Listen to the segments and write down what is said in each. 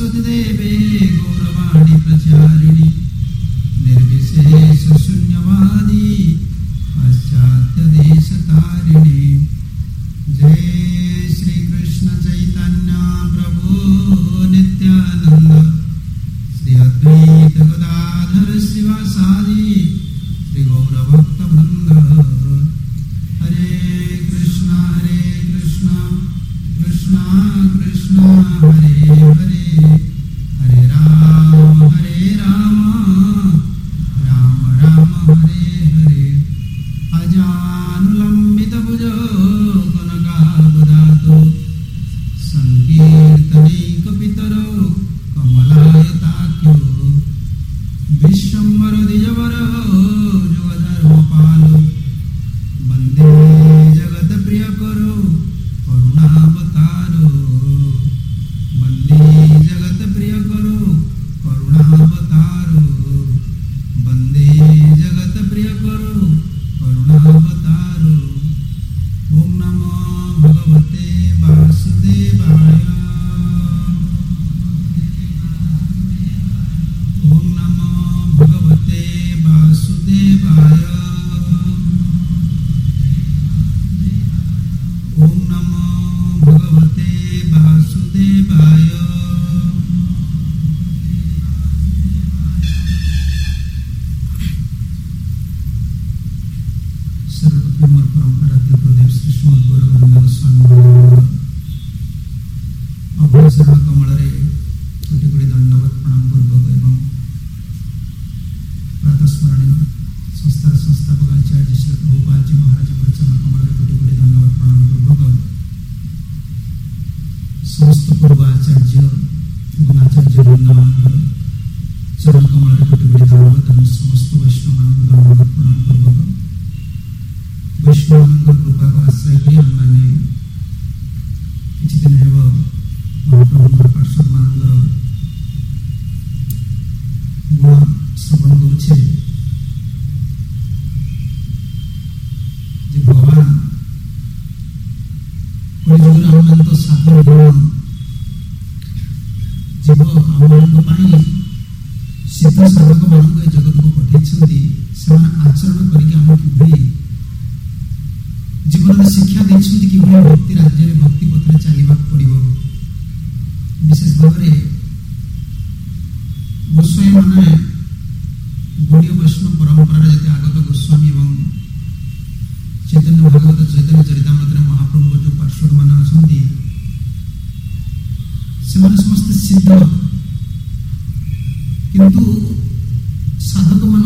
सरस्वती देवे गौरवाणी प्रचारिणी निर्विशेष शून्यवादी पाश्चात्य देश तारिणी। जय श्री कृष्ण चैतन्य प्रभु नित्यानंद श्री अद्वैत गदाधर शिवासादि श्री गौर भक्त वृंद। हरे कृष्णा कृष्णा कृष्णा हरे हरे हरे राम राम राम हरे हरे। अजानुलंबित भुजो कनकावदातो संकीर्तनैकपितरो कमलायताख्यो विश्वम्भरो द्विजवरो युगधर्मपालो वन्दे जगत्प्रियकरो करुणावतारो। वन्दे जगत्प्रियकरो करुणावतारो। वन्दे जगत्प्रियकरो करुणावतारो। ओम नमो भगवते वासुदेवाय। ओम नमो भगवते वासुदेवाय। ओम नमो भगवते वासुदेवाय। सर्वप्रथम परंपरा गुरुदेव श्री श्रीमद् गौरवंद गोस्वामी अभयचरण कमल कोटि कोटि दंडवत प्रणाम पूर्वक एवं प्रातस्मरणीय संस्थार संस्थापक आचार्य श्री प्रभुपाद जी महाराज चरण कमल कोटि कोटि दंडवत प्रणाम पूर्वक समस्त पूर्व आचार्य एवं आचार्य वृंदावन चरण कमल कोटि कोटि दंडवत एवं समस्त वैष्णव दंडवत प्रणाम पूर्वक वैष्णव कृपा को आश्रय कर हमने किसी दिन हेब महाप्रभु पार्षद मान गुण श्रवण करुचे भगवान कलिजुग आम तो साधन गुण जीव आम सिद्ध साधक मान जगत को पठे से आचरण करके जीवन शिक्षा देते कि भक्ति राज्य में भक्ति पथ चलवा पड़ो। विशेष भाव में गोस्वामी माने गौड़ीय वैष्णव परंपरा जैसे आगत गोस्वामी एवं चैतन्य भागवत चैतन्य चरितामृत महाप्रभु जो पार्षद मान अच्छा समस्त सिद्ध किंतु साधक मान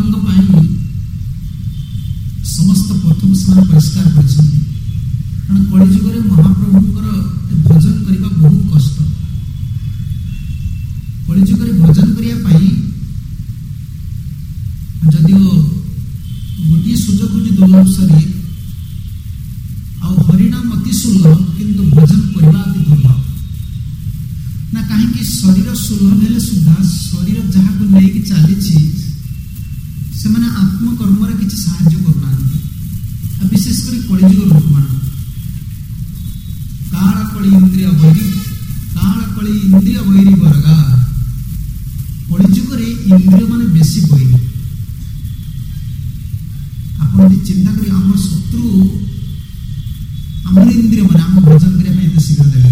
समस्त पथ को परिष्कार कर कलिजुग महाप्रभुंर भजन करने बहुत कष्ट। कलिजुग भजन करने जदिव गोटे सुजोग हूँ दुर्लभ शरीर हरिनाम अति सुलभ किंतु भजन करने अति दुर्लभ ना कहीं शरीर सुलभ हेले सुधा शरीर जहाँ को लेकिन चली से आत्मकर्म किसी साहाय्य करना विशेषकर कलिजुग लोक मान कालकली इंद्रिय बैरी वर्गा कलिजुग इंद्रिय मान बेसी बैरी। आप चिंता करें आम शत्रु आम इंद्रिय मान आम भजन करने शीघ्र देवे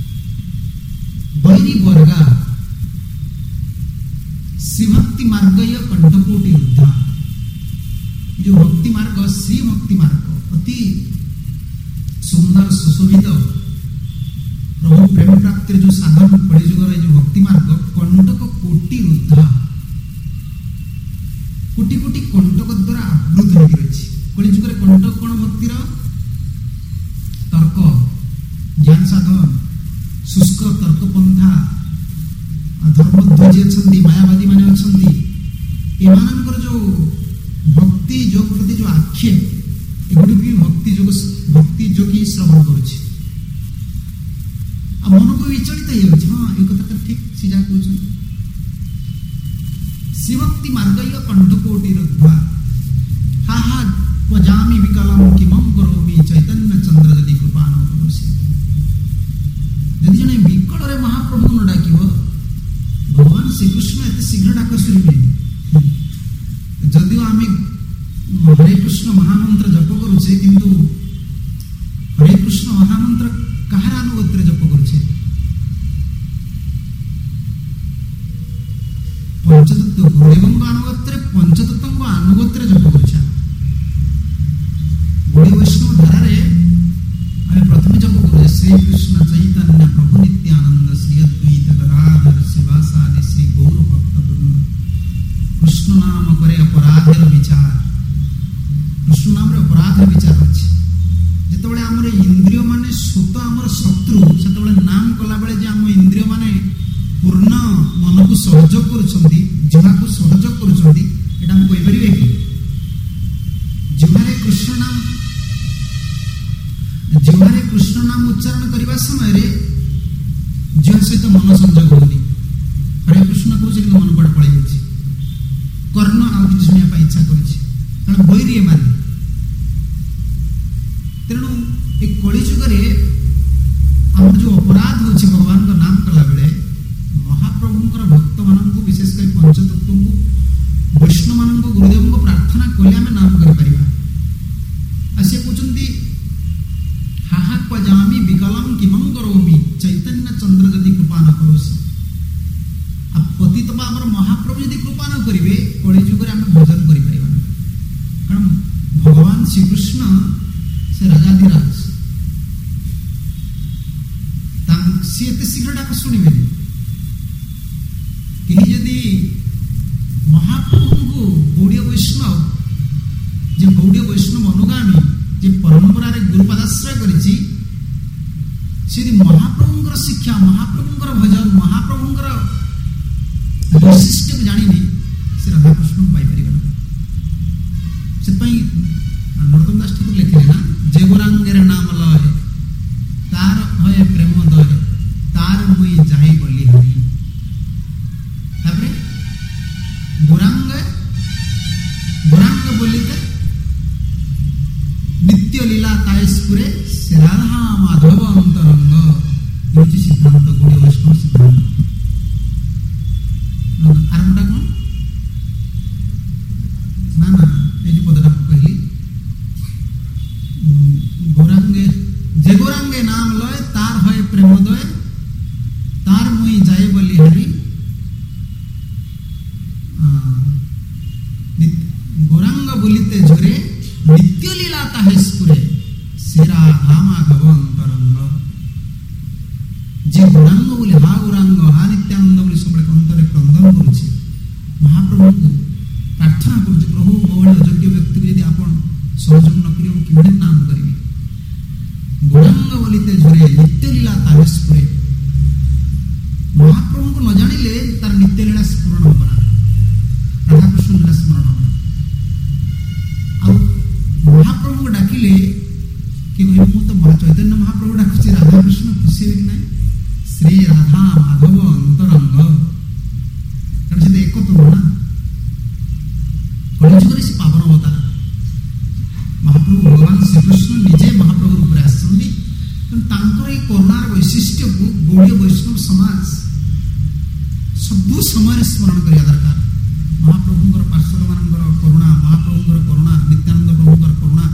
बैरी वर्गा श्रीभक्ति मार्ग कंठकोटि रुद्धा। जो भक्ति मार्ग श्री भक्ति मार्ग अति सुंदर सुशोभित प्रभु प्रेम प्राप्ति जो साधन कलिजुग जो भक्ति मार्ग कंटक कोटि रुद्धा कोटि कोटि कंटक द्वारा आवृत हो रही। कलिजुग कंटक कौन भक्तिर तर्क ज्ञान साधन शुष्क तर्क पंथा धर्मध्वजी अच्छा मायावादी माने अच्छा एमानकर जो भक्ति योग प्रति जो आक्षेप एगुड़ी भी भक्ति जो कि श्रवण करुच्छे मन को विचलित हाँ ये कथा ठीक से जहाँ कह श्रीभक्ति मार्ग कंठकोटि रुद्धा हा हा क्वजामि विकलम किमं करोमि चैतन्य चंद्र यदि कृपा न करोसि। यदि जने विकल रे महाप्रभु न डाकिबो भगवान श्रीकृष्ण एत शीघ्र डाक शुणे जदिव आम हरे कृष्ण महामंत्र जप करुचे किंतु हरे कृष्ण महामंत्र कहार अनुगत्य जप करुचे पंचतत्व गुरुदेव अनुगत्य पंचतत्व अनुगत्य जप करुचा गौड़ी वैष्णव धारा आम प्रथम जप करुचे श्री कृष्ण चैतन्य प्रभु नित्यानंद श्री अद्वैत गदाधर शिवासादि श्री गौर भक्त वृंद कृष्ण नाम करे अपराधर विचार कृष्ण नाम अपराध विचार अच्छे जिते आम इंद्रिय माने स्वतः आम शत्रु से नाम कला बेले जे आम इंद्रिय माने पूर्ण मन को सहयोग करुछंती जिहा को सहयोग करुछंती एटा हम कहि परिबे कि जिहारे कृष्ण नाम उच्चारण करने समय जिहा सहित मन संयोग होनी हरे कृष्ण कहूँ कि मन बड़ पड़े कर्ण आउ कि शुणा इच्छा कर बैरी माने तेणु ये कलिजुगे आम जो अपराध होची भगवान का नाम कला बेले महाप्रभुंकर भक्त मान विशेषकर पंचतत्व को वैष्णव मान गुरुदेव को प्रार्थना कले आम नाम कर सी कहते हाहा क्वजामी विकलम किमं करोमि चैतन्य चंद्र जदि कृपा न करोसी पतित आम महाप्रभु यदि कृपा न करेंगे कलिजुगे आम भजन कर कारण भगवान श्रीकृष्ण से राजाधिराज सी एत शीघ्र डाक शुणे कहीं जदि महाप्रभु को गौड़ीय वैष्णव जे गौड़ीय वैष्णव अनुगामी जे परंपरा गुरुपदाश्रय करी महाप्रभुंर शिक्षा महाप्रभुंर भजन महाप्रभुंर वैशिष्ट्य को जानी से राधाकृष्ण को पाई से नरोत्तम दास ठाकुर लिखिले ना जे गोरांगेर नाम लय तार हय प्रेम दय तार मुई जाई बोली हरि तापरे गोरांग बोलिते नित्य लीला तायस्पुरे से राधा माधव अंतरंग ये सिद्धांत गौड़ीय वैष्णव सिद्धांत आरंभटा कौन ना ना ये पदटा कहली गोरांगे जे गोरांगे नाम लय तार हय प्रेमोदय तार मुई जाय बोली हरि गोरांग बोलिते झरे नित्य लीला ताहेस्पुरे सेरा धामा भवंतरंग जे गोरांग बोले हा गोरांग हा नित्यानंद बोले सब अंतरे क्रंदन करुछि महाप्रभु को प्रार्थना करुछि प्रभु मो भली अयोग्य व्यक्ति को यदि आपण सहयोग न करियो किबे नाम करिवे गोरांग बोलिते झरे नित्य लीला ताहेस्पुरे महाप्रभु को न जानिले तार नित्य लीला स्मरण होबना राधा कृष्ण लीला स्मरण होबना महाप्रभु को डाकिले कि भाई मु तो चैतन्य महाप्रभु डाकुची राधा कृष्ण खुशी कि ना श्री राधा माधव अंतरंग कारण से एक तो ना कलिजुगे से पावन अवतार महाप्रभु भगवान श्रीकृष्ण निजे महाप्रभु रूप आसछन्ती करुणार वैशिष्ट्य को गौड़ीय वैष्णव समाज सबु समय स्मरण करिया दरकार महाप्रभुंकर पार्षद मानकर करुणा महाप्रभुंकर करुणा नित्यानंद प्रभुंकर करुणा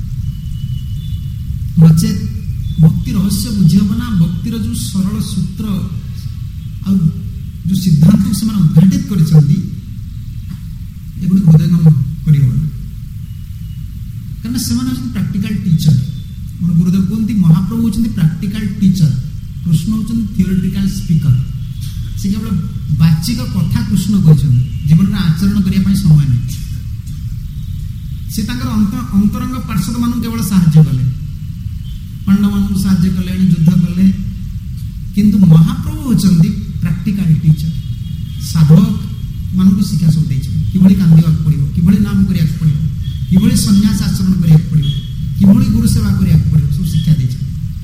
नचेत भक्ति रहस्य बुझीहबना भक्तिर जो सरल सूत्र आ जो सिद्धांत से उद्घाटित करिसेंती एगुडी हृदयंगम करिहबना कारण से प्रैक्टिकल टीचर मन गुरुदेव कहते महाप्रभु होचंती प्रैक्टिकल टीचर कृष्ण होचंती थियोरेटिकल स्पीकर से केवल बाचिक कथा कृष्ण कहते जीवन में आचरण करने समय नहीं से अंतरंग पार्षद मान केवल साहाय्य कले पांडव मान साहाय्य कले युद्ध कले किंतु महाप्रभु होचंती प्रैक्टिकल टीचर साधक मान शिक्षा सब कि कांदा पड़ो कि नाम करा पड़ो कि सन्यास आचरण करा पड़ो कि गुरु सेवा करा पड़ो सब शिक्षा दे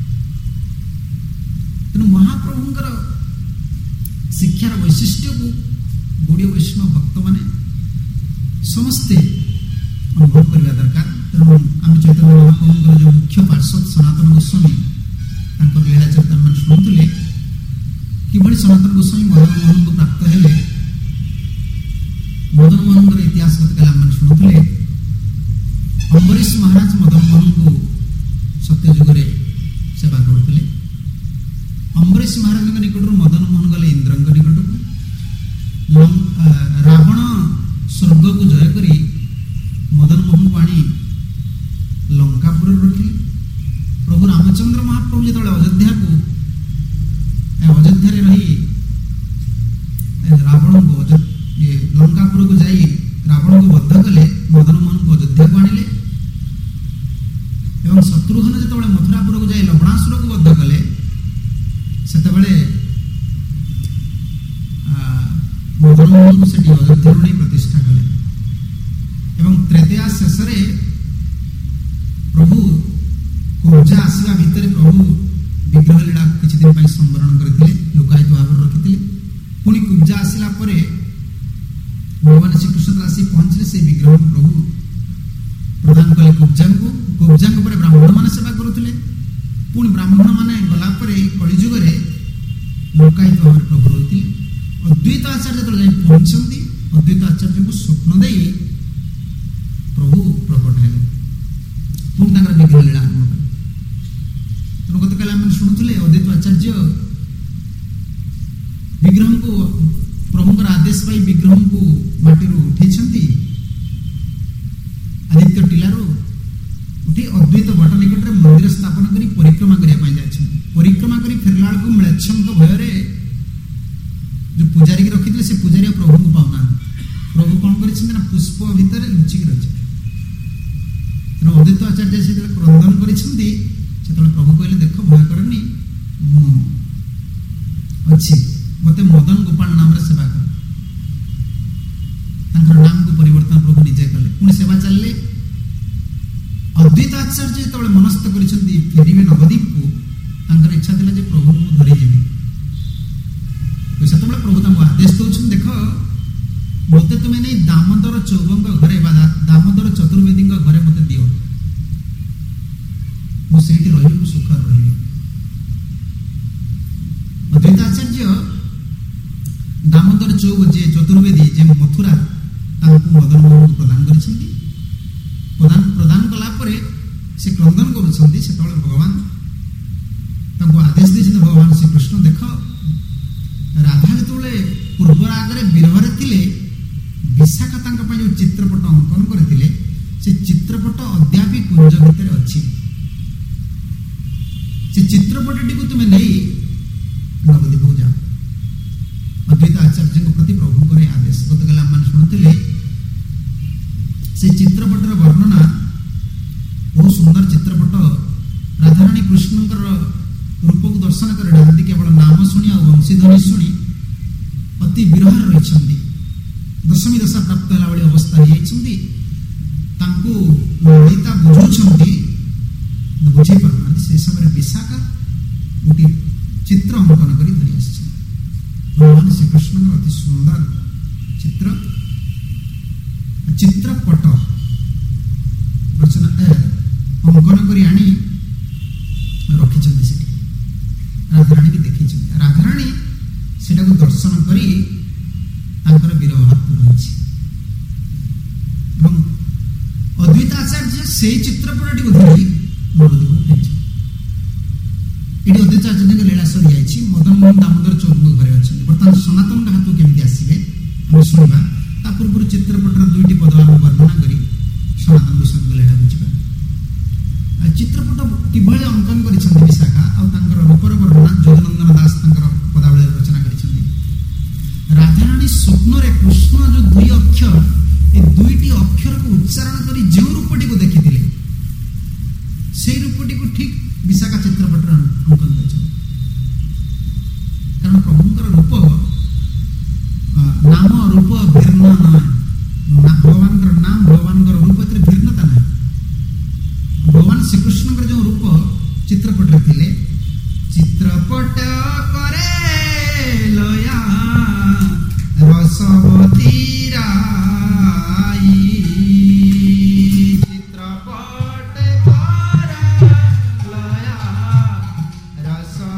तेणु महाप्रभुंकर शिक्षार वैशिष्ट्य को गौड़ीय वैष्णव भक्त माने समस्ते अनुभव करने दरकार तेणु आम चैतन्य महाप्रभुंकर जो मुख्य पार्षद सनातन गोस्वामी लीला चरितामृत शुणुले किभଳି सनातन गोस्वामी मदन मोहन को प्राप्त हेले मदन मोहन इतिहास कथा आम शुणुले अम्बरीश महाराज मदन मोहन को सत्ययुग सेवा करुले अम्बरीश महाराज निकट मदन मोहन गले इंद्र निकट को रावण स्वर्ग को जय करी मदन मोहन को आनी लंकापुर रखिले प्रभु रामचंद्र महाप्रभु जो अयोध्या को अयोध्या रही रावण को लंकापुर को जाई रावण को बद्ध कले मदन मोहन को अयोध्या को आनिले एवं शत्रुघ्न जो मथुरापुर को जाई लवणासुर को बद्ध कले से मदन मोहन को सेठी अयोध्या प्रतिष्ठा कले एवं त्रेतया शेष प्रभु कुब्जा आसवा भितर प्रभु विग्रह लीला किछि दिन पई संवरण करथिले लुकायित भाव रखिथिले पुणी कुब्जा आसिला परे भगवान श्री कृष्ण आसी पहुंचले से विग्रह प्रभु प्रदान कले कुब्जा को परे ब्राह्मण माने सेवा करुथिले पुणी ब्राह्मण माने गला परे कलिजुग रे लुकायित भाव प्रभु रहिथिले अद्वैत आचार्य तो जाई पहुंचंती अद्वैत आचार्य को स्वप्न देई प्रभु प्रकट हेले पुणी तांकर विग्रह लीला आरंभ कले तेणु गत काल आम शुणुले अद्वैत आचार्य विग्रह को प्रभुଙ୍କର आदेश पाई विग्रह को माटी उठे आदित्य टीलारू उठी अद्वैत भट्ट निकट में मंदिर स्थापन कर परिक्रमा करने परिक्रमा कर फेरला बेलू मिलच्छम भय जो पूजारी की रखी से पूजारी प्रभु को पाऊना प्रभु कौन कर पुष्प भितर लुचिक रही तेना अद्वैत आचार्य से क्रंदन कर प्रभु कहले देख भय करनी अच्छी मत मदन गोपाल नाम रे सेवा कर नाम को परिवर्तन प्रभु निजे कले पुणी सेवा चलले अद्वैत आचार्य जो मनस्थ कर फेरवे नवद्वीप को इच्छा था प्रभु धरी जीवी से प्रभु आदेश दौन देख मत तुम्हें नहीं दामोदर चौबंग घरे दामोदर चतुर्वेदी घरे मत दियो मुझे रही सुख रही अद्वैत आचार्य दामोदर चौब जे चतुर्वेदी जे मथुरा मदन मोहन को प्रदान प्रदान कलापर से क्रंदन कर भगवान आदेश दे भगवान श्री कृष्ण देख राधा जो पूर्व आगे विरह थे विशाखा जो चित्रपट अंकन करते से चित्रपट अद्यापि कुंज भितर अच्छी से चित्रपटटी को तुम्हें नहीं नवद्वीप को जाओ अद्वैत आचार्य प्रति प्रभु आदेश गत काल आम शुणुले से चित्रपटर वर्णना बहुत सुंदर चित्रपट राधाराणी कृष्ण रूप को दर्शन कर केवल नाम शुणी और वंशीध्वनि शुणी अति विरह रही दशमी दशा प्राप्त है भाई अवस्था ललिता बुझाऊँ बुझे पार से समय विशाखा गोटे चित्र अंकन कर धरी आस भगवान श्री कृष्ण अति सुंदर चित्र चित्रपट रचना अंकन कर आनी रखी राधाराणी की देखी राधाराणी से दर्शन कर विरह रही अद्वैत आचार्य से चित्रपट को धरी नवद्वीप ये अद्वैत आचार्य लीला सरी जाइए मदन मोहन दामोदर चौबंग घरे अच्छे बर्तमान सनातन हाथ केमी आसवे आम शुणा ता पूर्व चित्रपटर दुईटी पद आम वर्णना कर सनातन गोस्वामी लीला बुझीपार चित्रपट किभली अंकन कर विशाखा रूपर वर्णना जगनंदन दास पदावली रचना कर राधाराणी स्वप्न रे कृष्ण जो दुई अक्षर ए दुईटी अक्षर को उच्चारण कर जो रूपटी को देखी से रूपटी को ठीक विशाखा चित्रपट अंकन कर कारण प्रभुंकर रूप नाम रूप भिन्न न भगवान नाम भगवान रूप ए भिन्नता ना भगवान श्रीकृष्ण जो रूप चित्रपट थे चित्रपट करे लया रसवती चित्रपट करे लया रस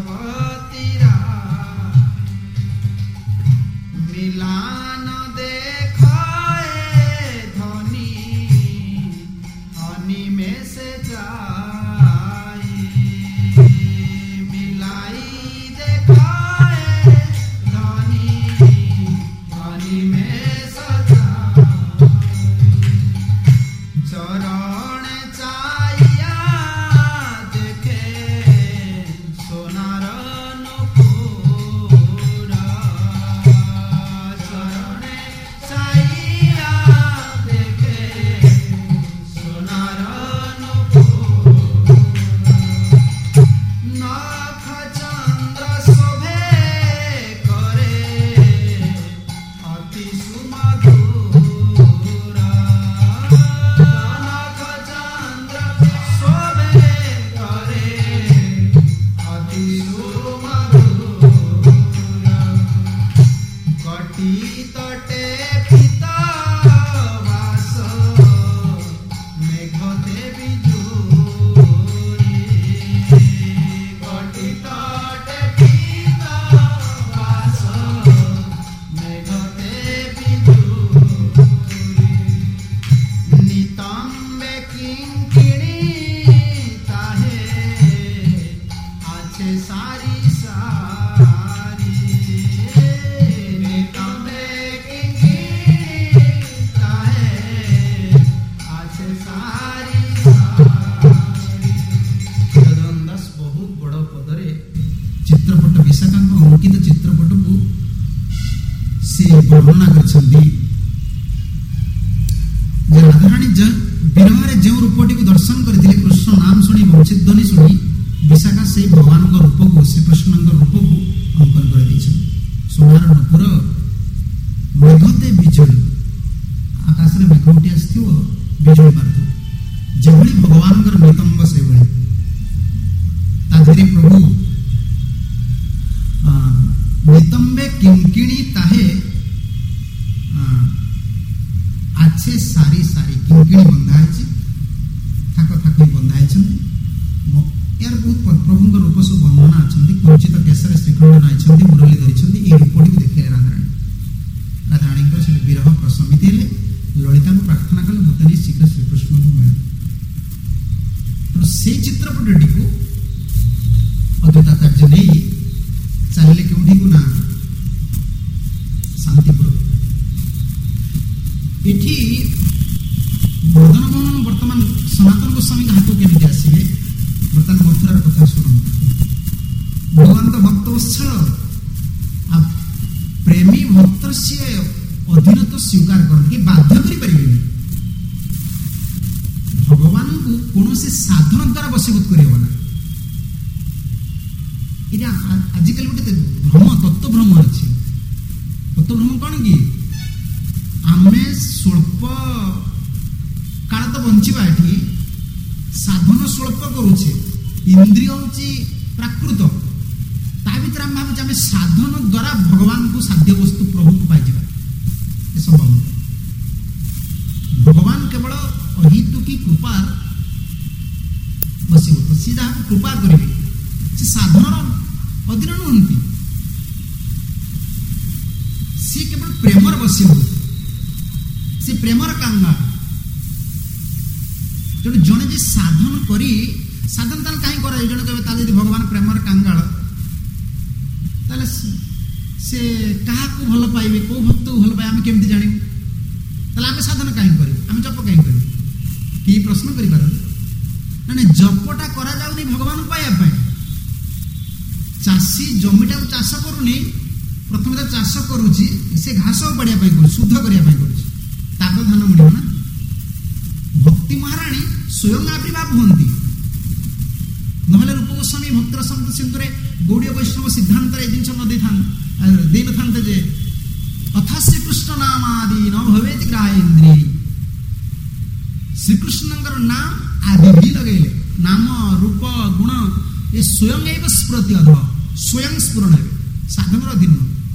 अलौकिक चित्रपट को से वर्णना करछंदी। राधाराणी विरह जो रूपटी को दर्शन करते कृष्ण नाम शुणी वंचित ध्वनि शुणी विशाखा से भगवान रूप को श्रीकृष्ण रूप को अंकन कर सोनार नपुर मेघते बिजुली आकाश में मेघ उठी आस बिजुली मार जो भगवान नितंब से धीरे प्रभु नितंबे किंकिणी ताहे आछे सारी सारी किंकिणी बंधाई थाक थाक बंधाई यार बहुत प्रभु रूप सब वर्णना अच्छा कुंचित केशर श्रीखंड नाई मुरली धरी ये रूपटी को देखिए राधाराणी से विरह प्रशमित है ललिता को प्रार्थना कले मत नहीं शीघ्र श्रीकृष्ण को मिले तो से चित्रपटी को अद्वैताचार्य नहीं चलिए क्योंठी को ना शांतिपुर एठी मदन मोहन वर्तमान सनातन गोस्वामी हाथ केमी आसवे बर्तमान मथुरार कथा शुण भगवान तो भक्तोत्सल प्रेमी भक्त से अधीनता स्वीकार कर बाध्य करें भगवान को कौन से साधन द्वारा वशीभूत करना आजिकल गोटे भ्रम तत्व भ्रम अच्छे तत्व भ्रम कौन कि आमे स्वल्प काल तो बंचा ये साधन स्वल्प करुचे इंद्रिय हूँ प्राकृत ता भर आम भाव साधन द्वारा भगवान को साध्य वस्तु प्रभु को पाई संभव भगवान केवल अहितुकी कृपा वशीभूत सी जहाँ कृपा करेंगे से साधन अधीन नुहति सी केवल प्रेमर वशीभूत से प्रेमर कांगा जो जड़े जे साधन करी साधन ताल कहीं करे जड़े कहते यदि भगवान प्रेमर कांगाल ताले से क्या भल पाइबे कौ भक्त को भल पाए आम केमती जानू ताले आम साधन कहीं करूँ आम जप कहीं करूँ कि प्रश्न कर ना जपटा करा जाउनी भगवान पाइबा चाषी जमीटा को चाष करूनी प्रथम तो चाष करुच्ची से घास बढ़िया कर शुद्ध करने तापर धान मिल ना भक्ति महाराणी स्वयं आविर्भाव होती ना रूप गोस्वामी भक्त संत सिंधु गौड़ीय वैष्णव सिद्धांत जिन न था जे अथा श्रीकृष्ण नाम आदि न भवेति ग्राहेन्द्रिय श्रीकृष्ण नाम आदि भी लगे नाम रूप गुण ये स्वयं स्फुरति अध स्वयं स्फुरण है साधन अधीन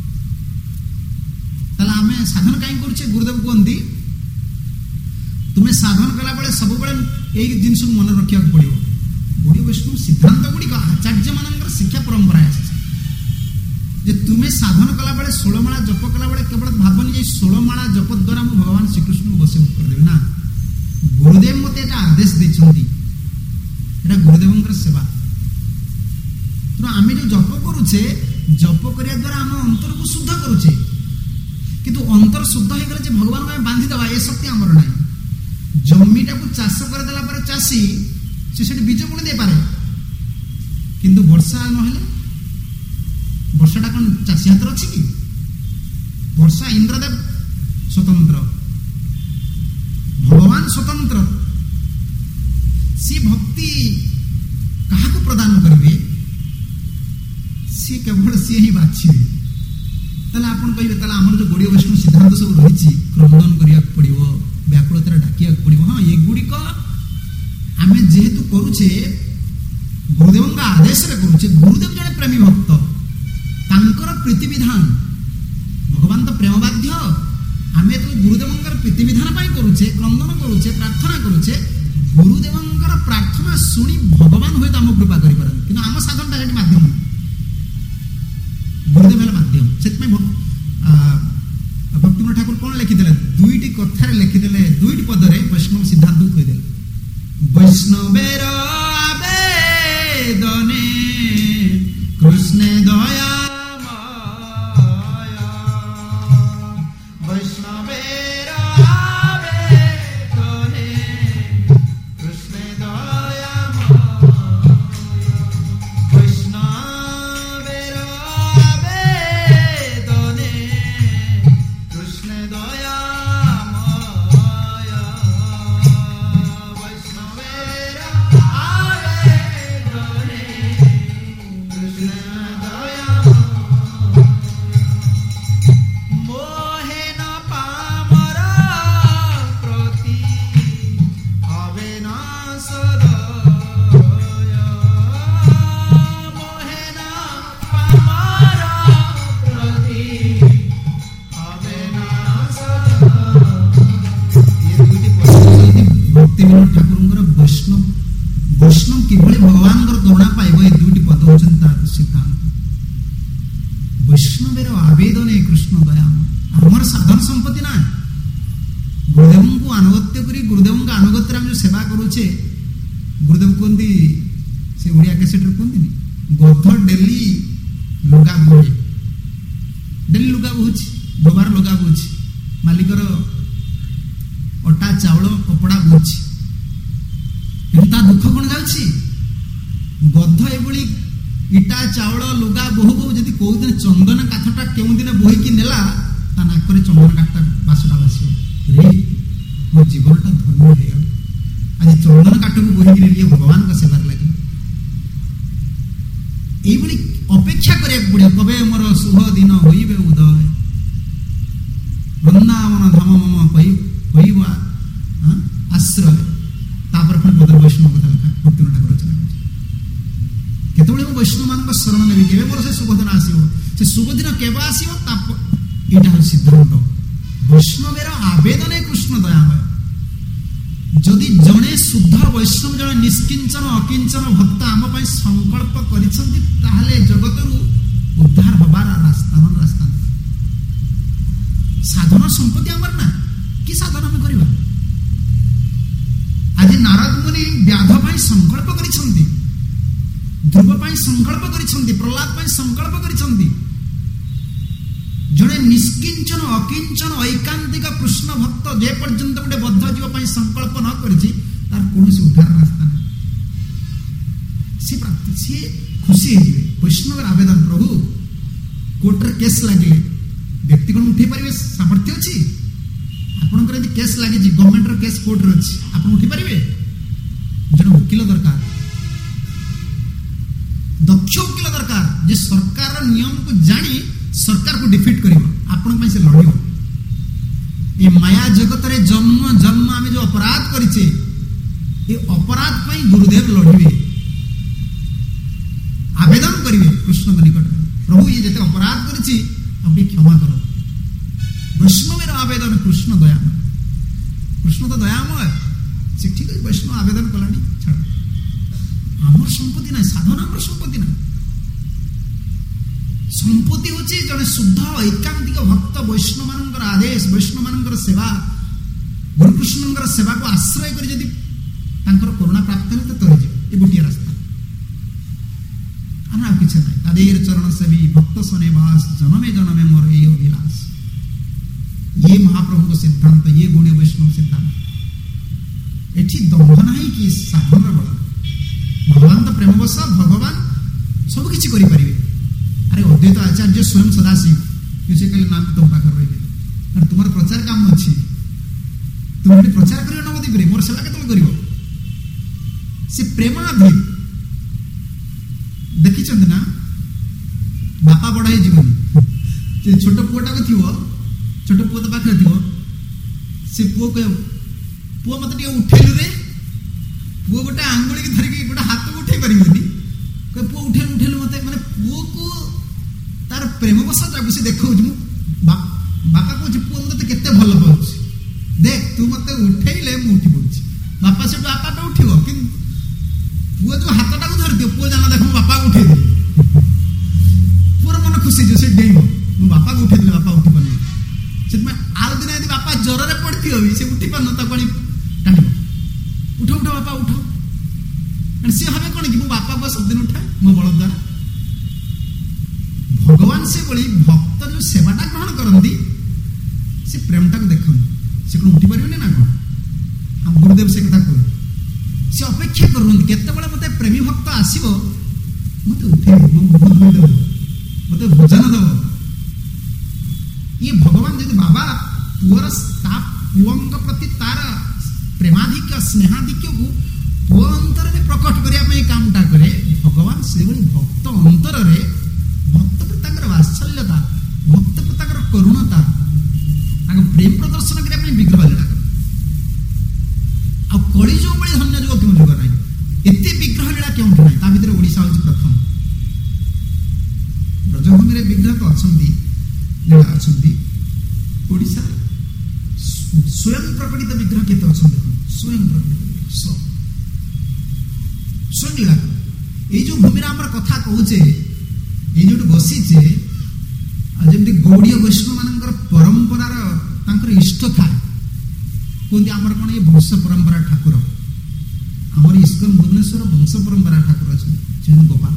आम साधन कहीं करुचे गुरुदेव कहती तुम्हें साधन कला बेले सब यही जिनस मन रखा पड़ो गौड़ीय वैष्णव सिद्धांत गुड़िक आचार्य मान शिक्षा परंपरा जे तुम्हें साधन कला बेले 16 माला जप कला बेले केवल भावनी 16 माला जप द्वारा मुझे भगवान श्रीकृष्ण को वशीभूत करदेवी ना गुरुदेव मत आदेश देते गुरुदेव सेवा तो आम जो जप करुचे जप करने द्वारा आम अंतर को शुद्ध करुचे किंतु अंतर शुद्ध हो गले भगवान को बांधिदेवा ये शक्ति आमर ना जमीटा को चाष करदेला चाषी से बीज बुणी दे पारे किंतु वर्षा ना वर्षाटा कौन चाषी हाथ अच्छी कि वर्षा इंद्रदेव स्वतंत्र भगवान स्वतंत्र सी भक्ति क्या प्रदान करेंगे सी केवल सी ही बाछे कहे आम जो गौड़ीय वैष्णव सिद्धांत सब रही क्रंदन करा पड़ो व्याकुलतार डाकिया पड़ो हाँ ये गुड़िक आम जेहेतु करुचे गुरुदेव आदेश करुचे गुरुदेव जड़े प्रेमी भक्त तांकर प्रीति विधान भगवान तो प्रेम बाध्य आम तो गुरुदेव प्रीति विधान करुचे क्रंदन करुचे प्रार्थना करुचे गुरुदेव प्रार्थना शुणी भगवान हुए तो आम कृपा करें कि आम साधनटा ये मध्यम गुरुदेव है मध्यम से भक्तिमोहन ठाकुर कौन लिखिदे दुईटी कथार लिखिदे दुईटी पदरे वैष्णव सिद्धांत कहीदे वैष्णवेर आवेदने कृष्णे दया वैष्णवेर आवेदने कृष्णे दया वैष्णवेर आवेदने वैष्णव वैष्णव किभଳି भगवान करुणा पाइब ये दुईटी पद होचन तार सिद्धांत। वैष्णवेर आवेदन है कृष्ण दयामय आमर साधन संपत्ति ना गुरुदेव को अनुगत्य करी गुरुदेव का अनुगत्य जो सेवा करुचे गुरुदेव कहते से ओडिया कैसेटर कहते गध डेली लुगा बोहे डेली लुगा बोची दोबार लुगा बोची मालिकर अटा चाउल कपड़ा बोची ता दुख कौन जाऊँगी गध ये इटा चाउल लुगा बोहू बोहू जदि कौ दिन चंदन काठटा केउ दिन बोहीकि नेला ता नाकरे चंदन काठटा बासटा बासियो रे मो जीवनटा धन्य हो गया आज चंदन काठ को बोहीकि नेली भगवान का सेवार लगे ये अपेक्षा करिया पड़े कबे मोर शुभ दिन होइबे उदय वृंदावन धाम मम कहिबा आश्रय तापर फिर बदल वैष्णव कथा लिखा भक्ति ठाकुर रचना केतबेले मो वैष्णव मान शरण नेबी केबे मोर से शुभ दिन आसीबो से शुभ दिन केबे आसीबो एटा हो सिद्धांत वैष्णवेर आवेदन है कृष्ण दयामय जदि जड़े शुद्ध वैष्णव जड़े निष्किंचन अकिंचन भक्त आम पाई संकल्प करिसंती ताहले जगतरु उद्धार हबार रास्ता साधन संपत्ति आमर ना कि साधन हम करिबा आज नारद मुनि व्याध पाई संकल्प करिसंती ध्रुव पाई संकल्प करिसंती प्रहलाद पाई संकल्प करिसंती जड़े निष्किंचन अकिंचन ऐकांतिक कृष्ण भक्त जे पर्यंत गोटे बद्ध जीव पाई संकल्प न करिछि तार कोनोसी उद्धार रास्ता ना सी प्राप्ति सी खुशी हे वैष्णव आवेदन प्रभु कोर्टर केस लागिले व्यक्ति कोन उठे परिबे सामर्थ्य अछि आपनकर यदि केस लागि जी गवर्नमेंट रो केस कोर्ट रो अछि आपन उठे परिबे जन वकील दरकार दक्ष वकील दरकार जे सरकार रो नियम को जानी सरकार को डिफीट करिबो आपन पई से लड़िबो ए माया जगत रे जन्म जन्म आमे जो अपराध करिचे ए अपराध पई गुरुदेव लड़िबे आवेदन करिवे कृष्ण निकट प्रभु ये जते अपराध करिछि हमके क्षमा करो वैष्णवेर आवेदन कृष्ण दयामय कृष्ण तो दयामय से ठीक है वैष्णव आवेदन कलानी छाड़ आमर संपत्ति ना साधन आमर संपत्ति ना संपत्ति होची जने शुद्ध ऐकांतिक भक्त वैष्णव मानकर आदेश वैष्णव मानकर सेवा गुरुकृष्णଙ୍କର सेवाକୁ ଆଶ୍ରୟ କରି ଯଦି ତାଙ୍କର କରୁଣା ପ୍ରାପ୍ତ ହେଲେ ତ ତରିଯିବ ଏ ଗୋଟିଏ ରାସ୍ତା ଆଉ କିଛି ନାହିଁ ତାଦେର ଚରଣ ସେବି ଭକ୍ତ ସନେ ବାସ ଜନମେ ଜନମେ ମୋର ଏଇ ଅଭିଳାଷ ये महाप्रभु का सिद्धांत ये गुण वैष्णव सिद्धांत एठी दम्भ नहीं कि साधन बल भगवान तो प्रेमवश भगवान सब किसी करि परिबे अरे अद्वैत आचार्य स्वयं सदाशिव किसी कहले नाम तुम पाखर रहिबे अरे तुम्हार प्रचार काम अछि तुम भी प्रचार करियो नवदीप रे मोर सेवा केतल करियो से प्रेमाधीन देखि चंद ना बापा बड़ा है जीवन जे छोट पुआटा को थिवो छोट पुआ तो पाखे थी से पुओ कह पुआ मत उठेलु रे पुओ गोटे आंगुली की धरिकी गोटे हाथ को उठे पारिबनी कह पुओ उठेलु उठेलु मते माने पुओ को तार प्रेम बसा जाको से देखौ मु बापा को जे पुओ मते केते भल पाउछ देख तू मते उठेइले मु उठी पड़छ बापा से बापा तो उठिबो कि पुओ जो हाथटा को धरि दियो पुओ जाना देखो बापा को उठे दे पुओर मन खुशी जो से देइबो मु बापा को उठे दे बापा उठी पड़ले से आउ दिन यदि बापा ज्वर रे पड़ती हो से उठी पार ना कणी टाणी उठो उठो बापा उठो सी हमें कौन कि बापा को सब दिन उठाए मो बल द्वारा भगवान से बड़ी भक्त जो सेवाटा ग्रहण करती से प्रेमटा को देखो से कौन उठी पारे ना कौन हम गुरुदेव से कथा कह से अपेक्षा करते केतबेले मते प्रेमी भक्त आसीबो मते उठे मो मुह धोई देबो मते भोजन देबो ये भगवान यदि बाबा पुअर पुअंग प्रति तार प्रेमाधिक स्नेहाधिक को पुओ अंतर में प्रकट करने कामटा करे भगवान से भक्त अंतर रे भक्त प्रति वात्सल्यता भक्त प्रति करुणता प्रेम प्रदर्शन करने विग्रह लीला आ कली जो बड़ी धन्य जुग क्यों जुग ना एत विग्रह लीला क्यों ना ता भीतर ओडिशा हूँ प्रथम ब्रजभूमि विग्रह तो अच्छा लीला अच्छा ओडिशा स्वयं प्रकटित विग्रह केते अच्छा स्वयं प्रकटित सब स्वयं लीला ये जो भूमि कथा कहे ये जो बसीचे जमी गौड़ीय वैष्णव मान परंपरार इष्ट था कहते आमर कौन ये वंश परंपरा ठाकुर आमर इस्कन भुवनेश्वर वंश परंपरा ठाकुर अच्छे गोपाल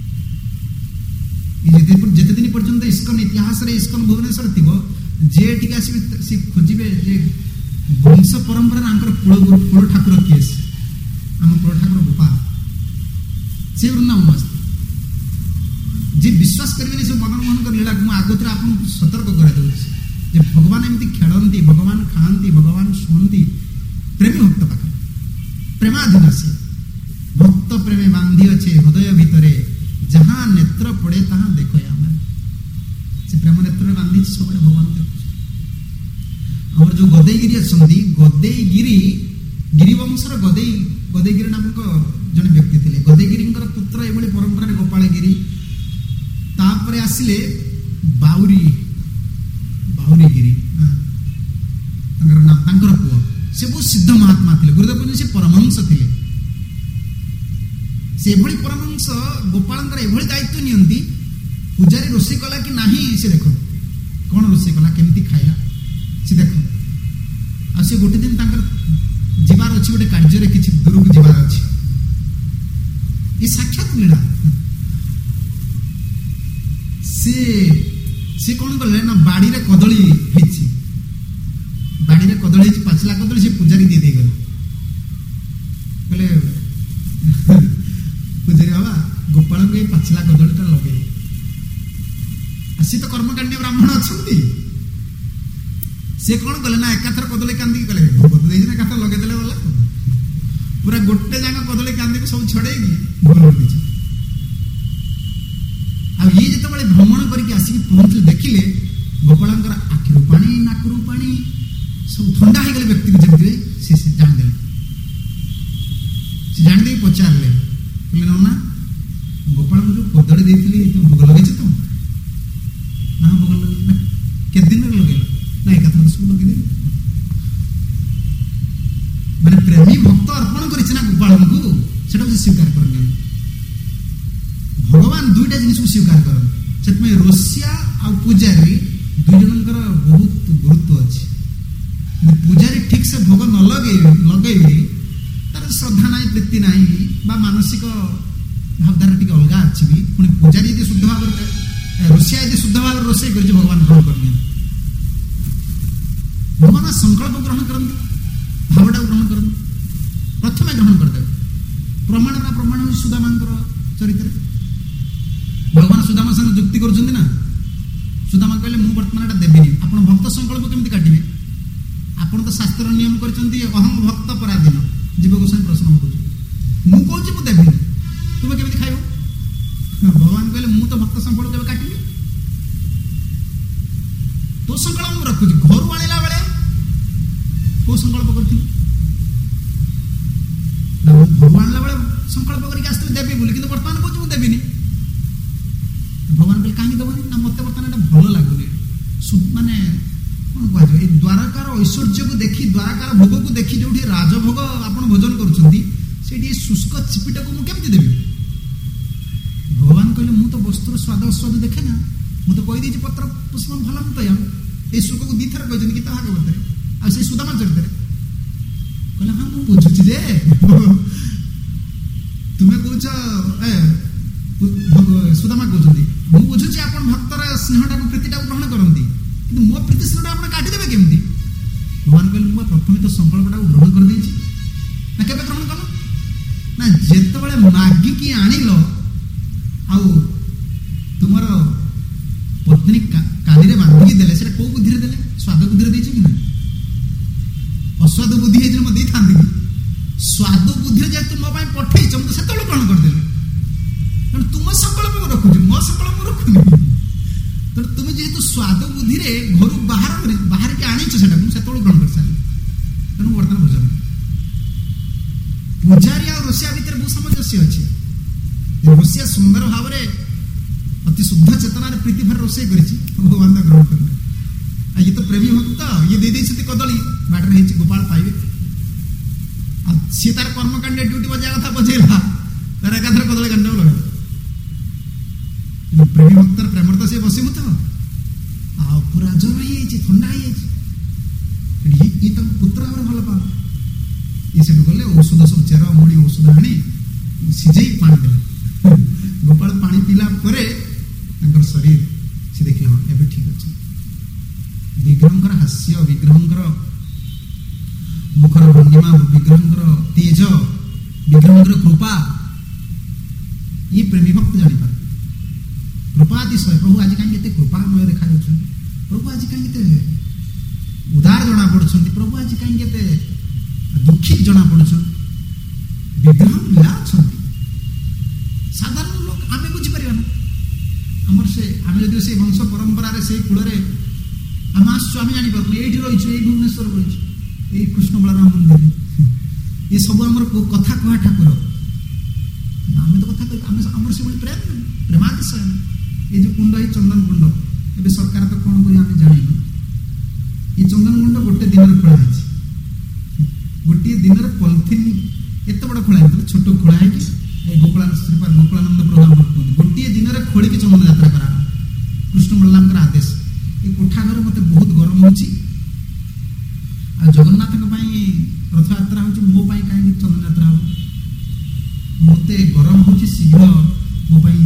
जिते दिन पर्यंत इस्कन इतिहास इस्कन भुवनेश्वर थी जे आसवे सी खोजे वंश परंपरा कुल ठाकुर किए आम कुल ठाकुर गोपाल से वृंदावन आस जी विश्वास करेंगे सब मदन मोहन लीला को आगत आप सतर्क कर भगवान एमती खेलती भगवान खाती भगवान शुणती प्रेमी भक्त पाखे प्रेमाधीन से भक्त प्रेमे बांधी अच्छे हृदय भितर जहाँ नेत्र पड़े तहाँ देखो से प्रेम नेत्र बांधी सब भगवान देखो जो गदैगिरी अच्छा गदैगिरी गिरिवंशर गदैगिरी नामक जड़े व्यक्ति थे गदैगिरी पुत्र ये परंपरा गोपालगिरी तापरे आसिले बाउरी बाउरीगिरी पुओ से बहुत सिद्ध महात्मा थे गुरुदेव से परमहंस थे से परमहंस गोपाल एभली दायित्व नियंती पूजारी रोषे कला कि नहीं से देख कौन रोषे कला केमती खाइला से देख आ से गोटे दिन जीवार अच्छी गोटे कार्य किसी दूर को जीवार अच्छी ये साक्षात लीला से कौन कले ना बाड़ी रे कदली होती बाड़ी रे कदली पाचला कदली से पूजारी दे दे गले पूजारी बाबा गोपाल को पाचला कदलीटा लगे सी तो कर्मकांडी ब्राह्मण अच्छा से कौन कले ना एकाथर कदली कांदी कले एकाथर लगेदे वाला पूरा गोटे जाक कदली कांदी सब छड़ेगी भूल दीजिए ये जो भ्रमण करके आसिक पहुंचले देखिले गोपाल आखिर पानी नाकरू पानी सब ठंडा हो गले व्यक्ति को जमी से जानदे से जानदे पचारे कहले ना गोपाल को जो कदड़ी देती तो भोग लगे तो ना भोग लगे के दिन लगे ना एक कथा सब लगे मैंने प्रेमी भक्त अर्पण कर गोपाल को स्वीकार कर भगवान दुईटा जिनिस को स्वीकार करते रोसिया आ पूजारी दुई जनकर बहुत गुरुत्व अच्छे पूजारी ठीक से भोग न लगे तार श्रद्धा ना प्रीति ना मानसिक भावधारा टी अलग अच्छी भी पुणी पूजारी यदि शुद्ध भाव रोसिया यदि शुद्ध भाव रोषे कर भगवान ग्रहण कर भगवान संकल्प ग्रहण करते भावटा ग्रहण करते प्रथम ग्रहण करते प्रमाण ना प्रमाण सुदामा चरित्र भगवान सुदामा संग जुक्ति कर सुदामा कहले मु वर्तमान देवी आप भक्त संकल्प केमती काटिबे आपण तो शास्त्र नियम कर अहम भक्त पराधीन जीव गोस्वामी प्रश्न मुझे मुझे देवी तुम केमती खाइब भगवान कहले मु तो भक्त संकल्प केबे काटिबे तो संकल्प मु रखुची घर आनिला बेले को संकल्प करथि ना घर आनिला बेले संकल्प करके आस्ते देवी बोली कि वर्तमान कहूँ मुझे देवी भगवान कहले कहीं दबनी ना मत बर्तमान भल लगुनि माने कौन कह द्वारकार ऐश्वर्य को देखी द्वारकार भोग को देखी जो राजभोग आप भोजन कर शुष्क चिपिटा को मुझे देवी भगवान कहले मु तो वस्तुर स्वाद अस्वाद देखे ना मुझे कहीदे पत्र पुष्प फलम तो ये श्लोक को दी थर कहते कि बतरे आ सुदामा चरित्र कहले हाँ मुझे बुझुची जे तुम्हें कौच सुदामा कहते मुझे बुझुची आप भक्तर स्नेहटा प्रीतिटा ग्रहण करती कि मो प्रीति स्नेहटा आप काटिदेवे केमती भगवान कहले मुझे प्रथम तो संकल्पटा ग्रहण कर देछि ना केबे ग्रहण कल ना जेतेबेले मागिकी आनिल आ तुमर पत्नी काली बांधिकी देले से कौ बुद्धि देले स्वाद बुद्धि देछि कि ना अस्वाद बुद्धि है दी था स्वाद बुद्धि जेतु मो पठे मुझे से ग्रहण करदेली तुम संकल्प रखुच मो संकल्प रखुनि तो तुम जेहेतु स्वाद बुद्धि घर बाहर के आनी से ग्रहण कर सारी तेणु बर्तमान बुझ पूजारी आ रोसिया भितर बहुत सामंजस्य अच्छे रोसिया सुंदर भाव अति शुद्ध चेतना प्रीति भर रोषे भगवान ग्रहण कर ये तो प्रेमी भक्त ये दे कदली बाटर गोपाल पाइबे सी तार कर्मकांड ड्यूटी बजा कथा बजेला ତାର ଏକାଥରେ କଦଳୀ କାଣ୍ଡ ଲଗାଇଲେ। କିନ୍ତୁ ପ୍ରେମୀ ଭକ୍ତର ପ୍ରେମରେ ତ ସେ ବସିମୁତ ଆଉ ପୁରା ଜ୍ୱର ହେଇଯାଇଛି, ଥଣ୍ଡା ହେଇଯାଇଛି। ଇଏ ତାଙ୍କ ପୁତ୍ର ଭାବରେ ଭଲ ପାଉ। ଇଏ ସେଠୁ ଗଲେ ଔଷଧ ସବୁ ଚେର ମୁଢ଼ି ଔଷଧ ଆଣି ସିଝେଇ ପାଣି ଦେଲେ। ଗୋପାଳ ପାଣି ପିଇଲା ପରେ ତାଙ୍କର ଶରୀର ସେ ଦେଖିଲେ ହଁ ଏବେ ଠିକ ଅଛି। ବିଗ୍ରହଙ୍କର ହାସ୍ୟ, ବିଗ୍ରହଙ୍କର ମୁଖର ଭଙ୍ଗିମା, ବିଗ୍ରହଙ୍କର ତେଜ, ବିଗ୍ରହଙ୍କର କୃପା ଇଏ ପ୍ରେମୀ ଭକ୍ତ ଜାଣିପାରେ। କୃପାତିଶୟ ପ୍ରଭୁ ଆଜି କାହିଁକି ଏତେ କୃପାମୟ ଦେଖାଯାଉଛନ୍ତି, ପ୍ରଭୁ ଆଜି କାହିଁକି ଏତେ ଉଦାର ଜଣା ପଡୁଛନ୍ତି, ପ୍ରଭୁ ଆଜି କାହିଁକି ଏତେ ଦୁଃଖୀ ଜଣା ପଡୁଛନ୍ତି। ବିଗ୍ରହ ଲୀଳା ଅଛନ୍ତି, ସାଧାରଣ ଲୋକ ଆମେ ବୁଝିପାରିବା ନା। ଆମର ସେ ଆମେ ଯଦି ସେଇ ବଂଶ ପରମ୍ପରାରେ ସେଇ କୂଳରେ ଆମେ ଆସୁଛୁ, ଆମେ ଜାଣିପାରୁନୁ। ଏଇଠି ରହିଛୁ, ଏଇ ଭୁବନେଶ୍ୱର ରହିଛୁ, ଏଇ କୃଷ୍ଣ ବଳରାମ ମନ୍ଦିର, ଏ ସବୁ ଆମର କଥା କୁହା ଠାକୁର। ଆମେ ତ କଥା କହି ଆମର ସେଭଳି ପ୍ରେମ ପ୍ରେମାତିଶୟ। এই যে কুণ্ড, এই চন্দন কুণ্ড ଏବେ ସରକାର ତ କ'ଣ କରି ଆମେ ଜାଣିନୁ। এই ଚନ୍ଦନ କୁଣ୍ଡ ଗୋଟେ ଦିନରେ ଖୋଳା ହେଇଛି। ଗୋଟିଏ ଦିନରେ ପଲିଥିନ୍ ଏତେ ବଡ଼ ଖୋଳା ହେଇଥିଲା, ଛୋଟ ଖୋଳା ହେଇକି ଗୋକୁଳାନନ୍ଦ ପ୍ରଭୁ ଆମର କୁହନ୍ତି ଗୋଟିଏ ଦିନରେ ଖୋଳିକି ଚନ୍ଦନ ଯାତ୍ରା କରାଗଲା। କୃଷ୍ଣ ବଳରାମଙ୍କର ଆଦେଶ। ଏ କୋଠା ଘରେ ମୋତେ ବହୁତ ଗରମ ହେଉଛି, ଆଉ ଜଗନ୍ନାଥଙ୍କ ପାଇଁ ରଥଯାତ୍ରା ହେଉଛି, ମୋ ପାଇଁ କାହିଁକି ଚନ୍ଦନ ଯାତ୍ରା ହେବ? ମୋତେ ଗରମ ହେଉଛି, ଶୀଘ୍ର ମୋ ପାଇଁ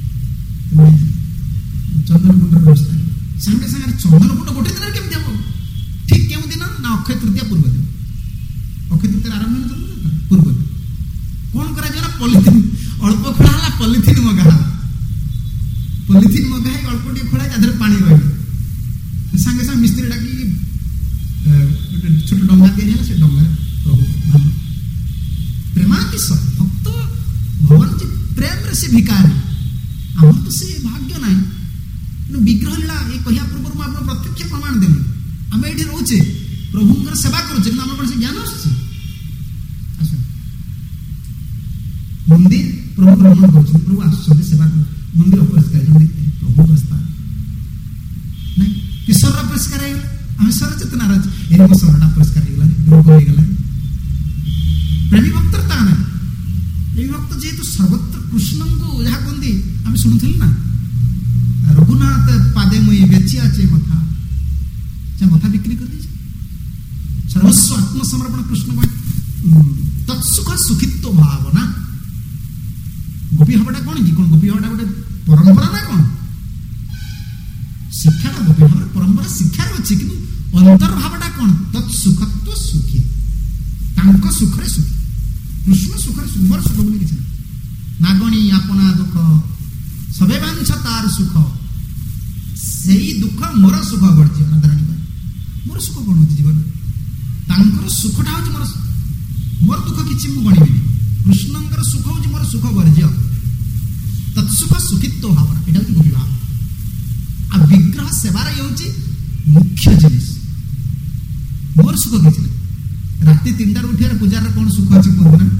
ଚନ୍ଦନ କୁଣ୍ଡର ବ୍ୟବସ୍ଥା। ସାଙ୍ଗେ ସାଙ୍ଗେ ଚନ୍ଦନ କୁଣ୍ଡ ଗୋଟେ ଦିନରେ କେମିତି ହବ? ଠିକ କେଉଁ ଦିନ ନା ଅକ୍ଷୟ ତୃତୀୟା ପୂର୍ବ ଦିନ। ଅକ୍ଷୟ ତୃତୀୟା ଆରମ୍ଭ ହେଲା ପୂର୍ବ ଦିନ। କ'ଣ କରାଯିବ ନା ପଲିଥିନ୍ ଅଳ୍ପ ଖୋଳା ହେଲା, ପଲିଥିନ୍ ମଗା ହେଲା। ପଲିଥିନ୍ ମଗା ହେଇକି ଅଳ୍ପ ଟିକେ ଖୋଳା, ତା ଦେହରେ ପାଣି ରହିଲା। ସାଙ୍ଗେ ସାଙ୍ଗେ ମିସ୍ତ୍ରୀ ଡାକିକି ଗୋଟେ ଛୋଟ ଡଙ୍ଗା ତିଆରି ହେଲା। ସେ ଡଙ୍ଗାରେ ପ୍ରଭୁ ପ୍ରେମାତିଶୟ ଭକ୍ତ ଭଗବାନ ଯେ ପ୍ରେମରେ ସେ ଭିକାରୀ। ଆମର ତ ସେ ଭାଗ୍ୟ ନାହିଁ। କିନ୍ତୁ ବିଗ୍ରହ ଲୀଳା ଏ କହିବା ପୂର୍ବରୁ ମୁଁ ଆପଣ ପ୍ରତ୍ୟକ୍ଷ ପ୍ରମାଣ ଦେଲି। ଆମେ ଏଇଠି ରହୁଛେ, ପ୍ରଭୁଙ୍କର ସେବା କରୁଛେ, କିନ୍ତୁ ଆମର କ'ଣ ସେ ଜ୍ଞାନ ଆସୁଛି? ଆସୁନି। ମନ୍ଦିର ପ୍ରଭୁ ଭ୍ରମଣ କରୁଛନ୍ତି, ପ୍ରଭୁ ଆସୁଛନ୍ତି ସେବା କରୁ। ମନ୍ଦିର ଅପରିଷ୍କାର ପ୍ରଭୁଙ୍କ ସ୍ଥାନ ନାଇଁ। ଈଶ୍ୱର ପରିଷ୍କାର ହେଇଗଲା, ଆମେ ସ୍ୱର ଚେତନାର ଅଛି, ଏଇ ମୋ ସ୍ୱରଟା ପରିଷ୍କାର ହେଇଗଲା, ରୋଗ ହେଇଗଲା। ପ୍ରେମୀ ଭକ୍ତର ତା ନାହିଁ। ପ୍ରେମୀ ଭକ୍ତ ଯେହେତୁ ସର୍ବତ୍ର କୃଷ୍ଣଙ୍କୁ ଯାହା କୁହନ୍ତି ଆମେ ଶୁଣୁଥିଲୁ ନା, ରଘୁନାଥ ପାଦେ ମୁଇଁ ବେଚି আছে ମଥା, ସେ ମଥା ବିକ୍ରି କରିଦେଇছে। ସର୍ବସ୍ୱ ଆତ୍ମସମର୍ପଣ କୃଷ୍ଣ ତତ୍ସୁଖ ସୁଖିତ୍ୱ ଭାବନା। ଗୋପୀ ହବାଟା କ'ଣ କି? କ'ଣ ଗୋପୀ ହବାଟା ଗୋଟେ ପରମ୍ପରା ନା କ'ଣ? ଶିକ୍ଷାଟା ଗୋପୀ ଭାବରେ ପରମ୍ପରା ଶିକ୍ଷାରେ ଅଛି, କିନ୍ତୁ ଅନ୍ତର୍ଭାବଟା କ'ଣ? ତତ୍ସୁଖତ୍ୱ ସୁଖୀ, ତାଙ୍କ ସୁଖରେ ସୁଖୀ। କୃଷ୍ଣ ସୁଖରେ ସୁଖ, ମୋର ସୁଖ ବୋଲି କିଛି ନାହିଁ। ନାଗଣୀ ଆପଣା ଦୁଃଖ ସବେ ବାঞ্ଛ ତାର ସୁଖ, ସେଇ ଦୁଃଖ ମୋର ସୁଖ ବଢ଼ିଛି। ରାଧାରାଣୀ ପାଇଁ ମୋର ସୁଖ କ'ଣ ହଉଛି ଜୀବନ? ତାଙ୍କର ସୁଖଟା ହଉଛି ମୋର, ମୋର ଦୁଃଖ କିଛି ମୁଁ ଗଣିବିନି। କୃଷ୍ଣଙ୍କର ସୁଖ ହଉଛି ମୋର ସୁଖ ବର୍ଜ୍ୟ। ତତ୍ସୁଖ ସୁଖିତ୍ୱ ଭାବନା, ଏଇଟା ହଉଛି ଗୋପୀ ଭାବ। ଆଉ ବିଗ୍ରହ ସେବାର ହେଉଛି ମୁଖ୍ୟ ଜିନିଷ। ମୋର ସୁଖ କିଛି ନାହିଁ। ରାତି 3ଟାରୁ ଉଠିବାର ପୂଜାରେ କ'ଣ ସୁଖ ଅଛି କୁହନ୍ତୁ ନା?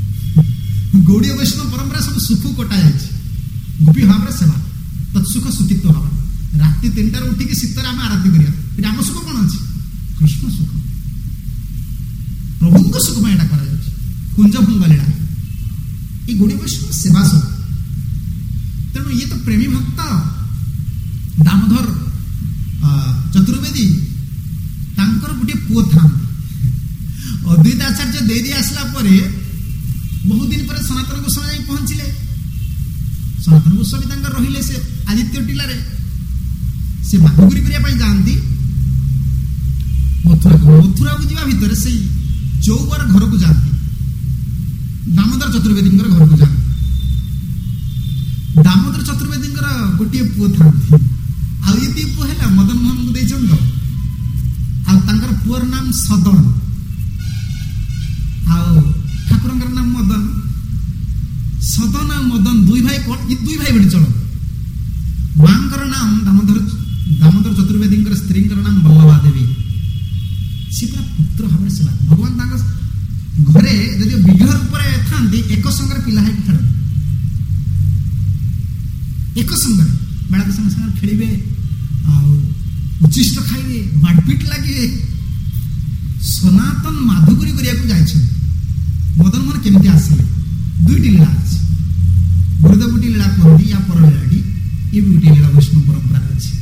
ଗୌଡ଼ୀୟ ବୈଷ୍ଣବ ପରମ୍ପରା ସବୁ ସୁଖ କଟା ଯାଇଛି। ଗୋପୀ ଭାବରେ ସେବା, ତତ୍ସୁଖ ସୁଖିତ୍ୱ ଭାବନା। ରାତି 3ଟାରୁ ଉଠିକି ଶୀତରେ ଆମେ ଆରତି କରିବା, ଏଠି ଆମ ସୁଖ କ'ଣ ଅଛି? କୃଷ୍ଣ ସୁଖ, ପ୍ରଭୁଙ୍କ ସୁଖ ପାଇଁ ଏଇଟା କରାଯାଉଛି। କୁଞ୍ଜଭଙ୍ଗ ଲୀଳା, এই ଗୌଡ଼ୀୟ ବୈଷ୍ଣବ ସେବା ସବୁ। ତେଣୁ ଇଏ ତ ପ୍ରେମୀ ଭକ୍ତ ଦାମୋଦର ଚତୁର୍ବେଦୀ, ତାଙ୍କର ଗୋଟିଏ ପୁଅ ଥାନ୍ତି। ଅଦ୍ୱୈତ ଆଚାର୍ଯ୍ୟ ଦେଇ ଆସିଲା ପରେ ବହୁ ଦିନ ପରେ ସନାତନ ଗୋସ୍ୱାମୀ ଯାଇ ପହଞ୍ଚିଲେ। ସନାତନ ଗୋସ୍ୱାମୀ ତାଙ୍କର ରହିଲେ ସେ ଆଦିତ୍ୟ ଟିଲାରେ। ସେ ବାଘଗୁରି କରିବା ପାଇଁ ଯାଆନ୍ତି ମଥୁରାକୁ। ମଥୁରାକୁ ଯିବା ଭିତରେ ସେଇ ଚୌବର ଘରକୁ ଯାଆନ୍ତି, ଦାମୋଦର ଚତୁର୍ବେଦୀଙ୍କର ଘରକୁ ଯାଆନ୍ତି। ଦାମୋଦର ଚତୁର୍ବେଦୀଙ୍କର ଗୋଟିଏ ପୁଅ ଥାନ୍ତି। ଆଉ ଏତିକି ପୁଅ ହେଲା ମଦନ ମୋହନଙ୍କୁ ଦେଇଛନ୍ତି ତ। ଆଉ ତାଙ୍କର ପୁଅର ନାମ ସଦନ, ଆଉ ଠାକୁରଙ୍କର ନାମ ମଦନ। ସଦନ ଆଉ ମଦନ ଦୁଇ ଭାଇ ଭଳି ଚଳ। ମାଙ୍କର ନାମ ଦାମୋଦର ଚତୁର୍ବେଦୀଙ୍କର ସ୍ତ୍ରୀଙ୍କର ନାମ ବଲ୍ଲଭା ଦେବୀ। ସେ ପୁରା ପୁତ୍ର ଭାବରେ ସେବା। ଭଗବାନ ତାଙ୍କ ଘରେ ଯଦି ବିଗ୍ରହ ରୂପରେ ଥାନ୍ତି, ଏକ ସଙ୍ଗରେ ପିଲା ହେଇକି ଖେଳନ୍ତି। ଏକ ସଙ୍ଗରେ ବେଳାକୁ ସାଙ୍ଗେ ସାଙ୍ଗରେ ଖେଳିବେ, ଆଉ ଉଚ୍ଚିଷ୍ଟ ଖାଇବେ, ମାଡ଼ପିଟ ଲାଗିବେ। ସନାତନ ମାଧୁକରୀ କରିବାକୁ ଯାଇଛନ୍ତି। ମଦନ ମୋହନ କେମିତି ଆସିଲେ? ଦୁଇଟି ଲୀଳା ଅଛି। ବୈଷ୍ଣବ ପରମ୍ପରାରେ ଅଛି।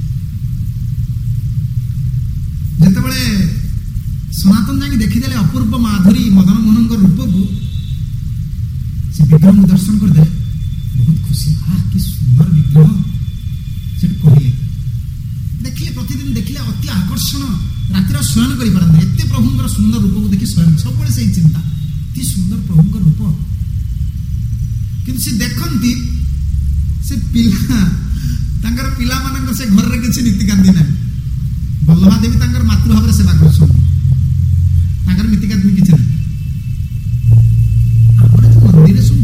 ଯେତେବେଳେ ସନାତନ ଯାଇକି ଦେଖିଦେଲେ ଅପୂର୍ବ ମାଧୁରୀ ମଦନ ମୋହନଙ୍କ ରୂପକୁ, ସେ ବିଗ୍ରହକୁ ଦର୍ଶନ କରିଦେଲେ, ବହୁତ ଖୁସି। କି ସୁନ୍ଦର ବିଗ୍ରହ। ସେଠି କହିଲେ, ଦେଖିଲେ, ପ୍ରତିଦିନ ଦେଖିଲେ ଅତି ଆକର୍ଷଣ, ରାତିରେ ଶୟନ କରିପାରନ୍ତି, ଏତେ ପ୍ରଭୁଙ୍କର ସୁନ୍ଦର ରୂପକୁ ଦେଖି ଶୟନ, ସବୁବେଳେ ସେଇ ଚିନ୍ତା, ଅତି ସୁନ୍ଦର ପ୍ରଭୁଙ୍କ ରୂପ। କିନ୍ତୁ ସେ ଦେଖନ୍ତି ସେ ପିଲା, ତାଙ୍କର ପିଲାମାନଙ୍କ ସେ ଘରରେ କିଛି ନୀତିକାନ୍ତି ନାହିଁ। ବଲ୍ଲଭା ଦେବୀ ତାଙ୍କର ମାତୃ ଭାବରେ ସେବା କରୁଛନ୍ତି, ତାଙ୍କର ନୀତିକାନ୍ତି କିଛି ନାହିଁ। ଆମର ଯୋଉ ମନ୍ଦିରରେ ସବୁ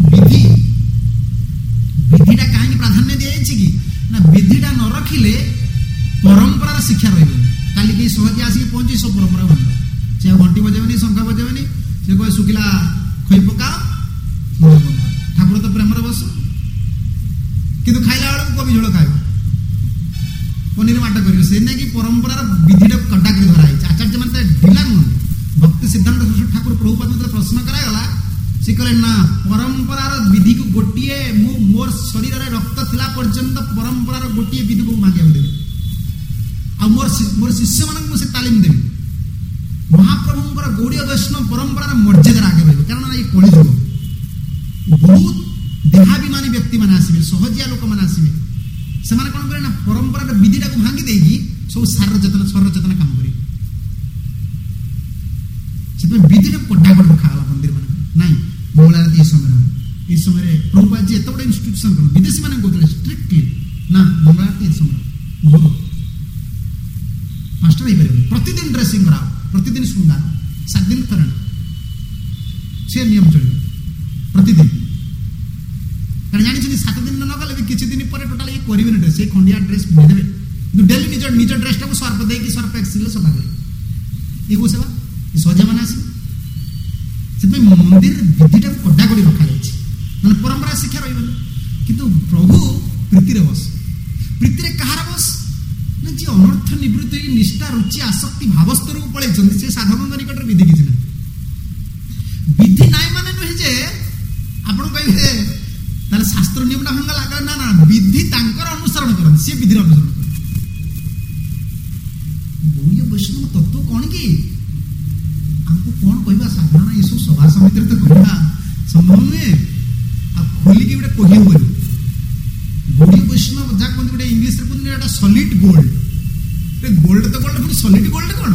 ବିଧିଟା କାହିଁକି ପ୍ରାଧାନ୍ୟ ଦିଆଯାଇଛି କି? ନା ବିଧିଟା ନ ରଖିଲେ ପରମ୍ପରାର ଶିକ୍ଷା ରହିବନି। କାଲି କେହି ସହଜେ ଆସିକି ପହଞ୍ଚି ସବୁ ପରମ୍ପରା ବନ୍ଦ। ସେ ଆଉ ଘଣ୍ଟି ବଜେଇବନି, ଶଙ୍ଖ ବଜେଇବନି, ସେ କହେ ଶୁଖିଲା ଖଇ ପକାଅ, ଠାକୁର ତ ପ୍ରେମରେ ବସ। କିନ୍ତୁ ଖାଇଲା ବେଳକୁ କୋବି ଝୋଳ ଖାଇବ, ପନିର ମାଟ କରିବ। ସେ ନାଇଁ ପରମ୍ପରାର ବିଧିଟା କଟାକରି ଧରା ହେଇଛି। ଆଚାର୍ଯ୍ୟ ମାନେ ଢିଲା ନୁହନ୍ତି। ଭକ୍ତି ସିଦ୍ଧାନ୍ତ ସରସ୍ୱତୀ ଠାକୁର ପ୍ରଭୁପାଦ ଯେତେବେଳେ ପ୍ରଶ୍ନ କରାଗଲା, ସେ କହିଲେ ନା, ପରମ୍ପରାର ବିଧିକୁ ଗୋଟିଏ, ମୁଁ ମୋର ଶରୀରରେ ରକ୍ତ ଥିଲା ପର୍ଯ୍ୟନ୍ତ ପରମ୍ପରାର ଗୋଟିଏ ବିଧିକୁ ମାଗିବାକୁ ଦେବି, ଆଉ ମୋର ଶିଷ୍ୟମାନଙ୍କୁ ମୁଁ ସେ ତାଲିମ ଦେବି। ମହାପ୍ରଭୁଙ୍କର ଗୌଡ଼ୀୟ ବୈଷ୍ଣବ ପରମ୍ପରାର ମର୍ଯ୍ୟାଦାରେ ଆଗେ ରହିବ। କାରଣ ଏଇ କଳିଯୁଗ, ବହୁତ ଦେହାଭିମାନୀ ବ୍ୟକ୍ତିମାନେ ଆସିବେ, ସହଜିଆ ଲୋକମାନେ ଆସିବେ। ସେମାନେ କଣ କରିବେ ନା, ପରମ୍ପରାର ବିଧିଟାକୁ ଭାଙ୍ଗି ଦେଇକି ସବୁ ସରଚେତନା କାମ କରିବେ। ସେଥିପାଇଁ ବିଧିଟା କଟାକଟ ରଖାଗଲା ମନ୍ଦିର ମାନଙ୍କରେ। ନାଇଁ, ମଙ୍ଗଳାରତି ଏଇ ସମୟରେ ହବ। ଏଇ ସମୟରେ ପ୍ରଭୁପାଦ ଯେ ଏତେ ବଡ଼ ଇନଷ୍ଟିଟ୍ୟୁସନ କଲେ, ବିଦେଶୀ ମାନେ କହୁଥିଲେ ଷ୍ଟ୍ରିକ୍ଟଲି, ନା ମଙ୍ଗଳାରତି ଏଇ ସମୟରେ ଭୋର 5ଟା ହେଇପାରିବନି। ପ୍ରତିଦିନ ଡ୍ରେସିଂ କରାଅ, ପ୍ରତିଦିନ ଶୃଙ୍ଗାର, 7 ଦିନ ଥରେ ସେ ନିୟମ ଚଳିବ ପ୍ରତିଦିନ। କାରଣ ଜାଣିଛନ୍ତି 7 ଦିନ ନ ଗଲେ ବି କିଛି ଦିନ ପରେ ଟୋଟାଲ ଇଏ କରିବେନି ଡ୍ରେସ୍, ସେଇ ଖଣ୍ଡିଆ ଡ୍ରେସ୍ ପିନ୍ଧିଦେବେ। କିନ୍ତୁ ଡେଲି ନିଜ ଡ୍ରେସଟାକୁ ସର୍ଫ ଦେଇକି ସର୍ଫ ଏକ୍ସେଲରେ ସଫା କରିବେ। ଏ କୋଉ ସେବା? ଏ ସହଜା ମାନେ ଆସିବେ। ସେଥିପାଇଁ ମନ୍ଦିରରେ ବିଧିଟାକୁ କଡାକଡ଼ି ରଖାଯାଇଛି, ମାନେ ପରମ୍ପରା ଶିକ୍ଷା ରହିବନି। କିନ୍ତୁ ପ୍ରଭୁ ପ୍ରୀତିରେ ବସ। ପ୍ରୀତିରେ କାହାର ବସ? ନା ଯିଏ ଅନର୍ଥ ନିବୃତ୍ତି, ନିଷ୍ଠା, ରୁଚି, ଆସକ୍ତି ଭାବସ୍ତରକୁ ପଳେଇଛନ୍ତି, ସେ ସାଧକଙ୍କ ନିକଟରେ ବିଧି କିଛି ନାହିଁ। ବିଧି ନାହିଁ ମାନେ ନୁହେଁ ଯେ ଆପଣ କହିବେ ତାହେଲେ ଶାସ୍ତ୍ର ନିୟମଟା ଭଙ୍ଗା ଲାଗେ। ନା ନା, ବିଧି ତାଙ୍କର ଅନୁସରଣ କରନ୍ତି, ସିଏ ବିଧିର ଅନୁସରଣ କରନ୍ତି। ଗୌଡ଼ୀୟ ବୈଷ୍ଣବ ତତ୍ତ୍ୱ କଣ କି? ଆମକୁ କଣ କହିବା, ସାଧାରଣ ଏସବୁ ସଭା ସମିତିରେ ତ କହିବା ସମ୍ଭବ ନୁହେଁ, ଆଉ ଖୋଲିକି ଗୋଟେ କହିହେବନି। ଗୌଡ଼ୀୟ ବୈଷ୍ଣବ ଯାହା କୁହନ୍ତି, ଗୋଟେ ଇଂଲିଶରେ କୁହନ୍ତି ଏଟା ସଲିଡ୍ ଗୋଲ୍ଡ। ଗୋଲ୍ଡ ତ ଗୋଲ୍ଡ, ପୁଣି ସଲିଡ୍ ଗୋଲ୍ଡ କଣ?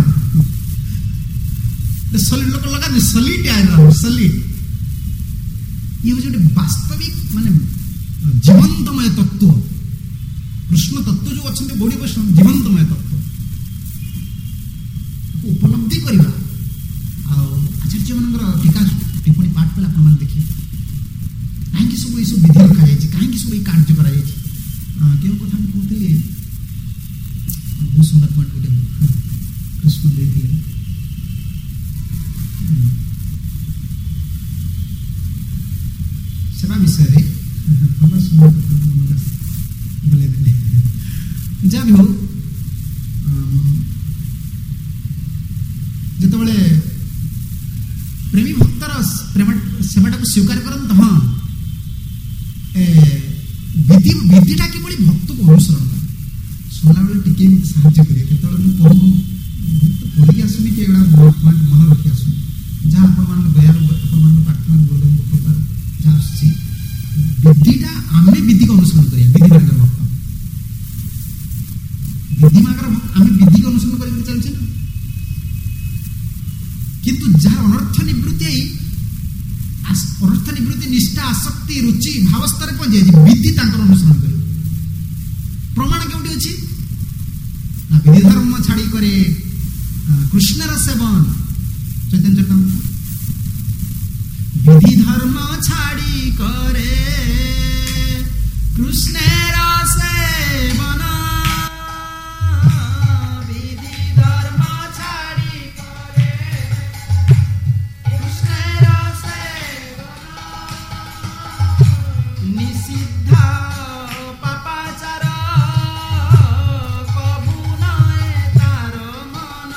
ସଲିଡ୍ ଲୋକ ଲଗାନ୍ତି, ସଲିଡ୍ ଆଇରନ୍, ସଲିଡ୍। ଇଏ ହଉଛି ଗୋଟେ ବାସ୍ତବିକ, ମାନେ ଜୀବନ୍ତମୟ ତତ୍ତ୍ୱ। କୃଷ୍ଣ ତତ୍ତ୍ୱ ଯୋଉ ଅଛନ୍ତି ଗୌଡ଼ୀୟ ବୈଷ୍ଣବ, ଜୀବନ୍ତମୟ ତତ୍ତ୍ୱ ଉପଲବ୍ଧି କରିବା। ଆଉ ଆଚାର୍ଯ୍ୟ ମାନଙ୍କର ଟୀକା ଟିପ୍ପଣୀ ପାଠ କଲେ ଆପଣମାନେ ଦେଖିବେ କାହିଁକି ସବୁ ଏସବୁ ବିଧି ରଖାଯାଇଛି, କାହିଁକି ସବୁ ଏଇ କାର୍ଯ୍ୟ କରାଯାଇଛି। କେଉଁ କଥା ମୁଁ କହୁଥିଲି, ବହୁତ ସୁନ୍ଦର ପଏଣ୍ଟ ଗୋଟେ କୃଷ୍ଣ ଦେଇଥିଲେ। ସେବା ବିଷୟରେ ଭଲ ସୁନ୍ଦର ଯାହା ବି ହଉ, ଯେତେବେଳେ ପ୍ରେମୀ ଭକ୍ତର ସେବାଟାକୁ ସ୍ୱୀକାର କରନ୍ତି, ହଁ ବିଧିଟା କିଭଳି ଭକ୍ତକୁ ଅନୁସରଣ କରେ, ଶୁଣିଲାବେଳେ ଟିକେ ସାହାଯ୍ୟ କରିବେ। କେତେବେଳେ ମୁଁ ପଢ଼ିକି ଆସୁନି କି ଏଗୁଡ଼ା ମନେ ରଖି ଆସୁନି, ଯାହା ଆପଣମାନଙ୍କ ଦୟାରୁ, ଆପଣମାନଙ୍କ ପ୍ରାର୍ଥନା, ଗୁରୁଦେବଙ୍କ କୃପାରୁ ଯାହା ଆସୁଛି, ବିଧିଟା ଆମେ ବିଧିକୁ ଅନୁସରଣ କରିବା। ବିଧି ମାର୍ଗର ଭକ୍ତ, ବିଧି ମାର୍ଗର ଆମେ ବିଧିକୁ ଅନୁସରଣ କରିକି ଚାଲିଛେ ନା। କିନ୍ତୁ ଯାହାର ଅନର୍ଥ ନିବୃତ୍ତି, ନିଷ୍ଠା, ଆସକ୍ତି, ରୁଚି ଭାବସ୍ତରରେ ପହଞ୍ଚିଯାଇଛି, ବିଧି ତାଙ୍କର ଅନୁସରଣ କରିବ। ପ୍ରମାଣ କେଉଁଠି ଅଛି? ନା ବିଧି ଧର୍ମ ଛାଡ଼ି করে কৃষ্ণের সেবন, চৈতন্য চরিতামৃত। বিধি ধর্ম ছাড়ি করে কৃষ্ণের সেবন, বিধি ধর্ম ছাড়ি করে কৃষ্ণের সেবন, নিষিদ্ধ পাপাচার কবু নয় তার মন,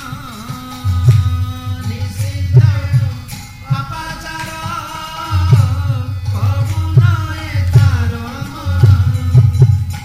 নিষিদ্ধ পাপাচার কবু নয় তার মন।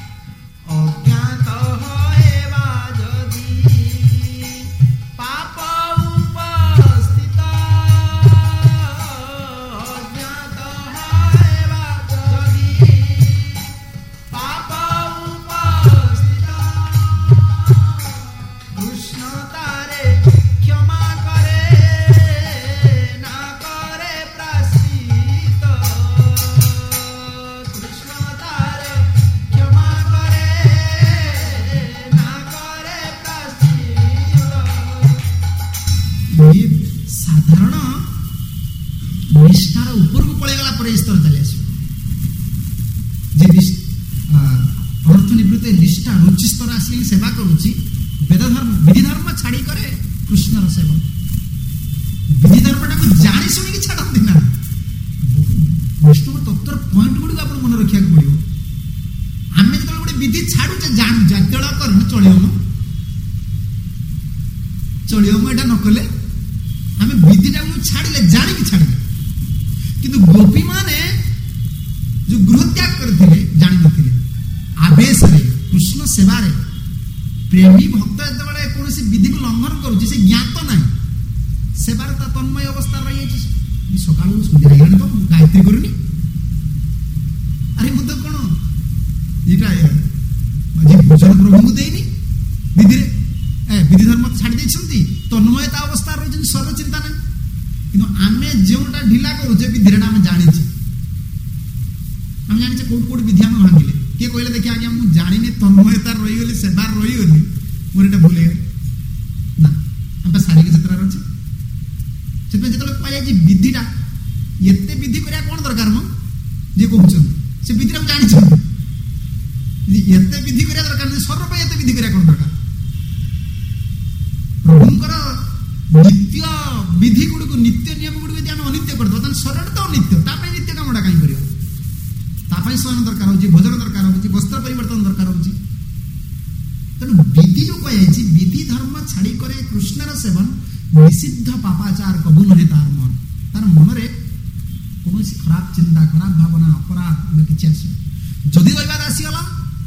साधारण निष्ठार उपरको पळेगला पर स्तर चली आसो जे अर्थ निवृत्त निष्ठा रुचि स्तर आसले सेवा करूची वेद धर्म विधि धर्म छाड़ी करे कृष्णर सेवा विधि धर्मटा को जानी सुनी कि छाड़ती ना वैष्णव तत्वर पॉइंट गुड़ी आप मन रखा पड़ो आम जो गोटे विधि छाड़ुचे जानूचे तेल कर चलिए एटा न कले आम विधिटा छाड़े जाणी छाड़े किंतु गोपी माने जो गृह त्याग करते जानी नथिले आवेश कृष्ण सेवारे प्रेमी भक्त जो कौन विधि को लंघन करुचे से ज्ञात ना सेवार तन्मय अवस्था रही सका सन्ध्या तो गायत्री करूनी अरे मुझे कौन ये भोजन प्रभु को देनी विधि विधि धर्म छाड़ी देती तन्मयता अवस्था रही सर्व चिंता ना कि आम जोटा ढिला करुचे विधि आम जाने आम जाने कौट कौट विधि आम भांगिले किए कहले देखिए आज्ञा मुझे जानी तन्मयता रहीगली सेवार रहीगली मोर ये भूल ना आम शारीरिक क्षेत्र अच्छे से जो कह विधिटा एत विधि करा कौन दरकार मो जी कहते से विधि जानी एत विधि करा दरकार सर्व एत विधि करा कौन दरकार प्रभुंकर नित्य विधि गुड़ नित्य नियम गुड़ यदि अनित्य करदे शरण तो अनित्य नित्य कामटा कहीं कर शयन दरकार हो भोजन दरकार हो वस्त्र परिवर्तन दरकार हो तेणु विधि जो कही विधि धर्म छाड़ी करे कृष्णर सेवन निषिद्ध पापाचार कबू नुहे तार मन कौन खराब चिंता खराब भावना अपराध किसी आस जदि रहीबार आसीगला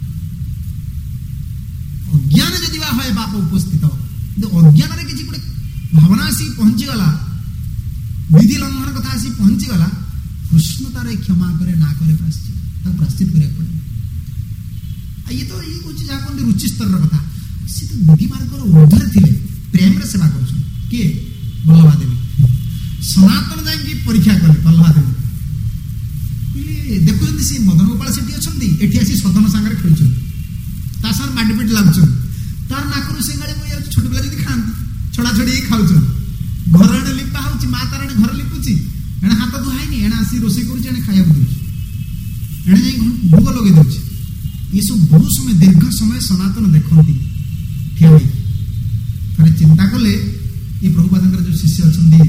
अज्ञान जदि है पाप उपस्थित अज्ञान किसी गोटे भावना आसी पहुंचीगला विधि लंघन कथा आसी पहुंचीगला कृष्ण तार क्षमा करे ना करे प्राश्चित करा पड़े ये तो ये कौन जहाँ कहते रुचि स्तर कथा सी तो विधि मार्ग ऊर्धर थे प्रेम रे सेवा कर किए बल्लभा देवी सनातन जाइए परीक्षा कले बल्लभा देवी देखुं सी मदन गोपाल सेठी अच्छा ये आसी सदन सागर खेलुं सागर माटिपिट लगुन तार नाकरू से गाड़ी छोट पिला जी खाती छड़ा छड़ी खाऊ घर एणे लिपा हो माँ तार एणे घर लिपुची एणे हाथ धुआईनी एणे आसी रोषे कर खाया दूसरी एणे जा भोग लगे दूसरी ये सब बहुत समय दीर्घ समय सनातन देखती ठिया थे चिंता कले ये प्रभुपाद जो शिष्य अच्छा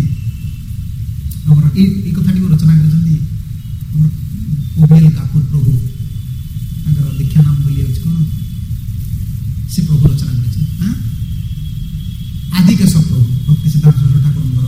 कथा रचना कर कापुर प्रभु दीक्षा नाम बोली कौन से प्रभु रचना कर आदिकेशव प्रभु भक्ति सिद्धार्थ ठाकुर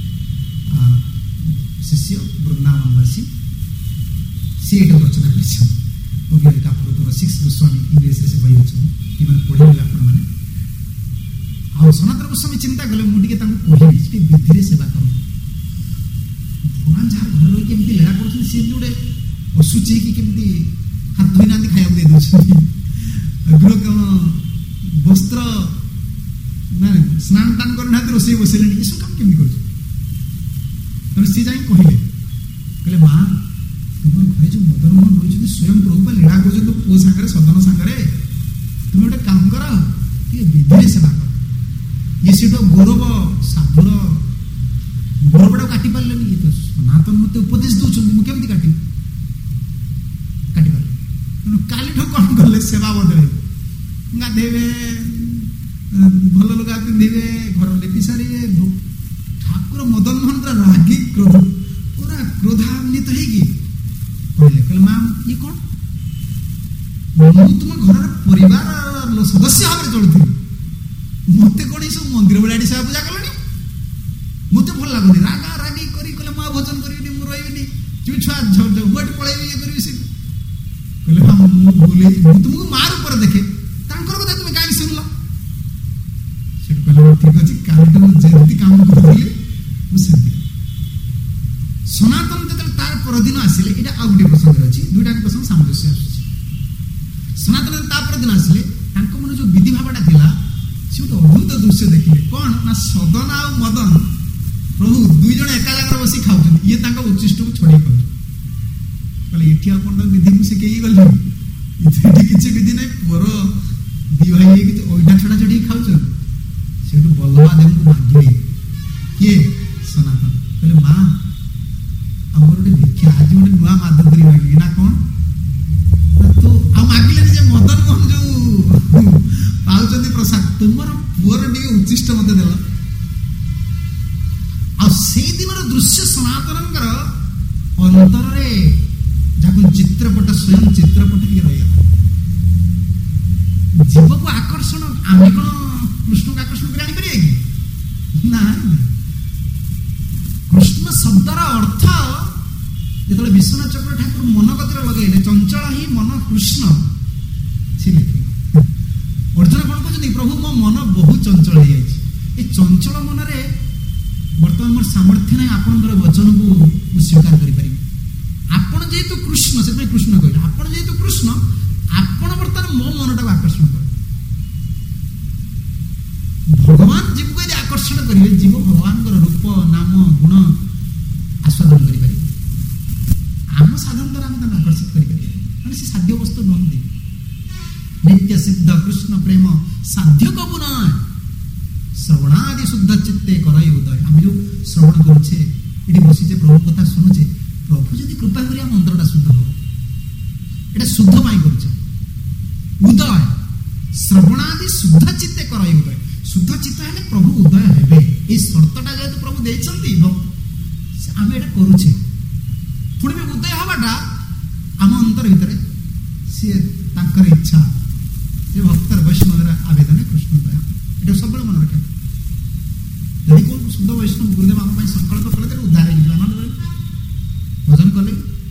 शिष्य वृंदावनवासी सी रचना कर कापुर 6 गोस्वामी इंग्लिश से बही अच्छे पढ़े आपण मैंने सनातन गोस्वामी चिंता कले मुझे कही विधि सेवा कर भगवान जहाँ घर रही लीला कर सी गोटे अशुचि कि हाथ धोई ना खाया दे गृह वस्त्र स्नान टान करना रोसे बसले ये सब काम केमी कर सी जा कहले माँ तुम घर जो मदन मोहन रही स्वयं प्रभुपा लीला कर पुओ सागर सदन सागर तुम गोटे काम कर विधि सेवा कर ये सीट गौरव साधुर गौरवटा काटि पारे ये तो सनातन मत उपदेश दौरान मुझे काटि पारे तेणु काली कौन कले सेवा बदले गाधेबे भल लुगा पिंधे घर लिपि सारे ठाकुर मदन मोहन पूरा रागी क्रोध पूरा क्रोधान्वित कहले कहले माँ ये कौन तुम घर परिवार सदस्य भाव में चलुथी मत कौन ये सब मंदिर बड़ा सेवा पूजा कल मत भल लगुनि रागा रागी कर माँ भोजन करी रही तुम छुआ हुए पलैबी ये करी कहले हाँ मुझे तुमको मार ऊपर देखे कथा तुम कहीं शुणल से कहले ठीक अच्छे काली काम करी सनातन जो तार परदिन आसिले ये आउ गोटे प्रसंग अच्छी दुईटा प्रसंग सामंजस्य सनातन तार दिन आसिले मन जो विधि भावटा था सी गोटे अद्भुत दृश्य देखिए कौन ना सदन आ मदन प्रभु दुईज एका जगह बस खाऊँ ये उच्चिष्ट को छड़े कहले ये कौन विधि मुझे शिखई गली किसी विधि ना पुअर दी भाई अईटा छड़ा छड़ी खाऊ से बल्लभा देव को मांगे किए सनातन कहले माँ आमर गोटे भिक्षा आज गोटे नुआ माधुकरी मागिकी ना कौन तू मागिले जे मदन मोहन जो पाउचंदी प्रसाद तुमर पुअर टिके उच्चिष्ट मते देला आ सेई दिनर दृश्य सनातनकर अंतर रे जाको चित्रपट स्वयं चित्रपट के रहया जीव को आकर्षण आमे कोन कृष्ण को आकर्षण कर आनी परिया कि ना कृष्ण शब्दर अर्थ जेतले विश्वनाथ चक्र ठाकुर मन गतिर लगेले चंचल ही मन कृष्ण से लिखे अर्जुन कौन कहते प्रभु मो मन बहुत चंचल हो जाए चंचल मन रे बर्तमान मोर सामर्थ्य ना आपण वचन को स्वीकार कर आपण जेहेतु कृष्ण से कृष्ण कहले आपण जेहेतु कृष्ण आपण बर्तमान मो मनटा आकर्षण कर भगवान जीव को आकर्षण करेंगे जीव भगवान रूप नाम गुण आस्वादन कर आम साधन द्वारा आम आकर्षित कर साध्य वस्तु नुहति नित्य सिद्ध कृष्ण प्रेम साध्य कबू न श्रवणादि शुद्ध चित्ते करई उदय आम जो श्रवण करुचे ये बसीचे प्रभु कथा शुणुचे प्रभु जदि कृपा करी मंत्रटा शुद्ध हो ये शुद्ध पाई करुचे उदय श्रवणादि शुद्ध चित्ते करई उदय शुद्ध चित्त है प्रभु उदय हेबे ये शर्तटा जेहेतु प्रभु देइछंती आम ये करुचे पुणी भी उदय हवाटा आम अंतर भितर सी तांकर इच्छा जे भक्तर वैष्णव आवेदन कृष्ण दया ये सब मन रखे यदि कौन शुद्ध वैष्णव गुरुदेव आम संकल्प कले उद्धार हो भजन कले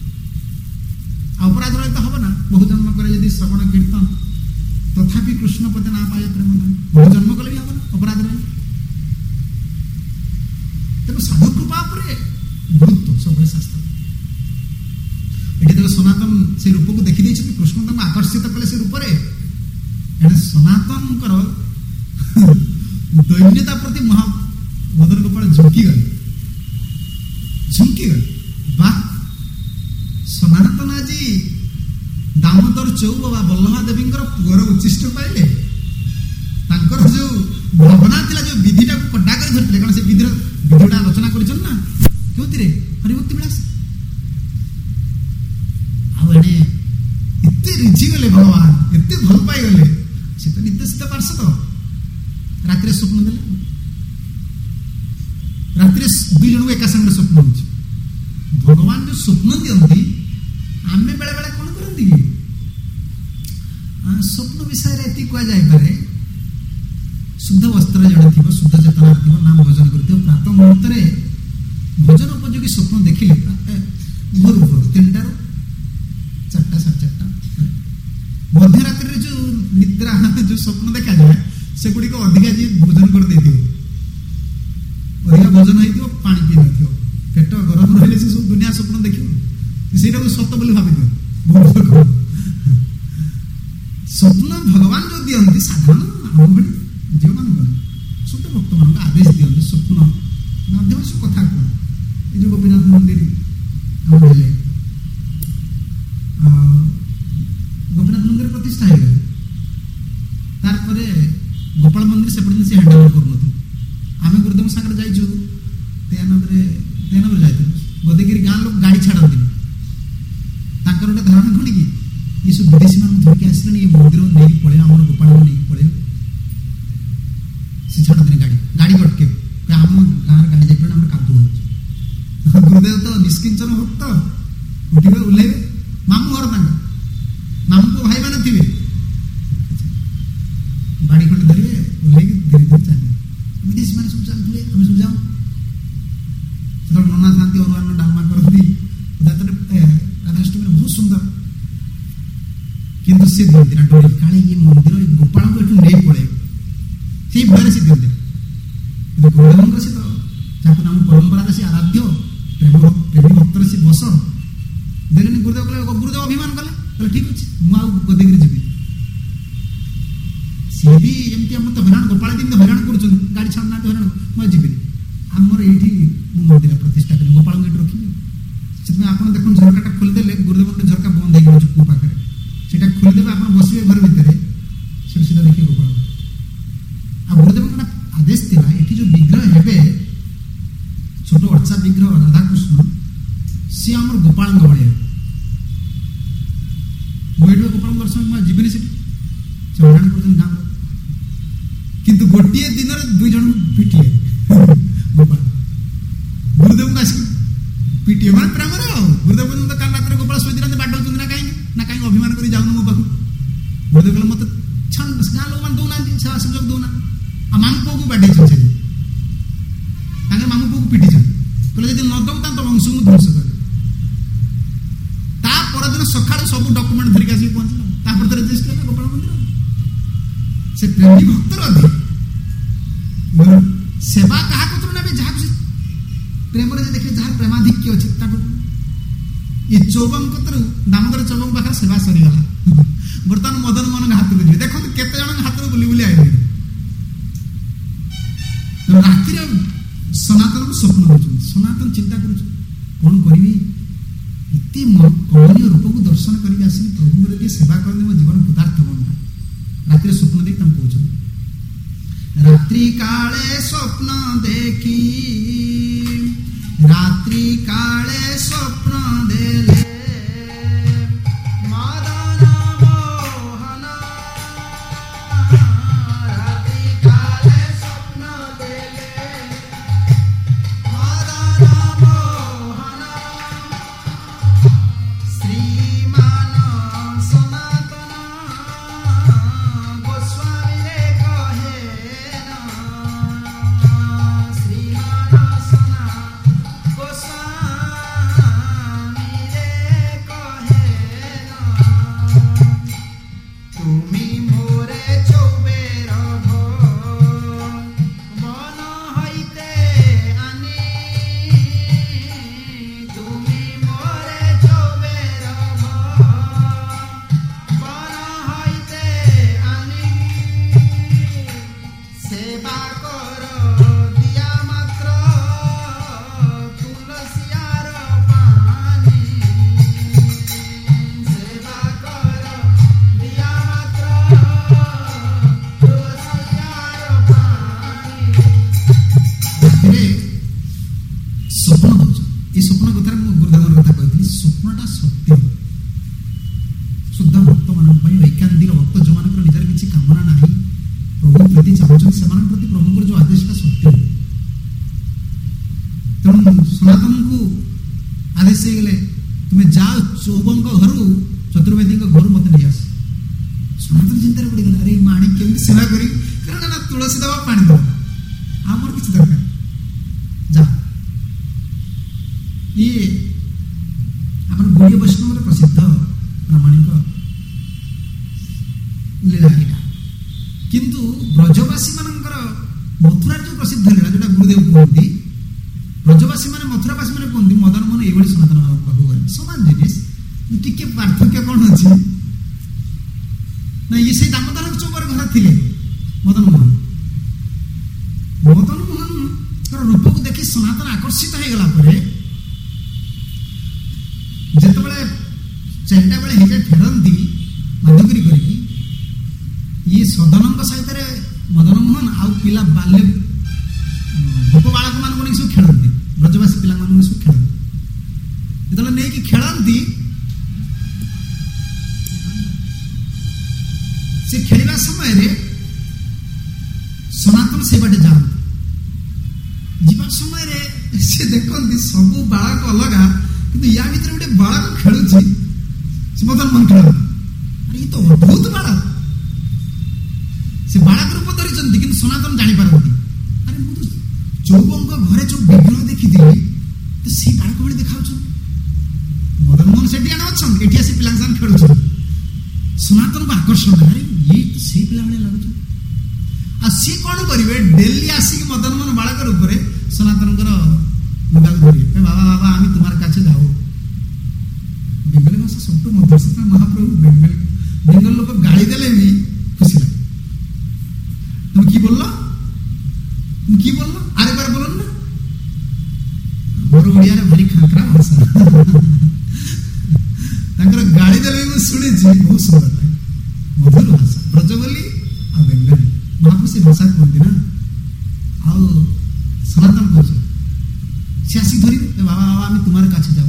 अपराध रहित हम ना बहु जन्म करे यदि श्रवण कीर्तन तथापि कृष्ण पते ना पाए प्रेम बहु जन्म कले भी हम अपराध रही तेज साधु कृपा गुरुत्व सब शास्त्र ये सनातन से रूप को देखी कृष्ण तक आकर्षित कले से रूप सनातन दैन्यता प्रति मदन गोपाल झुंकी गले बात सनातन आज दामोदर चौब बल्लभा देवी पुअर उच्चिष्ट पाइले जो भावना थी जो विधिटा कड़ा कर धरते कारण से विधिटा रचना कर हरिभक्ति विलास आते रिझी गले भगवान एत भल पाई गले से तो निर्देशित पार्षद रात स्वप्न देले रात दुई जन एका संगे स्वप्न हो भगवान जो स्वप्न दिखती आम बेले बेले कौन करती कि स्वप्न विषय ये कहुए शुद्ध वस्त्र जड़े थी शुद्ध चेतना थी नाम भजन कर प्रातः मुहूर्त भजन उपयोगी स्वप्न देखिले भोर भोर 3टार 4टा 4:30 मध्यरात्रि जो निद्रा जो स्वप्न देखा जाए से गुड़ी को अधिका जी भोजन कर दे अधिका भोजन हो पानी पी न पेट गरम रही से सब दुनिया स्वप्न देख से सत बोली भावी स्वप्न भगवान जो दिखती साधारण आम भड़ी झील मान शुद्ध भक्त मान आदेश दिखती स्वप्न माध्यम से कथा कह ये जो गोपीनाथ मंदिर गोपीनाथ मंदिर प्रतिष्ठा हो तार गोपाल मंदिर से हैंड ओवर कर आम गुरुदेव सागर जाइए दयानंद जाइए गोदेगिरी गाँ लोग गाड़ी छाड़ती गोटे धारणा कौन कि ये सब विदेशी मान धरिकी आसले ये मंदिर नहीं पड़े आम गोपाल नहीं पड़े से छाड़ती गाड़ी अटके आम गाँव गाड़ी जाए आम कादू हो गुरुदेव तो निष्किंचन भक्त उठे ओह्ल मामू घर मामू को भाई मैंने थे बाड़ी खंड धरवे ओह्ल धीरे धीरे चलिए विदेशी मैंने सब चलते आम सब जाऊँ जो नना था अरुआ डालमा करती राधाष्टमी बहुत सुंदर किंतु से दिखती ना डोरी काले ये मंदिर गोपाल को नहीं पड़े से भय से दिखती गुरुदेव से तो जहाँ नाम परंपरा से आराध्य प्रेमी भक्तर से बस देखे गुरुदेव अभिमान कले ठीक अच्छे मुझे गोदेगिरी जी सी भी एमती तो हईराण गोपाल दिन हईराण कर गाड़ी छाड़ना हईराण मुझे जीवन आमर ये मंदिर प्रतिष्ठा करें गोपाल ये रखी से आप देखो झरकाटा खोलीदे गुरुदेव झरका बंद हो पाखे से खोलीदे आप बसवे घर भितर सीधा देखिए गोपाल आ गुरुदेव आदेश था ये जो विग्रह हे छोट अर्चा विग्रह राधाकृष्ण सी आम गोपाल भाया मुझे गोपाल दर्शन जीवन से हईराण कर गाँव किंतु गोटे दिन दुई जन पिटिए गोपाल गुरुदेव को आसिक पिटिए मैंने प्रेम गुरुदेव तो काल रात गोपाल शोधी बाटो ना कहीं अभिमान कर जाऊन मो पाक गुरुदेव कहले मत गाँ लोक मैंने दौना सेवा सुजोग दौना आ मामू पुओ को बाटे मामू पुओ को पिटी कहले जब न दऊ तो वंश को ध्वंस कर परदिन सका सब डॉक्यूमेंट धरिक आसिक पहुंचल रजिस्टर है गोपाल मंदिर से प्रेमी भक्तर अधिक सेवा क्या जहाँ प्रेम देखे जहाँ प्रेमाधिक्य अच्छे ये चौबंक दामोदर चौबंक पाखे सेवा सरीगला बर्तमान मदन मोहन हाथ को जी देखो केते जन हाथ में बुली बुली आए राति सनातन को स्वप्न दे सनातन चिंता कर कौन करी कमनीय रूप को दर्शन करके आसी प्रभु सेवा करने मो जीवन पदार्थ बनना रात्रि स्वप्न देख तुम कौन रात्रि काले स्वप्न देखी रात्रि काले स्वप्न देले मदन मोहन रात्रि काले स्वप्न देले मदन मोहन श्रीमान सनातन गोस्वामी रे कहे श्रीमान गोस्वामी रे कहे तुमी मोरे चौबेर बन हईते आनी तुमी मोरे चौबेर बन हईते आनी सेवा कर दिया मात्र तुलसियार पानी सेवा कर दिया मात्र तुलसियार पानी स्वप्न दौच ये स्वप्न कथा गुरुदेव कथा कहती स्वप्नटा सत्य शुद्ध भक्त मान ऐकांतिक भक्त जो मान निजर किसी कामना ना प्रभु प्रति चाहते से प्रति प्रभु जो आदेशटा सत्य तेणु सनातन को आदेश गले तुम्हें जाओ चौबंक घर चतुर्वेदी घर मत नहीं आस सनातन चिंतार पड़गला अरे माणी केमी सेवा करी ना तुलसी दवा पानी दवा आमर किसी दरकार जा ये आम गौड़ी वैष्णव प्रसिद्ध प्रामाणिक लीला यहाँ किंतु ब्रजवासी मानकर मथुरा जो प्रसिद्ध लीला जो गुरुदेव कहते ब्रजवासी मैंने मथुरावासी मैंने कहते मदन मोहन ये सनातन पाक गए सामान जिनिस टिके पार्थक्य कौन अच्छे ना ये से दामोदर चौबर घर थे मदन मोहन रूप को देखी सनातन आकर्षित हो गला जितेबाला चारिटा बेले हेजे फेरती मधुगिरी करके ये सदन सहित मदन मोहन आउ पिला बाल्य गोप बालक मान सब खेलती ब्रजवासी पिला सब खेलती जो नहीं कि खेलती से खेलना समय सनातन से बाटे जाती जीवा समय से देखती सब बालक अलग कि या भर गोटे बालक खेलुची मदन मोहन खेल अरे ये तो अद्भुत बालक से बालक रूप धरी कि सनातन जापारती अरे मुझे चौबंक घरे जो विग्रह देखी तो से बालक भाई देखा मदन मोहन से अच्छा पिला खेलु सनातन को आकर्षण अरे ये तो से पिला लगुच आ सी कौन करेंगे डेली आसिक मदन मोहन बालक रूप में सनातन लुगा धरिए बाबा बाबा आम तुम्हारे काছে जाओ बेंगली भाषा सब मधुर से महाप्रभु बेंगल लोग गाड़ी देले भी खुशी लगे तुम की बोललो आरे बार बोलन ना मोर ओडिया रे भारी खाकरा भाषा तांकर गाड़ी देले भी सुनी बहुत सुंदर लगे मधुर भाषा ब्रजबली आ बेंगली महाप्रभु से भाषा कहती ना आ सनातन कहते সে আসি ধরিবে, বাবা বাবা আমি তোমার কাছে যাব।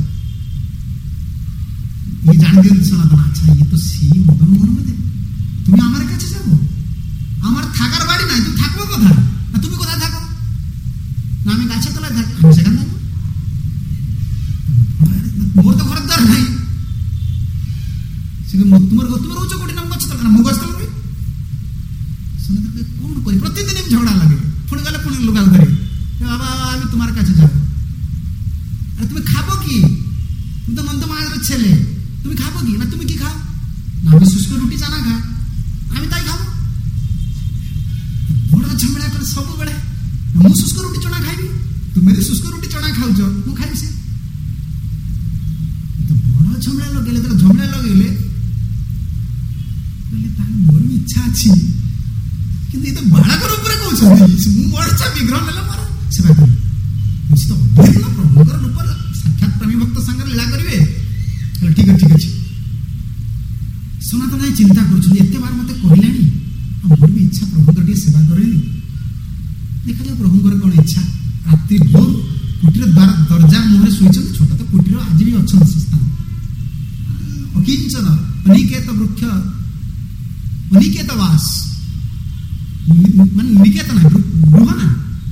ইয়ে জানি দিলেন সনাতন, আচ্ছা ইয়ে তো সেই মদন মোহন দেব, তুমি আমার কাছে যাবো? আমার থাকার বাড়ি নাই, তুমি থাকবো কোথায়? না তুমি কোথায় থাকো? না আমি গাছের তলায় থাকি। আমি সেখানে থাকবো? মোর তো ঘরের দ্বার নাই। তোমার রହୁଛ কোটি না গଛ ତଳେ? ମୁଁ ଗଛ ତଳେ সনাতনকে কোন করি? প্রতিদিন ঝগড়া লাগে, পুଣି গেলে পুଣି লুগাল ধরে, বাবা আমি তোমার কাছে যাব। আরে তুমি খাবো কি? তুমি তো নন্দ মহারাজের ছেলে, তুমি খাবো কি? না তুমি কি খাও? না আমি শুষ্ক রুটি চানা খাই, আমি তাই খাবো। বড় ঝগড়া করে ସବୁବେଳେ। ମୁଁ শুষ্ক রুটি চଣା খাইবি, তুমি যদি শুষ্ক রুটি চଣା খাଉଛ ମୁଁ ଖାଇବି ସେ। বড় ঝগড়া লগাইলে, ঝগড়া লগাইলে ତାହେଲେ ମୋର ବି ଇଚ୍ଛା ଅଛି, କିନ୍ତୁ ଏ ତ ବାଳକର ଉପରେ କହୁଛନ୍ତି। ମୁଁ ବଢିଛା ବିଗ୍ରହ ନେଲେ ମୋର ସେବା କରିବି, ନିଶ୍ଚିତ ଅଭିନ୍ନ ପ୍ରଭୁଙ୍କର ରୂପରେ ସାକ୍ଷାତ ପ୍ରେମୀ ଭକ୍ତ ସାଙ୍ଗରେ ଲୀଳା କରିବେ। ହେଲେ ଠିକ ଅଛି, ଠିକ ଅଛି। ସନାତନ ଚିନ୍ତା କରୁଛନ୍ତି, ଏତେ ବାର ମତେ କହିଲେଣି, ଆଉ ମୋର ବି ଇଚ୍ଛା ପ୍ରଭୁଙ୍କର ଟିକେ ସେବା କରେନି। ଦେଖାଯାଉ ପ୍ରଭୁଙ୍କର କଣ ଇଚ୍ଛା। ରାତ୍ରି ଭୋର କୁଟୀର ଦରଜା ମୁହଁରେ ଶୋଇଛନ୍ତି। ଛୋଟ ତ କୁଟୀର ଆଜି ବି ଅଛନ୍ତି ସେ ସ୍ଥାନ। ଅକିଞ୍ଚନ ଅନିକେତ ବୃକ୍ଷ, ଅନିକେତ ବାସ, ମାନେ ନିକେତ ନାହିଁ, ଗୃହ ନା,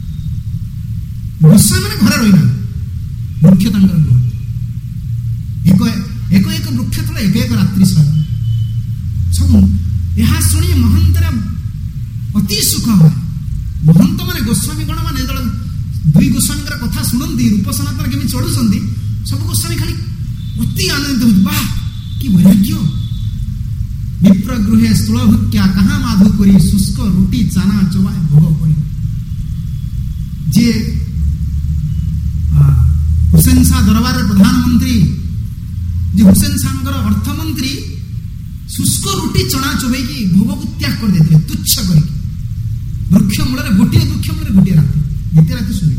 ଗୋସାଇ ମାନେ ଘରେ ରହିନା, ବୃକ୍ଷ ତାଙ୍କର ଗୃହ। ଏକ ଏକ ବୃକ୍ଷ ତଳେ ଏକ ଏକ ରାତ୍ରି ଶୟନ। ସବୁ ଏହା ଶୁଣି ମହନ୍ତର ଅତି ସୁଖ ହୁଏ। ମହନ୍ତ ମାନେ ଗୋସ୍ୱାମୀ ଗଣ ମାନେ ଯେତେବେଳେ ଦୁଇ ଗୋସ୍ୱାମୀଙ୍କର କଥା ଶୁଣନ୍ତି, ରୂପ ସନାତନ କେମିତି ଚଢୁଛନ୍ତି, ସବୁ ଗୋସ୍ୱାମୀ ଖାଲି ଅତି ଆନନ୍ଦିତ ହୁଅନ୍ତି। ବାଃ কি বৈরাগ্য! বিপ্র গৃহে স্থূলভুক্যা কাহা মাধু করি শুষ্ক রুটি চানা চোবায় ভোগ করি। যে হুসেন শাহ দরবারের প্রধানমন্ত্রী, যে হুসেন শাহଙ୍କର অর্থমন্ত্রী শুষ্ক রুটি চଣା চোবাইকি ভোগକୁ ত্যাগ କରିଦେଇଥିଲେ, ତୁଚ୍ଛ କରିକି। ବୃକ୍ଷ ମୂଳରେ ଗୋଟିଏ ବୃକ୍ଷ ମୂଳରେ ଗୋଟିଏ ରାତି, ଯେତେ ରାତି ଶୁଣେ।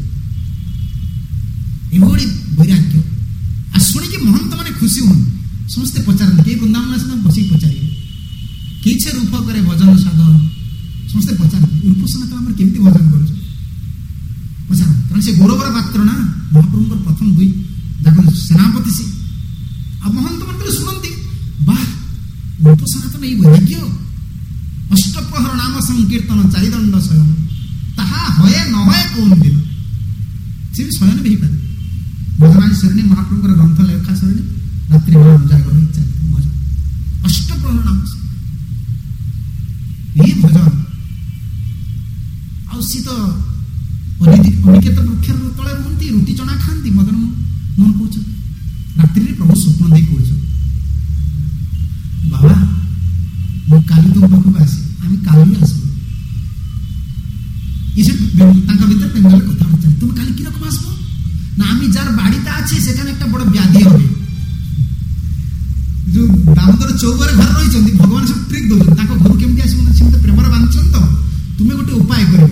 ଏଭଳି ବୈରାଗ୍ୟ। ଆଉ ଶୁଣିକି ମହନ୍ତ ମାନେ ଖୁସି ହୁଅନ୍ତି। ସମସ୍ତେ ପଚାରନ୍ତି, କେହି ବୃନ୍ଦାବନ ଆସି ବସିକି ପଚାରିବେ କିଛି ରୂପ କରେ ଭଜନ ସାଧନ। ସମସ୍ତେ ପଚାରନ୍ତି ରୂପ ସନାତନ ଆମର କେମିତି ଭଜନ କରୁଛୁ, ପଚାରନ୍ତି। କାରଣ ସେ ଗୌରବର ପାତ୍ର ନା, ମହାପ୍ରଭୁଙ୍କର ପ୍ରଥମ ଦୁଇ ଯାକ ସେନାପତି ସେ। ଆଉ ମହନ୍ତ ମାନେ ଶୁଣନ୍ତି, ବାଃ ରୂପ ସନାତନ ଏଇ ବୈରାଗ୍ୟ। ଅଷ୍ଟପ୍ରହର ନାମ ସଂକୀର୍ତ୍ତନ ଚାରିଦଣ୍ଡ ଶୟନ, ତାହା ହଏ ନ ହଏ କୋଉ ଦିନ। ସେ ବି ଶୟନ ବି ହେଇପାରେ। ଭଜନାଦି ସରିନି, ମହାପ୍ରଭୁଙ୍କର ଗ୍ରନ୍ଥ ଲେଖା ସରିନି, ରାତ୍ରି ଜାଗର ଇଚ୍ଛା ଭଜନ, ଅଷ୍ଟପ୍ରହର ନାମ ଏ ଭଜନ। ଆଉ ସିଏ ତ ଅନିକେତ ବୃକ୍ଷର ତଳେ ରୁହନ୍ତି, ରୁଟି ଚଣା ଖାଆନ୍ତି। ମଦନ ମୋହନ କହୁଛନ୍ତି, ରାତ୍ରିରେ ପ୍ରଭୁ ସ୍ୱପ୍ନ ଦେଇ କହୁଛନ୍ତି, ବାବା ମୁଁ କାଲି ତମ ପାଖକୁ ଆସି, ଆମେ କାଲି ଆସିବୁ। তাঙ্ক ভিতরে বেঙ্গলে কথাবার্তা চালে, তুমি কালি কিরকম আসবো? না আমি যার বাড়িতে আছি সেখানে একটা বড় ব্যাধি হবে। যে দামোদর চৌবরে ঘর রয়েছেন, ভগবান সব ট্রিক দৌছেন, তাঙ্ক ঘর কেমতি আসবো না, সে মতো প্রেমরে বাঁধছেন। তো তুমি গোটে উপায় করবে,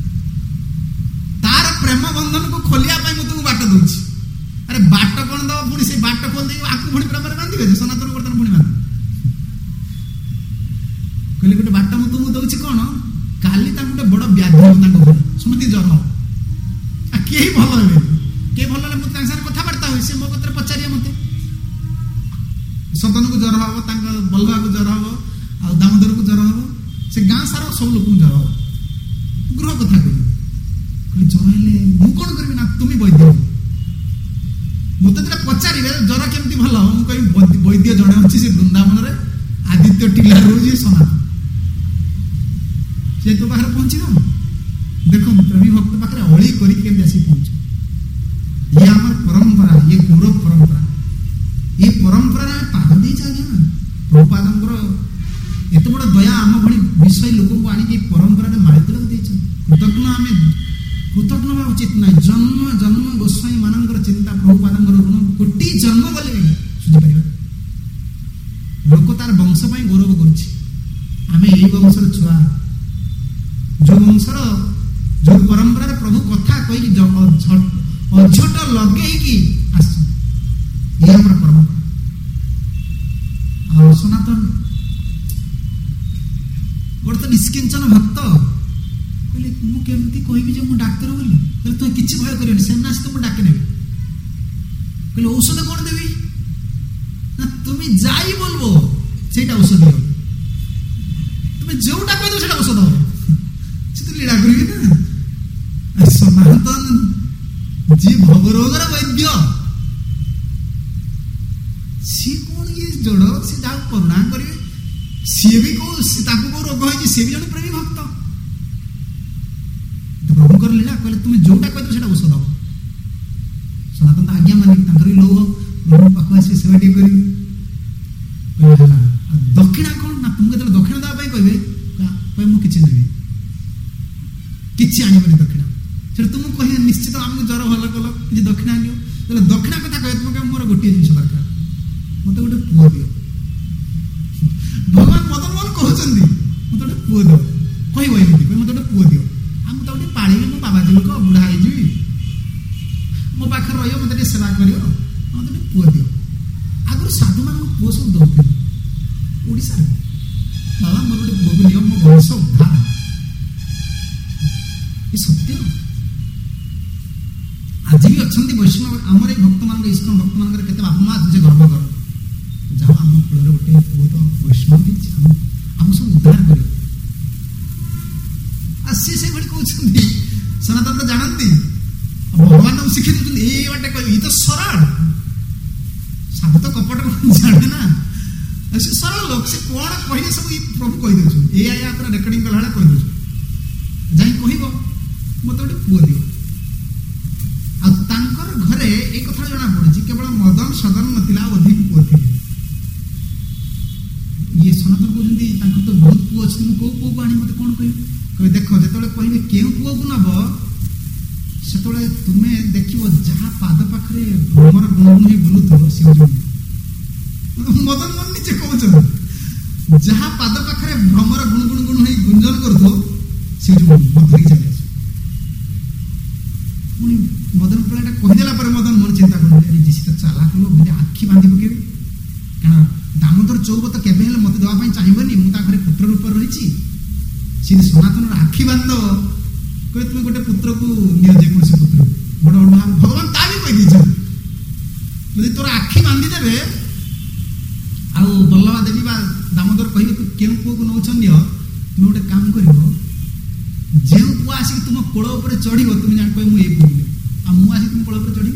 তার প্রেম বন্ধনকে খোলিয়া পাই মু তোমাকে বাট দৌছি। আরে বাট কোণ দেব, পুଣି সেই বাট খোল দিয়ে আকু পুଣି প্রেমরে বাঁধিবে যে সনাতন বর্তমান পুଣି বাঁধ କହିଲେ ଗୋଟେ ବାଟ ମୁଁ ତୁମକୁ ଦଉଛି କଣ, କାଲି ତାଙ୍କୁ ଗୋଟେ ବଡ ବ୍ୟାଧି ହବ, ତାଙ୍କ ଘରେ ସମସ୍ତେ ଜ୍ୱର ହବ, କେହି ଭଲ ହେବେ। କେହି ଭଲ ହେଲେ ମୁଁ ତାଙ୍କ ସାଙ୍ଗରେ କଥାବାର୍ତ୍ତା ହୁଏ, ସେ ମୋ କଥାରେ ପଚାରିବେ ମତେ। ସଦନକୁ ଜ୍ୱର ହବ, ତାଙ୍କ ବଲ୍ଲଭାକୁ ଜ୍ୱର ହବ, ଆଉ ଦାମୋଦରକୁ ଜ୍ୱର ହବ, ସେ ଗାଁ ସାରା ସବୁ ଲୋକଙ୍କୁ ଜ୍ୱର ହବ। ଗୃହ କଥା କହିଲେ, କହିଲେ ଜ୍ୱର ହେଲେ ମୁଁ କଣ କରିବି? ନା ତୁମି ବୈଦ୍ୟ। ମତେ ଯେତେବେଳେ ପଚାରିବେ ଜ୍ୱର କେମିତି ଭଲ ହବ, ମୁଁ କହିବି ବୈଦ୍ୟ ଜଣେ ଅଛି, ସେ ବୃନ୍ଦାବନରେ ଆଦିତ୍ୟ ଟିଲା ରହୁଛି, ସନାତନ। ସେ ତୋ ପାଖରେ ପହଞ୍ଚିବ। ଦେଖ ପ୍ରେମୀ ଭକ୍ତ ପାଖରେ ଅଳି କରିକି କେମିତି ଆସିକି ପହଞ୍ଚ। ଇଏ ଆମର ପରମ୍ପରା, ଇଏ ଗୌରବ ପରମ୍ପରା। ଏ ପରମ୍ପରାରେ ଆମେ ପାଦ ଦେଇଛେ। ଆଜ୍ଞା ପ୍ରଭୁପାଦଙ୍କର ଏତେ ବଡ ଦୟା ଆମ ଭଳି ବିଷୟ ଲୋକଙ୍କୁ ଆଣିକି ପରମ୍ପରାରେ ମାଳିତବାକୁ ଦେଇଛନ୍ତି। କୃତଜ୍ଞ ହେବା ଉଚିତ ନାହିଁ। ଜନ୍ମ ଜନ୍ମ ଗୋସ୍ୱାମୀ ମାନଙ୍କର ଚିନ୍ତା, ପ୍ରଭୁପାଦଙ୍କର ଋଣ କୋଟି ଜନ୍ମ ଗଲେ ବି ଶୁଝିପାରିବା। ଲୋକ ତାର ବଂଶ ପାଇଁ ଗୌରବ କରୁଛି। ଆମେ ଏଇ ବଂଶର ଛୁଆ, ଯୋଉ ବଂଶର ଯୋଉ ପରମ୍ପରାରେ ପ୍ରଭୁ କଥା କହିକି ଅଝଟ ଲଗେଇକି ଆସିଛୁ। ଇଏ ଆମର ପରମ୍ପରା। ଆଉ ସନାତନ ଗୋଟେ ତ ନିଷ୍କିଞ୍ଚନ ଭକ୍ତ କହିଲେ, ମୁଁ କେମିତି କହିବି ଯେ ମୁଁ ଡାକ୍ତର ବୋଲି? କହିଲେ ତୁମେ କିଛି ଭୟ କରିବନି, ସେମାନେ ଆସି ତୁମକୁ ଡାକି ନେବେ। କହିଲେ ଔଷଧ କ'ଣ ଦେବି ନା তুমি যাই বলবো সেইটা ঔষধ হবে, তুমি যেটা কইদো সেটা ঔষধ হবে। সে তো লীলা করবি না। সনাতন যে ভবরোগর বৈদ্য, সি কোন ইয়ে জড়, সে যা করুণা করবে, ସିଏ ବି ତାକୁ କୋଉ ରୋଗ ହେଇଛି, ସିଏ ବି ଜଣେ ପ୍ରେମୀ ଭକ୍ତ। ପ୍ରଭୁଙ୍କର ଲୀଳା, କହିଲେ ତୁମେ ଯୋଉଟା କହିବ ସେଇଟା ଔଷଧ ହବ। ସନାତନ ଆଜ୍ଞା ମାନିକି ତାଙ୍କର ବି ଲୋଭ, ପ୍ରଭୁ ପାଖକୁ ଆସିବେ ସେବା ଟିକେ କରିବି। କହିଲେ ହେଲା ଦକ୍ଷିଣା କ'ଣ ନା ତୁମକୁ ଯେତେବେଳେ ଦକ୍ଷିଣା ଦେବା ପାଇଁ କହିବେ, କହିବେ ମୁଁ କିଛି ନେବି, କିଛି ଆଣିବନି ଦକ୍ଷିଣା। ସେଟା ତୁମକୁ କହିବେ ନିଶ୍ଚିତ ଆମକୁ ଜ୍ୱର ଭଲ କଲ, କିଛି ଦକ୍ଷିଣା ଆଣିବ। ତାହେଲେ ଦକ୍ଷିଣା କଥା କହିବେ, ତୁମେ କହିବ ମୋର ଗୋଟିଏ ଜିନିଷ ଦରକାର, ମତେ ଗୋଟେ ପୁଅ ଦିଅ। ଭଗବାନ ମଦନ ମୋହନ କହୁଛନ୍ତି ମତେ ଗୋଟେ ପୁଅ ଦିଅ, କହିବ ଏମିତି, ମତେ ଗୋଟେ ପୁଅ ଦିଅ, ଆଉ ମୁଁ ତାକୁ ଟିକେ ପାଳିବି, ମୋ ବାବାଜୀ ଲୋକ ବୁଢା ହେଇଯିବି, ମୋ ପାଖରେ ରହିବ, ମତେ ଟିକେ ସେବା କରିବ, ମତେ ଟିକେ ପୁଅ ଦିଅ। ଆଗରୁ ସାଧୁମାନଙ୍କୁ ପୁଅ ସବୁ ଦଉଥିଲେ ଓଡ଼ିଶାରେ, ବାବା ମୋର ଗୋଟେ ପୁଅକୁ ନିଅ, ମୋ ବଂଶ ଉଦ୍ଧାର। ଏ ସତ୍ୟ। ଆଜି ବି ଅଛନ୍ତି ବୈଷ୍ଣବ, ଆମର ଏଇ ଭକ୍ତମାନଙ୍କ ଇସ୍କନ ଭକ୍ତମାନଙ୍କର କେତେ ବାପା ମା ଯେ ଗର୍ବ କର, ଯାହା ଆମ କୁଳରେ ଗୋଟେ ପୁଅ ତ ବୈଷ୍ଣବ ହେଇଛି, ଆମକୁ ସବୁ ଉଦ୍ଧାର କରିବ। ଆଉ ସିଏ ସେଇଭଳି କହୁଛନ୍ତି, ସନାତନ ତ ଜାଣନ୍ତି, ଭଗବାନ ତାଙ୍କୁ ଶିଖେଇ ଦଉଛନ୍ତି ଏଇ ବାଟେ କହିବି, ଇଏ ତ ସରଳ ସାଧୁ ତ କପଟ ଜାଣେ ନା, ସେ ସରଳ ଲୋକ, ସେ କଣ କହିଲେ ସବୁ ପ୍ରଭୁ କହିଦଉଛନ୍ତି, ଏଇଆ ପୁରା ରେକର୍ଡିଂ କଲା ଭଳିଆ କହିଦଉଛନ୍ତି। ଯାଇ କହିବ ମତେ ଗୋଟେ ପୁଅ ଦିଅ। ଆଉ ତାଙ୍କର ଘରେ ଏଇ କଥା ଜଣା ପଡୁଛି କେବଳ ମଦନ ସଦନ ନଥିଲା, ଆଉ ଅଧିକ ପୁଅ ଥିଲେ। ଇଏ ସନାତନ କହୁଛନ୍ତି ତାଙ୍କର ତ ବହୁତ ପୁଅ ଅଛି, ମୁଁ କୋଉ ପୁଅକୁ ଆଣି ମତେ କଣ କହିବି? କହିବେ ଦେଖ, ଯେତେବେଳେ କହିବେ କେଉଁ ପୁଅକୁ ନବ, ସେତେବେଳେ ତୁମେ ଦେଖିବ ଯାହା ପାଦ ପାଖରେ ଭ୍ରମର ଗୁଣଗୁଣ ହେଇ ବୁଲୁଥିବ, ସେ ହଉଛି ମଦନ ମୋହନ ନିଜେ କହୁଛନ୍ତି, ଯାହା ପାଦ ପାଖରେ ଭ୍ରମର ଗୁଣ ହେଇ ଗୁଞ୍ଜନ କରୁଥିବ, ସେ ହଉଛି ଧରିକି ଚାଲି ଆସିବ। ପୁଣି ମଦନ ପିଲାଟା କହିଦେଲା ପରେ ମଦନ ମୋହନ ଚିନ୍ତା କରନ୍ତି, ସେ ତ ଚାଲାକ ଲୋକ, ଆଖି ବାନ୍ଧି ପକେଇବେ, କାରଣ ଦାମୋଦର ଚୌବ ତ କେବେ ହେଲେ ମତେ ଦେବା ପାଇଁ ଚାହିଁବନି, ମୁଁ ତା ଘରେ ପୁତ୍ର ରୂପରେ ରହିଛି। ସେ ସନାତନର ଆଖି ବାନ୍ଧିଦବ, କହିବେ ତୁମେ ଗୋଟେ ପୁତ୍ରକୁ ନିଅ, ଯେକୌଣସି ପୁତ୍ର, ବଡ ବଡ ଭଗବାନ ତା ବି କହିଦେଇଛନ୍ତି, ଯଦି ତୋର ଆଖି ବାନ୍ଧିଦେବେ ଆଉ ବଲ୍ଲଭା ଦେବୀ ବା ଦାମୋଦର କହିବେ ତୁ କେଉଁ ପୁଅକୁ ନଉଛ ନିଅ, ତୁମେ ଗୋଟେ କାମ କରିବ, ଯେଉଁ ପୁଅ ଆସିକି ତୁମ କୋଳ ଉପରେ ଚଢିବ, ତୁମେ ଜାଣି କହିବ ମୁଁ ଏଇ ପୁଅ, ଆଉ ମୁଁ ଆସିକି ତୁମ କୋଳ ଉପରେ ଚଢିବି।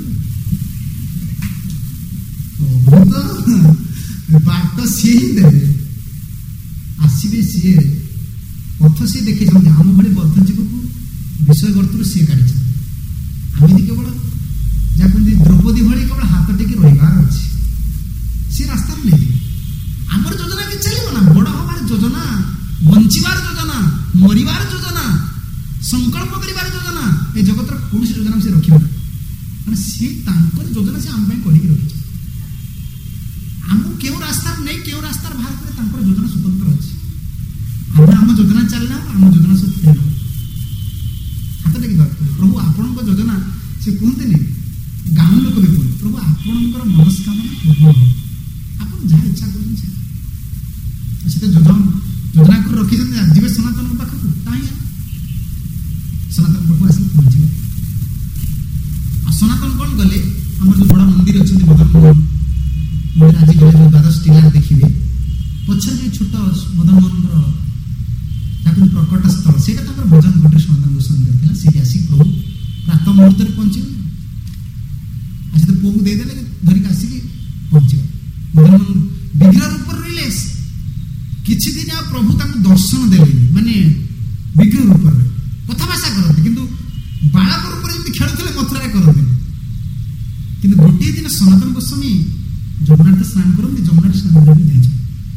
ବାଟ ସିଏ ହିଁ ଦେବେ, ଆସିବେ ସିଏ, ପଥ ସିଏ ଦେଖେଇଛନ୍ତି, ଆମ ଭଳି ବଦ୍ଧ ଜୀବକୁ ବିଷୟ ଗର୍ତ୍ତରୁ ସିଏ କାଢିଛନ୍ତି। ଆମେ କେବଳ ଯାହା କୁହନ୍ତି ଦ୍ରୌପଦୀ ଭଳି କେବଳ ହାତ ଟେକି ରହିବାର ଅଛି, ସେ ରାସ୍ତାରେ ନେଇଯିବେ। ଆମର ଯୋଜନା କିଛି ଚାଲିବ ନା, ବଡ ହବାର ଯୋଜନା, ବଞ୍ଚିବାର ଯୋଜନା, ମରିବାର ଯୋଜନା, ସଂକଳ୍ପ କରିବାର ଯୋଜନା, ଏ ଜଗତର କୌଣସି ଯୋଜନା ସେ ରଖିବେ ନା, କାରଣ ସିଏ ତାଙ୍କର ଯୋଜନା ସେ ଆମ ପାଇଁ କରିକି ରଖିଛନ୍ତି। ଆମକୁ କେଉଁ ରାସ୍ତାରେ ନେଇ କେଉଁ ରାସ୍ତାରେ ବାହାର করে ତାଙ୍କର ଯୋଜନା ସ୍ୱତନ୍ତ୍ର ଅଛି। ଆମେ ଆମ ଯୋଜନା ଚାଲିଲା, ଆମ ଯୋଜନା ସବୁ ଫେଲ୍ ହେବ। ହାତ ଟେକି ଦରକାର, ପ୍ରଭୁ ଆପଣଙ୍କ ଯୋଜନା, ସେ କୁହନ୍ତିନି, ଗାଁ ଲୋକ ବି କୁହନ୍ତି, ପ୍ରଭୁ ଆପଣଙ୍କର ମନସ୍କାମନା ପୂର୍ଣ୍ଣ ହେବ, ଆପଣ ଯାହା ଇଚ୍ଛା କରୁଛନ୍ତି ସେ ତ ଯୋଜନା କରି ରଖିଛନ୍ତି। ଯିବେ ସନାତନଙ୍କ ପାଖକୁ, କାହିଁକି ସନାତନ ପାଖକୁ ଆସିକି ପହଞ୍ଚିବେ। ଆଉ ସନାତନ କଣ ଗଲେ, ଆମର ଯୋଉ ବଡ ମନ୍ଦିର ଅଛନ୍ତି ମଦନ ମୋହନ ଆଜି ଗଲେ ଯୋଉ ଦ୍ୱାଦଶ ଟିଲା ଦେଖିବେ, ପଛରେ ଯୋଉ ଛୋଟ ମଦନ ମୋହନଙ୍କର ତାକୁ ପ୍ରକଟ ସ୍ଥଳ, ସେଇଟା ତାଙ୍କର ଭଜନ ଗୋଟେ ସନାତନ ଗୋସ୍ୱାମୀଙ୍କର ଥିଲା। ସେଇଠି ଆସିକି ପ୍ରଭୁ ପ୍ରାତଃ ମୁହୂର୍ତ୍ତରେ ପହଞ୍ଚିବେ, ଆଜି ତ ପୁଅକୁ ଦେଇଦେଲେ, ଧରିକି ଆସିକି ପହଞ୍ଚିବେ। ମଦନ ମୋହନ ବିଗ୍ରହ ରୂପରେ ରହିଲେ, କିଛି ଦିନ ଆଉ ପ୍ରଭୁ ତାଙ୍କୁ ଦର୍ଶନ ଦେଲେନି, ମାନେ ବିଗ୍ରହ ରୂପରେ କଥାଭାଷା କରନ୍ତି, କିନ୍ତୁ ବାଳକ ରୂପରେ ଯେମିତି ଖେଳୁଥିଲେ ମଥୁରାରେ କରନ୍ତିନି। କିନ୍ତୁ ଗୋଟିଏ ଦିନ ସନାତନ ଗୋସ୍ୱାମୀ ଯମୁନାରେ ସ୍ନାନ କରନ୍ତି, ଯମୁନାରେ ସ୍ନାନ କରିବାକୁ ଯାଇଛନ୍ତି।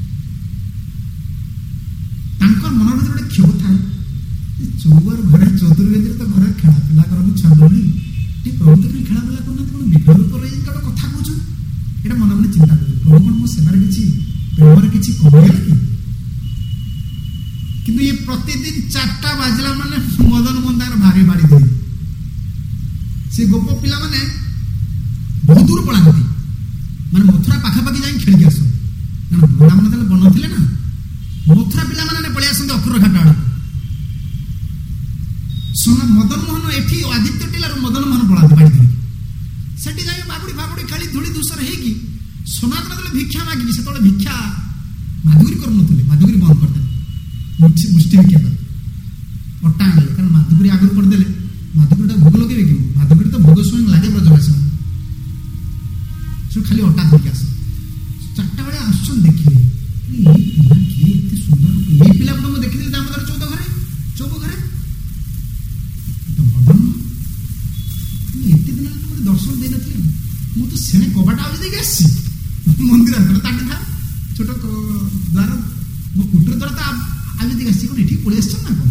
ତାଙ୍କର ମନରେ ଗୋଟେ କ୍ଷୋଭ ଥାଏ, ଚୌବର ଘରେ ଚତୁର୍ବେଦୀରେ ତ ଘରେ ଖେଳା ପିଲା କରନ୍ତି, ଛୁଆ ବୋଲି ଟିକେ ପ୍ରଭୁ ତ ଖେଳା ପିଲା କରୁନାହାନ୍ତି, କଣ ବିଗ୍ରହ ରୂପରେ ଗୋଟେ କଥା କହୁଛନ୍ତି, ଏଇଟା ମନେ ମନେ ଚିନ୍ତା କରୁଛି, ପ୍ରଭୁ କଣ ମୋ ସେବାରେ କିଛି ପ୍ରେମରେ କିଛି କମିଗଲା କି? କିନ୍ତୁ ଇଏ ପ୍ରତିଦିନ 4ଟା ବାଜିଲା ମାନେ ମଦନ ମୋହନ ତାଙ୍କର ଭାରି ବାড়ি ଦେଇ, ସେ ଗୋପ ପିଲାମାନେ ବହୁତ ଦୂର ପଳାନ୍ତି, ମାନେ ମଥୁରା ପାଖାପାଖି ଯାଇ ଖେଳିକି ଆସନ୍ତି, କାରଣ ବୁଢ଼ାମାନେ ତାହେଲେ ବନ ଥିଲେ ନା, ମଥୁରା ପିଲାମାନେ ପଳେଇ ଆସନ୍ତି ଅକ୍ରୁର ଘାଟ ଆଡ଼କୁ। ମଦନ ମୋହନ ଏଠି ଆଦିତ୍ୟ ଟିଲାରୁ ମଦନ ମୋହନ ପଳାନ୍ତି ବାଡ଼ି ଧରିକି। ସେଠି ଯାଇ ବାଗୁଡ଼ି ଫାଗୁଡ଼ି ଖେଳି ଧୂଳି ଧୂସର ହେଇକି ସନାତନ ଯେତେବେଳେ ଭିକ୍ଷା ମାଗିକି, ସେତେବେଳେ ଭିକ୍ଷା ମାଧୁରୀ କରୁନଥିଲେ, ମାଧୁରୀ ବନ୍ଦ କରିଦେଲେ, ମୁଷ୍ଟି ଭିକ୍ଷା କଲେ, ଅଟା ଆଣିଲେ। କାରଣ ମାଧୁରୀ ଆଗରୁ କରିଦେଲେ ମାଧୁରୀଟା ଭୋଗ ଲଗେଇବେ କି? ମାଧୁରୀ ତ ଭୋଗ ସ୍ୱୟଂ ଲାଗେ ବ୍ରଜବାସୀ ମାନେ, ସବୁ ଖାଲି ଅଟା ଧରିକି ଆସ। 4ଟା ବେଳେ ଆସୁଛନ୍ତି, ଦେଖିଲେ ଏଇ ପିଲା କିଏ ଏତେ ସୁନ୍ଦର, ଏଇ ପିଲାକୁ ତ ମୁଁ ଦେଖିଥିଲି ଦାମୋଦର ଚୌକ ଘରେ ମଦନ, ଏତେ ଦିନ ମୋତେ ଦର୍ଶନ ଦେଇନଥିଲି, ମୁଁ ତ ସେଣେ କବାଟ ଆଉଜି ଦେଇକି ଆସିଛି ମନ୍ଦିର ହାତରେ, ତାଟେ ଥା ଛୋଟ ଦ୍ୱାର, ମୋ କୁଟୀର ଦ୍ୱାର ତ ଆଉଜି ଦେଇକି ଆସିଛି, କ'ଣ ଏଠିକି ପଳେଇ ଆସିଛ ନା କ'ଣ?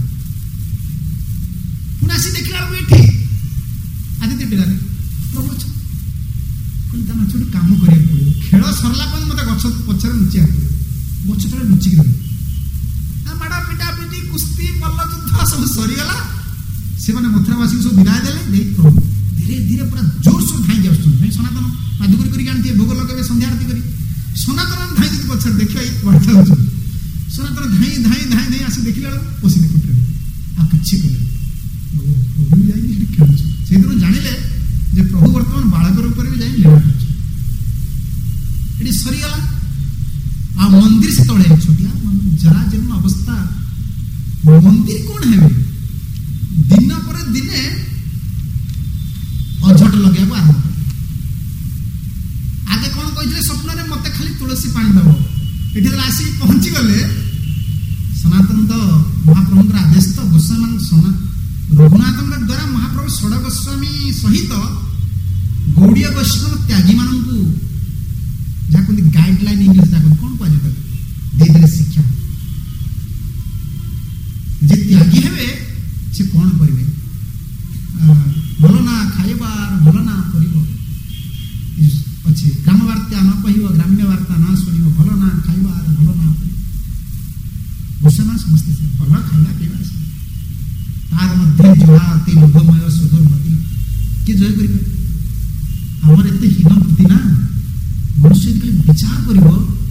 ପୁଣି ଆସି ଦେଖିଲା ବେଳକୁ ଏଠି ଆଦିତ୍ୟ ଟିଲାରେ ପ୍ରଭୁ ଅଛ। କହିଲେ ତା ମାଛ ଗୋଟେ କାମ କରିବାକୁ ପଡ଼ିବ, ଖେଳ ସରିଲା ପରେ ମୋତେ ଗଛ ପଛରେ ଲୁଚିବାକୁ ପଡ଼ିବ, ଗଛ ତଳେ ଲୁଚିକି ରହିବ। ମାଡ଼ ପିଟା ପିଟି କୁସ୍ତି ମଲ୍ଲ ଯୁଦ୍ଧ ସବୁ ସରିଗଲା, ସେମାନେ ମଥୁରାବାସୀଙ୍କୁ ସବୁ ବିଦାୟ ଦେଲେ। ଦେଇ ପ୍ରଭୁ ଧୀରେ ଧୀରେ ପୁରା ଜୋରସୋର ଧାଇଁକି ଆସୁଛନ୍ତି। ସନାତନ ମାଧୁକରୀ କରିକି ଆଣିଥିବେ, ଭୋଗ ଲଗେଇବେ ସନ୍ଧ୍ୟା ଆରତି କରି। ସନାତନ ଧାଇଁ ଯଦି ପଛରେ ଦେଖିବା ଏଇ ବର୍ଷା ହେଉଛନ୍ତି, ସନାତନ ଧାଇଁ ଧାଇଁ ଧାଇଁ ଧାଇଁ ଆସି ଦେଖିଲା ବେଳକୁ ପଶିଲେ କୁଟୀରେ, ଆଉ କିଛି କଲେ। ପ୍ରଭୁ ବି ଯାଇକି ସେଠି ଖେଳୁଛି। ସେଇଦିନ ଜାଣିଲେ ଯେ ପ୍ରଭୁ ବର୍ତ୍ତମାନ ବାଳକ ରୂପରେ ବି ଯାଇ ଲୀଳା କରୁଛି। ଏଠି ସରିଗଲା। ଆଉ ମନ୍ଦିର ସେତେବେଳେ ଛୋଟିଆ ଜରା ଜୀର୍ଣ୍ଣ ଅବସ୍ଥା, ମନ୍ଦିର କ'ଣ ହେବେ? ଦିନ ପରେ ଦିନେ ଅଝଟ ଲଗେଇବାକୁ ଆରମ୍ଭ କଲେ। ଆଗେ କ'ଣ କହିଥିଲେ ସ୍ୱପ୍ନରେ, ମତେ ଖାଲି ତୁଳସୀ ପାଣି ଦବ। ଏଠି ଯେତେବେଳେ ଆସିକି ପହଞ୍ଚିଗଲେ, ସନାତନ ତ ମହାପ୍ରଭୁଙ୍କର ଆଦେଶ, ତ ଗୋସ୍ୱାମୀ ରଘୁନାଥଙ୍କ ଦ୍ୱାରା ମହାପ୍ରଭୁ ଷଡ଼ ଗୋସ୍ୱାମୀ ସହିତ ଗୌଡ଼ୀୟ ବୈଷ୍ଣବ ତ୍ୟାଗୀ ମାନଙ୍କୁ, ଯାହା କୁହନ୍ତି ଗାଇଡଲାଇନ ଇଂଲିଶ, ଯାହା କ'ଣ କୁହାଯାଏ ତାକୁ, ଦେଇଦେଲେ ଶିକ୍ଷା। ଯେ ତ୍ୟାଗୀ ହେବେ ସେ କ'ଣ କରିବେ? ଭଲ ନା ଖାଇବାର, ଭଲ ନା କରିବ ଅଛି, ଗ୍ରାମ ବାର୍ତ୍ତା ନ କହିବ, ଗ୍ରାମ୍ୟ ବାର୍ତ୍ତା ନ ଶୁଣିବ, ଭଲ ନା ଖାଇବାର, ଭଲ ନା ଗୋସ୍ୱାମୀ ସମସ୍ତେ ଭଲ ଖାଇବା ପିଇବା, ତାର ମଧ୍ୟରେ ଜଳା ଅତି ଲୋଭମୟ ସୁଦୁର୍ମତି, କିଏ ଜୟ କରିପାରେ? ଆମର ଏତେ ହୀନ ବୃତ୍ତି ନା, ମନୁଷ୍ୟ ଯଦି ବିଚାର କରିବ,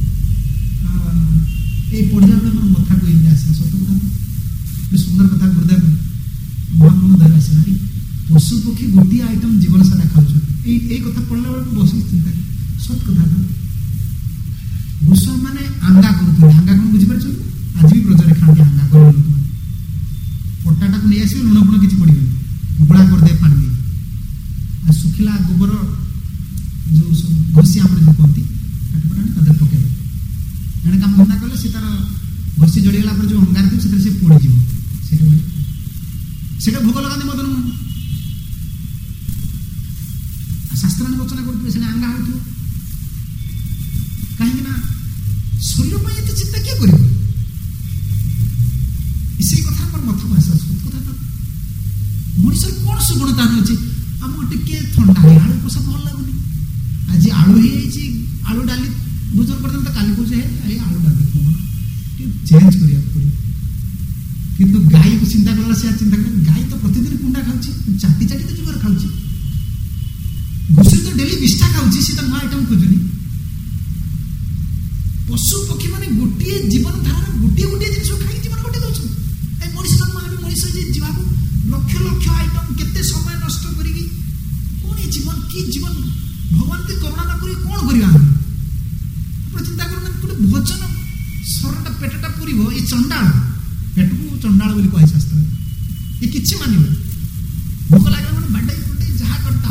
এই পড়িলা বেড়ে আমার মথাকে এমনি আসে, সত্য কথা সুন্দর কথা গুরুদেব মহাপ্রভু ধরে আসে না, পশু পক্ষী গোটিয়ে আইটম জীবন সারা খাওছেন, এই কথা পড়লা বেড়ে বসে চিন্তা সত কথা। গোস্বামী মানে আঙ্গা করুଥିଲେ, আঙ্গা কোণ বুঝিপারছেন? আজ বি ব্রজরে খাঁটি আঙ্গা গরিব লোকମାନେ পটাটাকে নিয়ে আসবে, লুণ ফুণ কিছু পড়িবেনি, গুড়া କରିଦେବେ ପାଣି দিয়ে, আর শুখিলা গোবর যে সব ঘষি আমরা যে কুহতি কাঠপটানি তাদের পকাইবে, এনে কাম ধন্দা কলে সে তার ঘষি জড়িগলা পরে যে অঙ্গার ଥିବ ସେଥିରେ সে ପୋଡ଼ିଯିବ, সেটা ভোগ লগাতে মদন মোহন শাস্ত্রানি রচনা করতে সেটা আঙ্গা হইଥିବ, কাহিଁକି না শরীর ପାଇଁ এত চিন্তা কিଏ କରିବ? সেই কথা আমার মথাକୁ আসে, কথা তো মଣିষর কোণ সুগুণ তার ଅଛି, আমার টিকে ଥଣ୍ଡା ହେଇ আলু কষা ভাল লাগুনি, আজ আলু ହେଇଯାଇଛି, আলু ডালি ভোজন করতে তো কালি কହୁছে এই আলু ডালি চেঞ্জ କରିବାକୁ ପଡ଼ିବ। কিন্তু ଗାଈକୁ ଚିନ୍ତା କଲା ସେ ଚିନ୍ତା କଲେ ଗାଈ ତ ପ୍ରତିଦିନ କୁଣ୍ଡା ଖାଉଛି, ଚାଟି ଚାଟି ତ ଜୀବନ ଖାଉଛି, ଘୁଷୁରୀ ତ ଡେଲି ବିଷ୍ଠା ଖାଉଛି, ସେ ତ ନୂଆ ଆଇଟମ ଖୋଜୁନି। ପଶୁ ପକ୍ଷୀ ମାନେ ଗୋଟିଏ ଜୀବନ ଧାରଣ, ଗୋଟିଏ ଗୋଟିଏ ଜିନିଷ ଖାଇକି ଜୀବନ କଟେଇ ଦଉଛନ୍ତି। এই ମଣିଷ ଜନ୍ମ ହେବେ, ମଣିଷ ଯେ ଯିବାକୁ ଲକ୍ଷ ଲକ୍ଷ ଆଇଟମ, କେତେ ସମୟ ନଷ୍ଟ କରିକି କଣ ଏ ଜୀବନ, କି ଜୀବନ ଭଗବାନ କେ କରୁଣା ନ କରି କଣ କରିବା ଆମେ? ଆପଣ ଚିନ୍ତା କରୁନାହାନ୍ତି, ଗୋଟେ ଭୋଜନ ଶରୀରଟା ପେଟଟା ପୁରିବ, ଏ ଚଣ୍ଡାଳ পেটকু চন্ডাল বলে কয় শাস্ত্রে, এ কিছু মানিবে, ভোক লাগলে মানে বাডাই কুটাই যাহা কর তা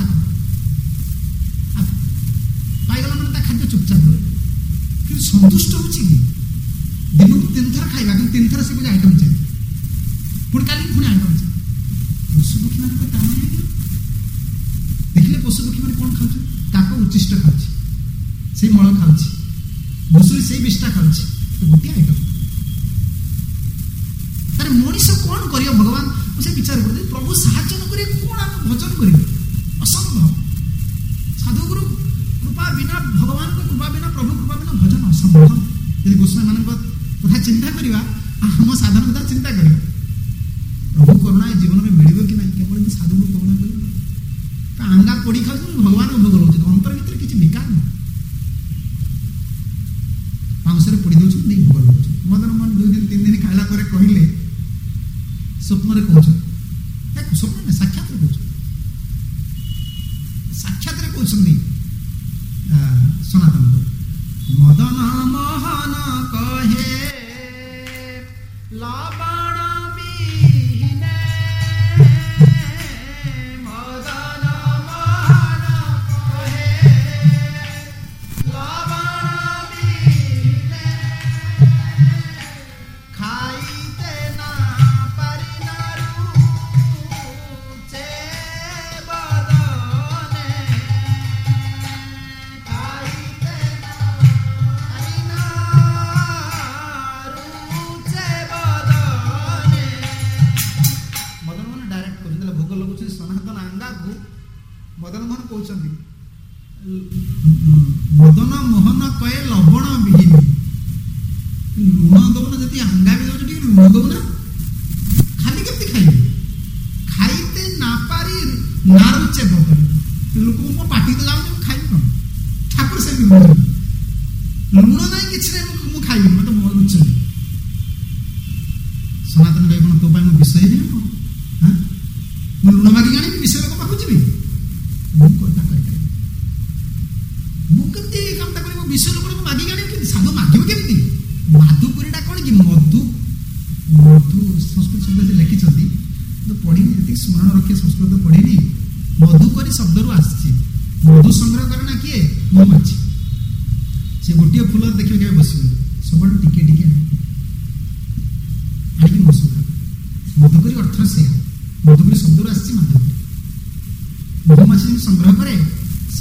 পাইগলা মানে তা খাদ্য চুপচাপ রয়ে, কিন্তু সন্তুষ্ট হচ্ছে কি দিনକୁ 3 ଥର ଖାଇବା, কিন্তু 3 ଥର ସେ କହୁଛି ଆଇଟମ ଚେଞ୍ଜ, ପୁଣି କାଲି ପୁଣି ଆଇଟମ ଚେଞ୍ଜ। ପଶୁପକ୍ଷୀ ମାନଙ୍କ ତା ମାନେ ଦେଖିଲେ ପଶୁପକ୍ଷୀ ମାନେ କଣ ଖାଉଛି? କାକ ଉଚ୍ଚିଷ୍ଟ ଖାଉଛି, ସେଇ ମଳ ଖାଉଛି, ଘୁଷୁରୀ ସେଇ ବିଷ୍ଠା ଖାଉଛି, ଗୋଟିଏ ଆଇଟମ। তার মଣିষ কোণ করিব? ভগবান সে বিচার করতে প্রভু সাহায্য নকরে কোণ আমি ভজন করিবে, অসম্ভব। সাধুগুরু কৃপা বিনা, ভগবান কৃপা বিনা, প্রভু কৃপা বিনা ভজন অসম্ভব। যদি গোস্বামী মান কথা চিন্তা করা, আম সাধারণ কথা চিন্তা করা, প্রভু করুণা এই জীবনের মিলবে কি না, কেবল যদি সাধুগুরু করুণা করবে। আঙ্গা পড়ি খাওছেন, ভগবান ভোগ লৌছেন, অন্তর ভিতরে কিছু বিকার নেই, পাংশরে পড়ি দৌছেন, নেই ভোগ লৌছেন। মদন মোহন 2 দিন 3 দিন খাইলা পরে কহিলে, স্বপ্ନରେ କହୁଛନ୍ତି କହୁଛନ୍ତି ସନାତନକୁ, ମଦନ ମୋହନ କହେ ଲବଣ ବିହୀନେ, ମଦନ ମୋହନ କହେ ଲବଣ ବିହୀନେ, ଖାଇତେ ନା ପାରି ନାରୁ ଚେ ବଦନେ, ଖାଇତେ ନା ପାରି ନାରୁ ଚେ ବଦନେ। ମଦନ ମୋହନ ଡାଇରେକ୍ଟ କହୁଛନ୍ତି, ଭୋଗ ଲଗାଉଛନ୍ତି ସନାତନ ଆଙ୍ଗାକୁ। ମଦନ ମୋହନ କହୁଛନ୍ତି ମଦନ ମୋହନ କହେ ଲବଣ ବିହୀନ, ଲୁଣ ଦଉନ, ଯଦି ଆଙ୍ଗା ବି ଦଉଛ ଟିକେ ଲୁଣ ଦଉନ, ଖାଲି କେମିତି ଖାଇବେ? ଖାଇତେ ନା ପାରି ନାରୁଚେ ବଦନ, ଲୋକଙ୍କୁ ମୋ ପାଟି ତ ଯାଉନି, ମୁଁ ଖାଇବି କଣ? ଠାକୁର ସେମିତି କହୁଛନ୍ତି, ଲୁଣ ନାହିଁ କିଛି ନାହିଁ, ମୁଁ ଖାଇବିନି, ମତେ ମୋ ରୁଚୁନି। ସନାତନ ଭାଇ କଣ ତୋ ପାଇଁ ମୁଁ ବିଷ ହେବି ନା କଣ? ମୁଁ ଲୁଣ ମାଗିକି ଆଣିବି, ବିଷ ଲୋକ ପାଖକୁ ଯିବି? ମୁଁ କଥା କରିପାରିବି, ମୁଁ କେମିତି ଏ କାମଟା କରିବି? ବିଷ ଲୋକରେ ମୁଁ ମାଗିକି ଆଣିବି କେମିତି? ସାଧୁ ମାଗିବ କେମିତି? ମାଧୁପୁରୀଟା କଣ କି? ମଧୁ, ମଧୁ ସଂସ୍କୃତ ଶବ୍ଦ ଲେଖିଛନ୍ତି, ପଢିନି, ଯେତିକି ସ୍ମରଣ ରଖେ ସଂସ୍କୃତ ପଢିନି। ମଧୁକରୀ ଶବ୍ଦରୁ ଆସିଛି। ମଧୁ ସଂଗ୍ରହ କରେ ନା କିଏ? ମହୁମାଛି। ସେ ଗୋଟିଏ ଫୁଲ ଦେଖିବେ କେବେ ବସିବନି, ସବୁଆଡୁ ଟିକେ ଟିକେ ଆଣିକି ମଶୁ ଖାଏ। ମଧୁକରୀ ଅର୍ଥ ସେଇଆ, ମଧୁକରୀ ଶବ୍ଦରୁ ଆସିଛି ମାଧୁକରୀ। ମହୁମାଛି ଯେମିତି ସଂଗ୍ରହ କରେ ସେ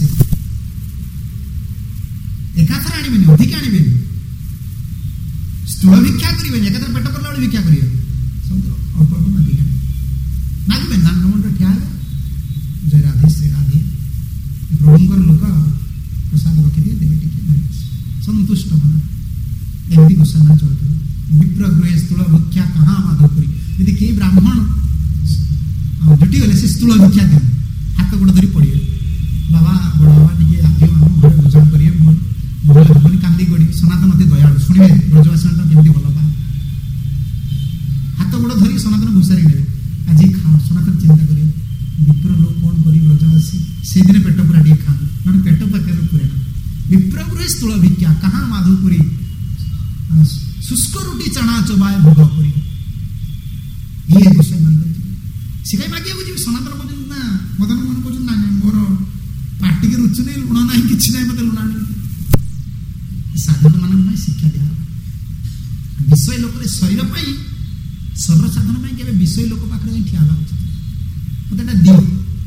ଏକାଥରେ ଆଣିବେନି, ଅଧିକା ଆଣିବେନି, ସ୍ଥୂଳ ଭିକ୍ଷା କରିବେନି, ଏକାଥରେ ପେଟ କଲା ବେଳେ ଭିକ୍ଷା କରିବେ, ସବୁ ଅଳ୍ପ ଅଳ୍ପ ମାଗିକି ଆଣିବେ। ମାଗିବେନି, ଦାଣ୍ଡ ମଣ୍ଡରେ ଠିଆ ହେବେ, ଜୟ ରାଧେ ଶ୍ରୀ ରାଧେ, ପ୍ରଭୁଙ୍କର ଲୋକ ପ୍ରସାଦ ରଖିଦିଏ, ଦେବେ ଟିକେ ସନ୍ତୁଷ୍ଟ ମନ। ଏମିତି ଗୋସ୍ୱାମୀ ଚଳୁଥିଲେ। ବିପ୍ର ଗୃହେ ସ୍ଥୂଳ ଭିକ୍ଷା କାହା ମାଧୁପୁରୀ। ଯଦି କେହି ବ୍ରାହ୍ମଣ ଜୁଟିଗଲେ ସେ ସ୍ଥୂଳ ଭିକ୍ଷା ଦିଅନ୍ତି, ହାତ ଗୋଡ଼ ଧରି ପଡ଼ିବେ, ବାବା ବଡ଼ ବାବା ଟିକେ ଆସିବ ଆମ ଘରେ ଭୋଜନ କରିବେ, ଭଲ ହେବନି, କାନ୍ଦି ଗଡ଼ି। ସନାତନ ଅତି ଦୟାଳୁ, ଶୁଣିବେ ବ୍ରଜବାସୀ କେମିତି ଭଲ ପାଏ। ହାତ ଗୋଡ଼ ଧରି ସନାତନ ଘୋଷାରି ନେବେ, ଆଜି ଖାଅ। ସନାତନ ଚିନ୍ତା କରିବେ, ବିପ୍ର ଲୋକ କଣ କରି ବ୍ରଜବାସୀ ସେଇଦିନ ପେଟ ପୁରା ଟିକେ ଖାଆନ୍ତୁ, ନହେଲେ ପେଟ ପାଖରେ ପୁରା। ବିପ୍ର ଗୃହେ ସ୍ଥୂଳ ଭିକ୍ଷା କାହା ମାଧୁପୁରୀ, ଶୁଷ୍କ ରୁଟି ଚଣା ଚୋବାଏ ଭୋଗ କରି। ଇଏ ଗୋସ୍ୱାମୀ ମାନେ ସେ କାହିଁ ମାଗିବାକୁ ଯିବି? ସନାତନ କହୁଛନ୍ତି ନା, ମଦନ ମୋହନ କହୁଛନ୍ତି ନା, ମୋର ପାଟିକି ରୁଚୁ ନାହିଁ, ଲୁଣ ନାହିଁ, କିଛି ନାହିଁ, ମତେ ଲୁଣ ଆଣିବି। ସାଧକ ମାନଙ୍କ ପାଇଁ ଶିକ୍ଷା ଦିଆ ହେବ। ବିଷୟ ଲୋକରେ ଶରୀର ପାଇଁ, ଶରୀର ସାଧନ ପାଇଁ କେବେ ବିଷୟ ଲୋକ ପାଖରେ ଯାଇ ଠିଆ ହେବା ଉଚିତ। ମତେ ଏଟା ଦିଅ,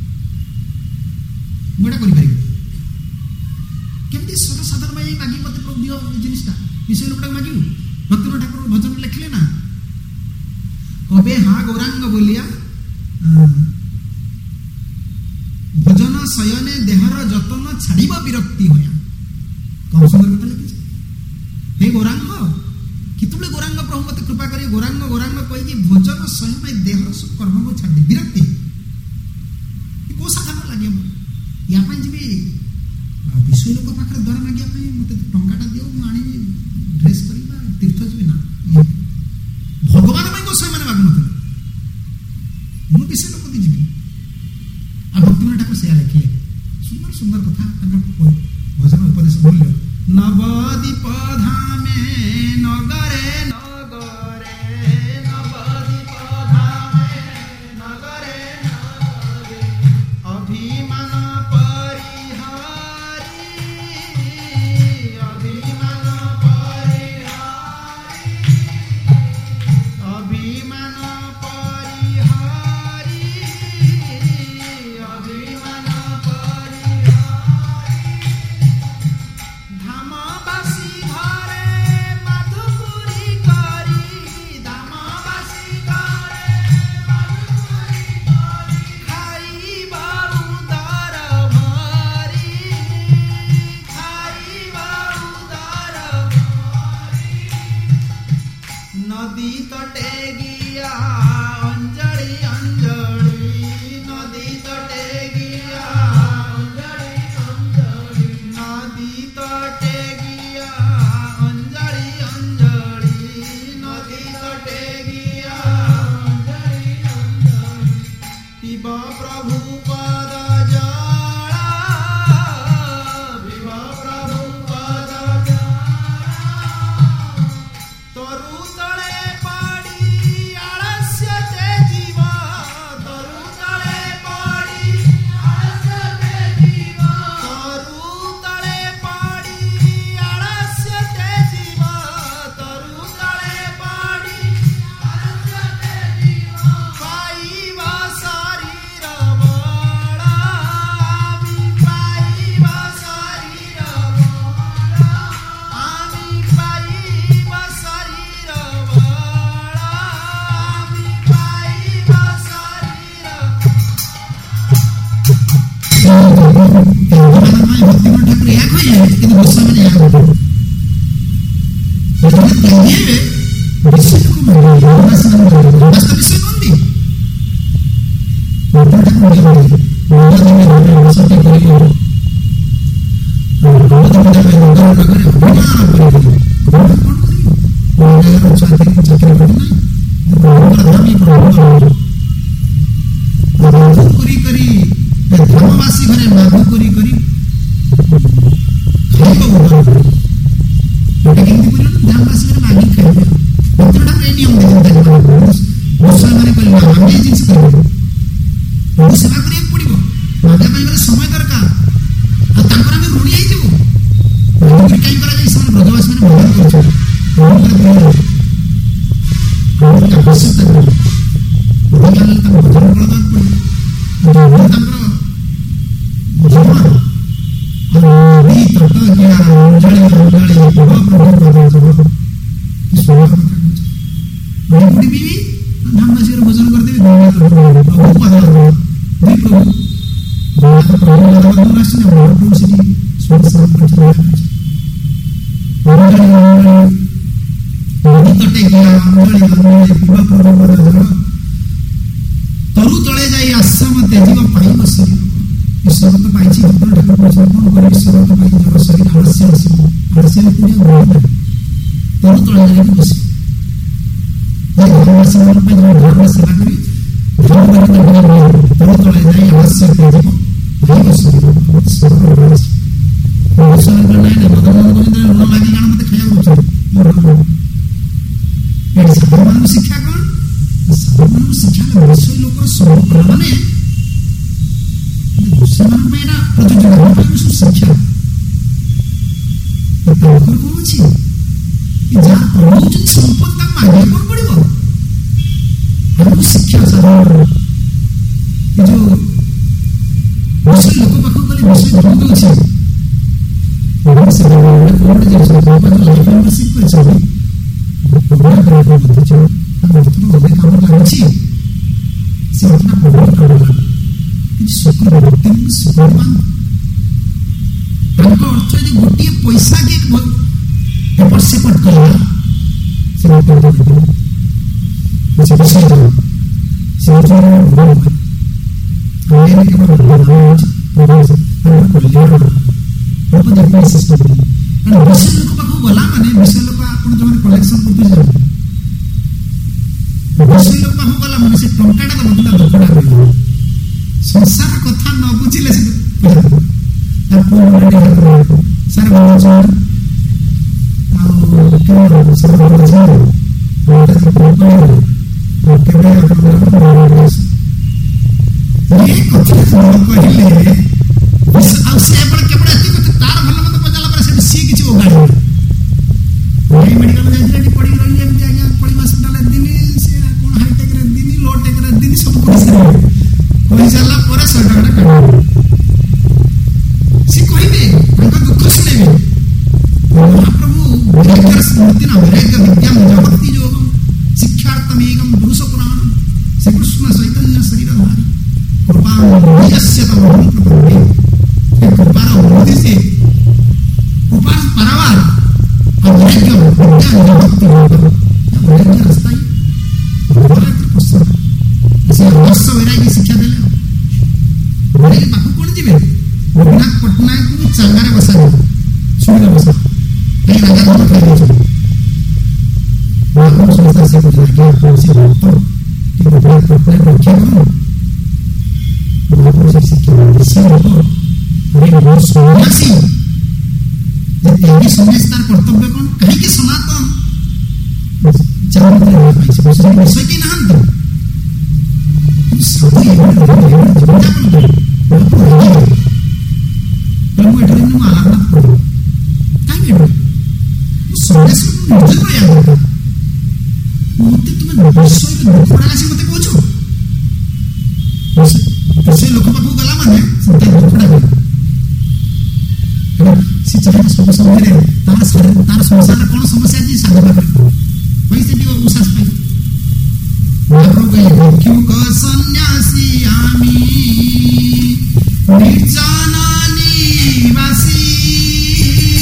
ମୁଁ ଏଟା କରିପାରିବି। କେମିତି ଶରୀର ସାଧନ ପାଇଁ ମାଗିବି, ମତେ ପ୍ରଭୁ ଦିଅ ଏ ଜିନିସଟା, ବିଷୟ ଲୋକଟାକୁ ମାଗିବୁ? ଭକ୍ତିବିନୋଦ ଠାକୁର ଭଜନ ଲେଖିଲେ ନା, କବେ ହଁ ଗୌରାଙ୍ଗ ବୋଲିଆ ଭଜନ ଶୟନେ ଦେହର ଯତନ ଛାଡ଼ିବ ବିରକ୍ତି ହୋୟା। କଣ ସୁନ୍ଦର କଥା ଲେଖିଛି। ହେ ଗୌରାଙ୍ଗ, କେତେବେଳେ ଗୌରାଙ୍ଗ ପ୍ରଭୁ ମତେ କୃପା କରି ଗୌରାଙ୍ଗ ଗୌରାଙ୍ଗ କହିକି ଭୋଜନ ଶୟନ ଦେହର ସବୁ କର୍ମକୁ ଛାଡ଼ି ବିରକ୍ତି, କୋଉ ସାଧାରଣ ଲାଗିବ? ୟା ପାଇଁ ଯିବି ବିଷୟ ଲୋକ ପାଖରେ ଦ୍ୱାର ମାଗିବା ପାଇଁ, ମତେ ଟଙ୍କାଟା ଦିଅ, ମୁଁ ଆଣିବି ଡ୍ରେସ୍ କରିବା, ତୀର୍ଥ ଯିବି ନା। ଭଗବାନ ପାଇଁ ଗୋସ୍ୱାମୀ ମାନେ ମାଗୁନଥିଲେ, ମୁଁ ବିଷୟ ଲୋକ ଯିବି। ଆଉ ଭକ୍ତିବିନୋଦ ଠାକୁର ସେୟା ଲେଖିଲେ। ସୁନ୍ଦର ସୁନ୍ଦର କଥା ତାଙ୍କର ଭଜନ ଉପଦେଶ ମୂଲ୍ୟ। ନବଦୀପ ଧାମେ ନଗରେ ନଗରେ, ନବଦୀପ ଧାମେ ନଗରେ ନଗରେ, ଅଭିମାନ ପରିହାରୀ, ଅଭିମାନ ପରିହାରୀ, ଅଭିମାନ ପରିହାରୀ, ଅଭିମାନ ପରିହାରୀ, ଧାମବାସୀ ଘରେ ମାଧୁପୁରୀ କରି, ଧାମବାସୀ ଘରେ ମାଧୁପୁରୀ କରି, ଖାଇବା ଉଦର ଭରି, ଖାଇବା ଉଦର ଭରି, ନଦୀ ତଟେ ଗିয়া ଅଞ୍ଜଳି ଅଞ୍ଜଳି, ନଦୀ ତଟେ ଗିয়া ଅଞ୍ଜଳି ଅଞ୍ଜଳି, ନଦୀ ତଟେ ଗିয়া ଅଞ୍ଜଳି ଅଞ୍ଜଳି, ନଦୀ ତଟେ ଗିଆ ଅଞ୍ଜଳି ଅଞ୍ଜଳି, ପିବ ପ୍ରଭୁ ପଦ ଜଳ, କିନ୍ତୁ ଗୋସ୍ୱାମୀ ମାନେ ଏହା କହିବେ ବିଷୟକୁ ଗ୍ରାମବାସୀ ମାନେ ବାସ୍ତବ ବିଷୟ କହନ୍ତି ଗ୍ରାମବାସୀ ଘରେ ମାଗୁ କରି ଖାଇବାକୁ ଏଟା କେମିତି କରିବ ଗ୍ରାମବାସୀ ଘରେ ମାଗିକି ଖାଇବେ ପତ୍ରଟା ନିୟମ ଗୋସ୍ୱାମୀ ମାନେ କହିଲେ ଆମେ ଏ ଜିନିଷ କରିବୁ ସେବା କରିବାକୁ ପଡିବ ମାଗା ପାଇଁ ଗଲେ ସମୟ ଦରକାର ଆଉ ତାଙ୍କର ଆମେ ଋଣୀ ହେଇଯିବୁ କାହିଁ କରାଯାଏ ସେମାନେ ବ୍ରଜବାସୀ ମାନେ ବ୍ୟବହାର କରୁଛନ୍ତି ଆବଶ୍ୟକତା କରିବେ ତାଙ୍କ ଭଜନ କରିଦେବାକୁ ପଡିବ ତାଙ୍କର ଭୋଜନ କରିଦେବି ତରୁ ତଳେ ଯାଇ ଆଶ୍ରମ ତ୍ୟାଜିବ ପାଇବ ଶରୀର ଈଶ୍ୱର ତ ପାଇଛି ଠାକୁର କହିଛନ୍ତି କଣ କରିବି ଈଶ୍ୱର ତ ପାଇଛି ଜଗ ଶରୀର ଆଳସ୍ୟ ଆସିବ ଆଳସ୍ୟ ତରୁ ତଳେ ଯାଇକି ବସିବ ଗ୍ରାମବାସୀ ମାନଙ୍କ ପାଇଁ ଧର୍ମ ସେବା କରି ତରୁ ତଳେ ଯାଇ ଆଳସ୍ୟ ତ୍ୟାଜିବ ପାଇବ ଶରୀର ନାଇଁ ନା ମଦନ ଗୋବିନ୍ଦ ଋଣ ଲାଗି କାରଣ ମତେ ଖାଇବାକୁ ସାଧୁ ମାନଙ୍କୁ ଶିକ୍ଷା କଣ ସାଧୁ ମାନଙ୍କୁ ଶିକ୍ଷା ବିଷୟ ଲୋକ ସ୍ୱରୂପ ମାନେ ସେମାନଙ୍କ ପାଇଁ ଏଇଟା ପ୍ରଯୁଜ୍ୟ ଆମ ପାଇଁ ସବୁ ଶିକ୍ଷା ତାଙ୍କର କଣ ଅଛି ଯାହା ପଢଉଛନ୍ତି ସମ୍ପଦ ତାକୁ ମାଗିବାକୁ କଣ ପଡିବ ଆମକୁ ଶିକ୍ଷା ସାଧାରଣ ଏ ଯୋଉ ବିଷୟ ଲୋକ ପାଖକୁ ଗଲେ ବିଷୟ ଧର୍ମ ଅଛି गोटे पैसा के एपट सेपट कला सिस्टम विषय लोक पाख गला माने विषय लोक आपण जो कलेक्शन करते जाए विषय लोक पाख गला माने से टंकाटा बदला दफड़ा कर संसार कथा न बुझिले से सर शिक्षा देले कौन जी रघुनाथ पट्टनायक को चांगारे बसा सुन बसा कहीं राजा को खाई संस्था से कुछ लगे पड़ोसी भक्त कि रघुनाथ पट्टनायक रखे महापुरुष से शिक्षा देसी लोग बहुत सन्यासी सन्यास तार कर्तव्य कौन कहीं सनातन विषय की नहांत साधु जीवनयापन करे आलापना पड़ो कहीं सन्यास निज प्रयास मत तुम्हें विषय दुखड़ा आसी मत कौच विषय लोक पाक गला माने दुखड़ा से चाहे सब समय तार संसार कौन समस्या जी साधु पाखे पैसे उसास पाई भिक्षुक सन्यासी आमी निर्जन निवासी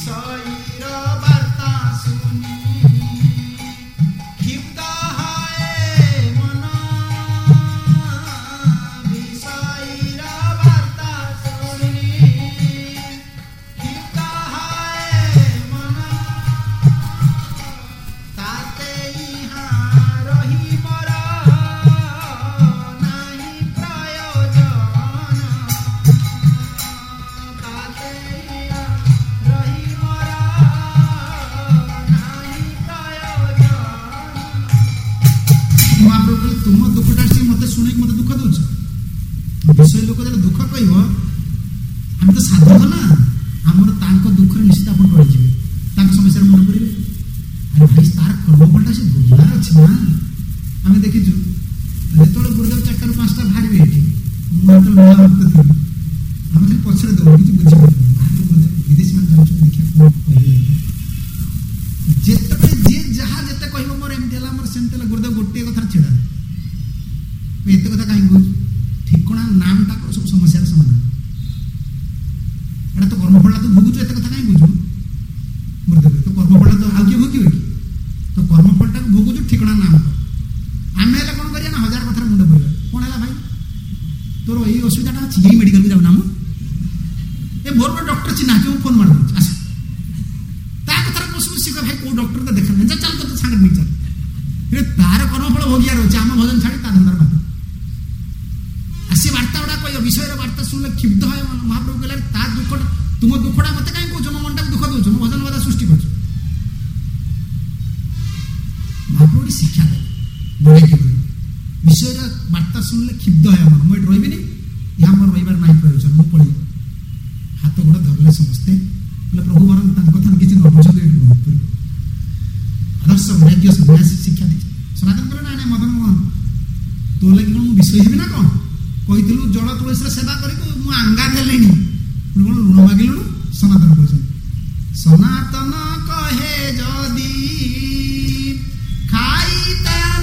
विषय लोक जब दुख कह आम तो साधक ना आमर दुख निश्चित आप टळिଯିବେ समस्या मन करेंगे। अरे भाई तार कर्मफलटा से भोगार अच्छे ना आम देखीचु जो गुरुदेव 4 ରୁ 5ଟା बाहर ये मुझे नया भक्त थी आम खाली पछड़े दो कि बुझे गुरुदेव विदेश में जाऊँ देखिए कौन कह जिते जे जहाँ जिते कह मोर एमती मोर सेमती गुरुदेव गोटे कथा छिड़ा एत कथा कहीं कह ठिकणा नामटा सब समस्या समाधान एटा तो कर्मफल तो भोगुच एत कथा कहीं बुझु गुरुदेव तो कर्मफल तो आगे भोगे कि तो कर्मफल भोगुच ठिकणा नाम आम हेल्ले कौन करिया ना 1000 कथार मुंड पड़े कौन है भाई तोर यही असुविधा अच्छी यही मेडिकल को जाऊना ए मोर मोर डॉक्टर चिन्ह क्यों फोन मार आस कथार पशु सी भाई कौ डॉक्टर तो देखा ना चल तो सांगे नहीं चल तार कर्मफल भोगिया रोचे आम भजन छाड़ी ता धंदार बात सी वार्ता गुड़ा कह विषय वार्ता शुणिले क्षिब्ध है महाप्रभु कहले ता दुख तुम दुखटा मत कहीं कौच मो मन दुख दौच मो भजन बाधा सृष्टि कर महाप्रभु शिक्षा दे बढ़े विषय वार्ता शुणिले क्षिब्ध है मन मुझे रही नहीं यहाँ मोर रही ना प्रयोजन मु पड़े हाथ गोड़ धरले समस्ते बोले प्रभु वर कथा किसी न बुझे आदर्श वैराग्य सन्यासी शिक्षा दी सनातन बोले ना मदन मोहन तो लगे कौन विषय हेबी ना कौन कही जल तुलसी सेवा कर आंगा देली कौन लुण मागिलु सनातन कहते सनातन कहे जदि खाई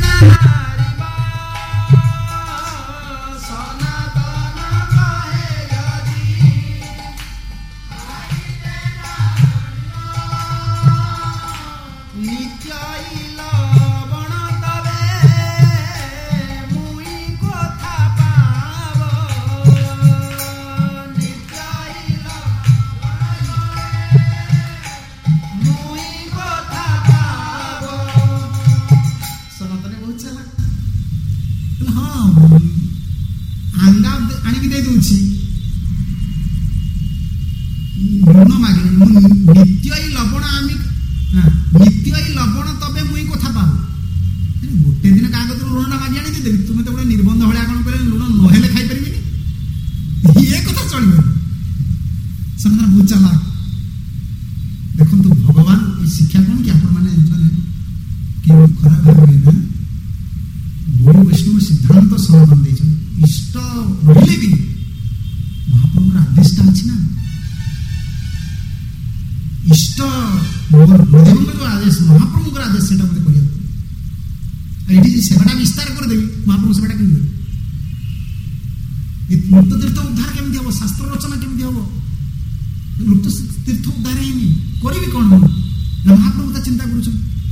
सेवाटा विस्तार करदेवी महाप्रभु सेवाटा केमती लुप्त तीर्थ उद्धार केमती हम शास्त्र रचना केमती हम लुप्त तीर्थ उद्धार है करी कौन महाप्रभु तो चिंता कर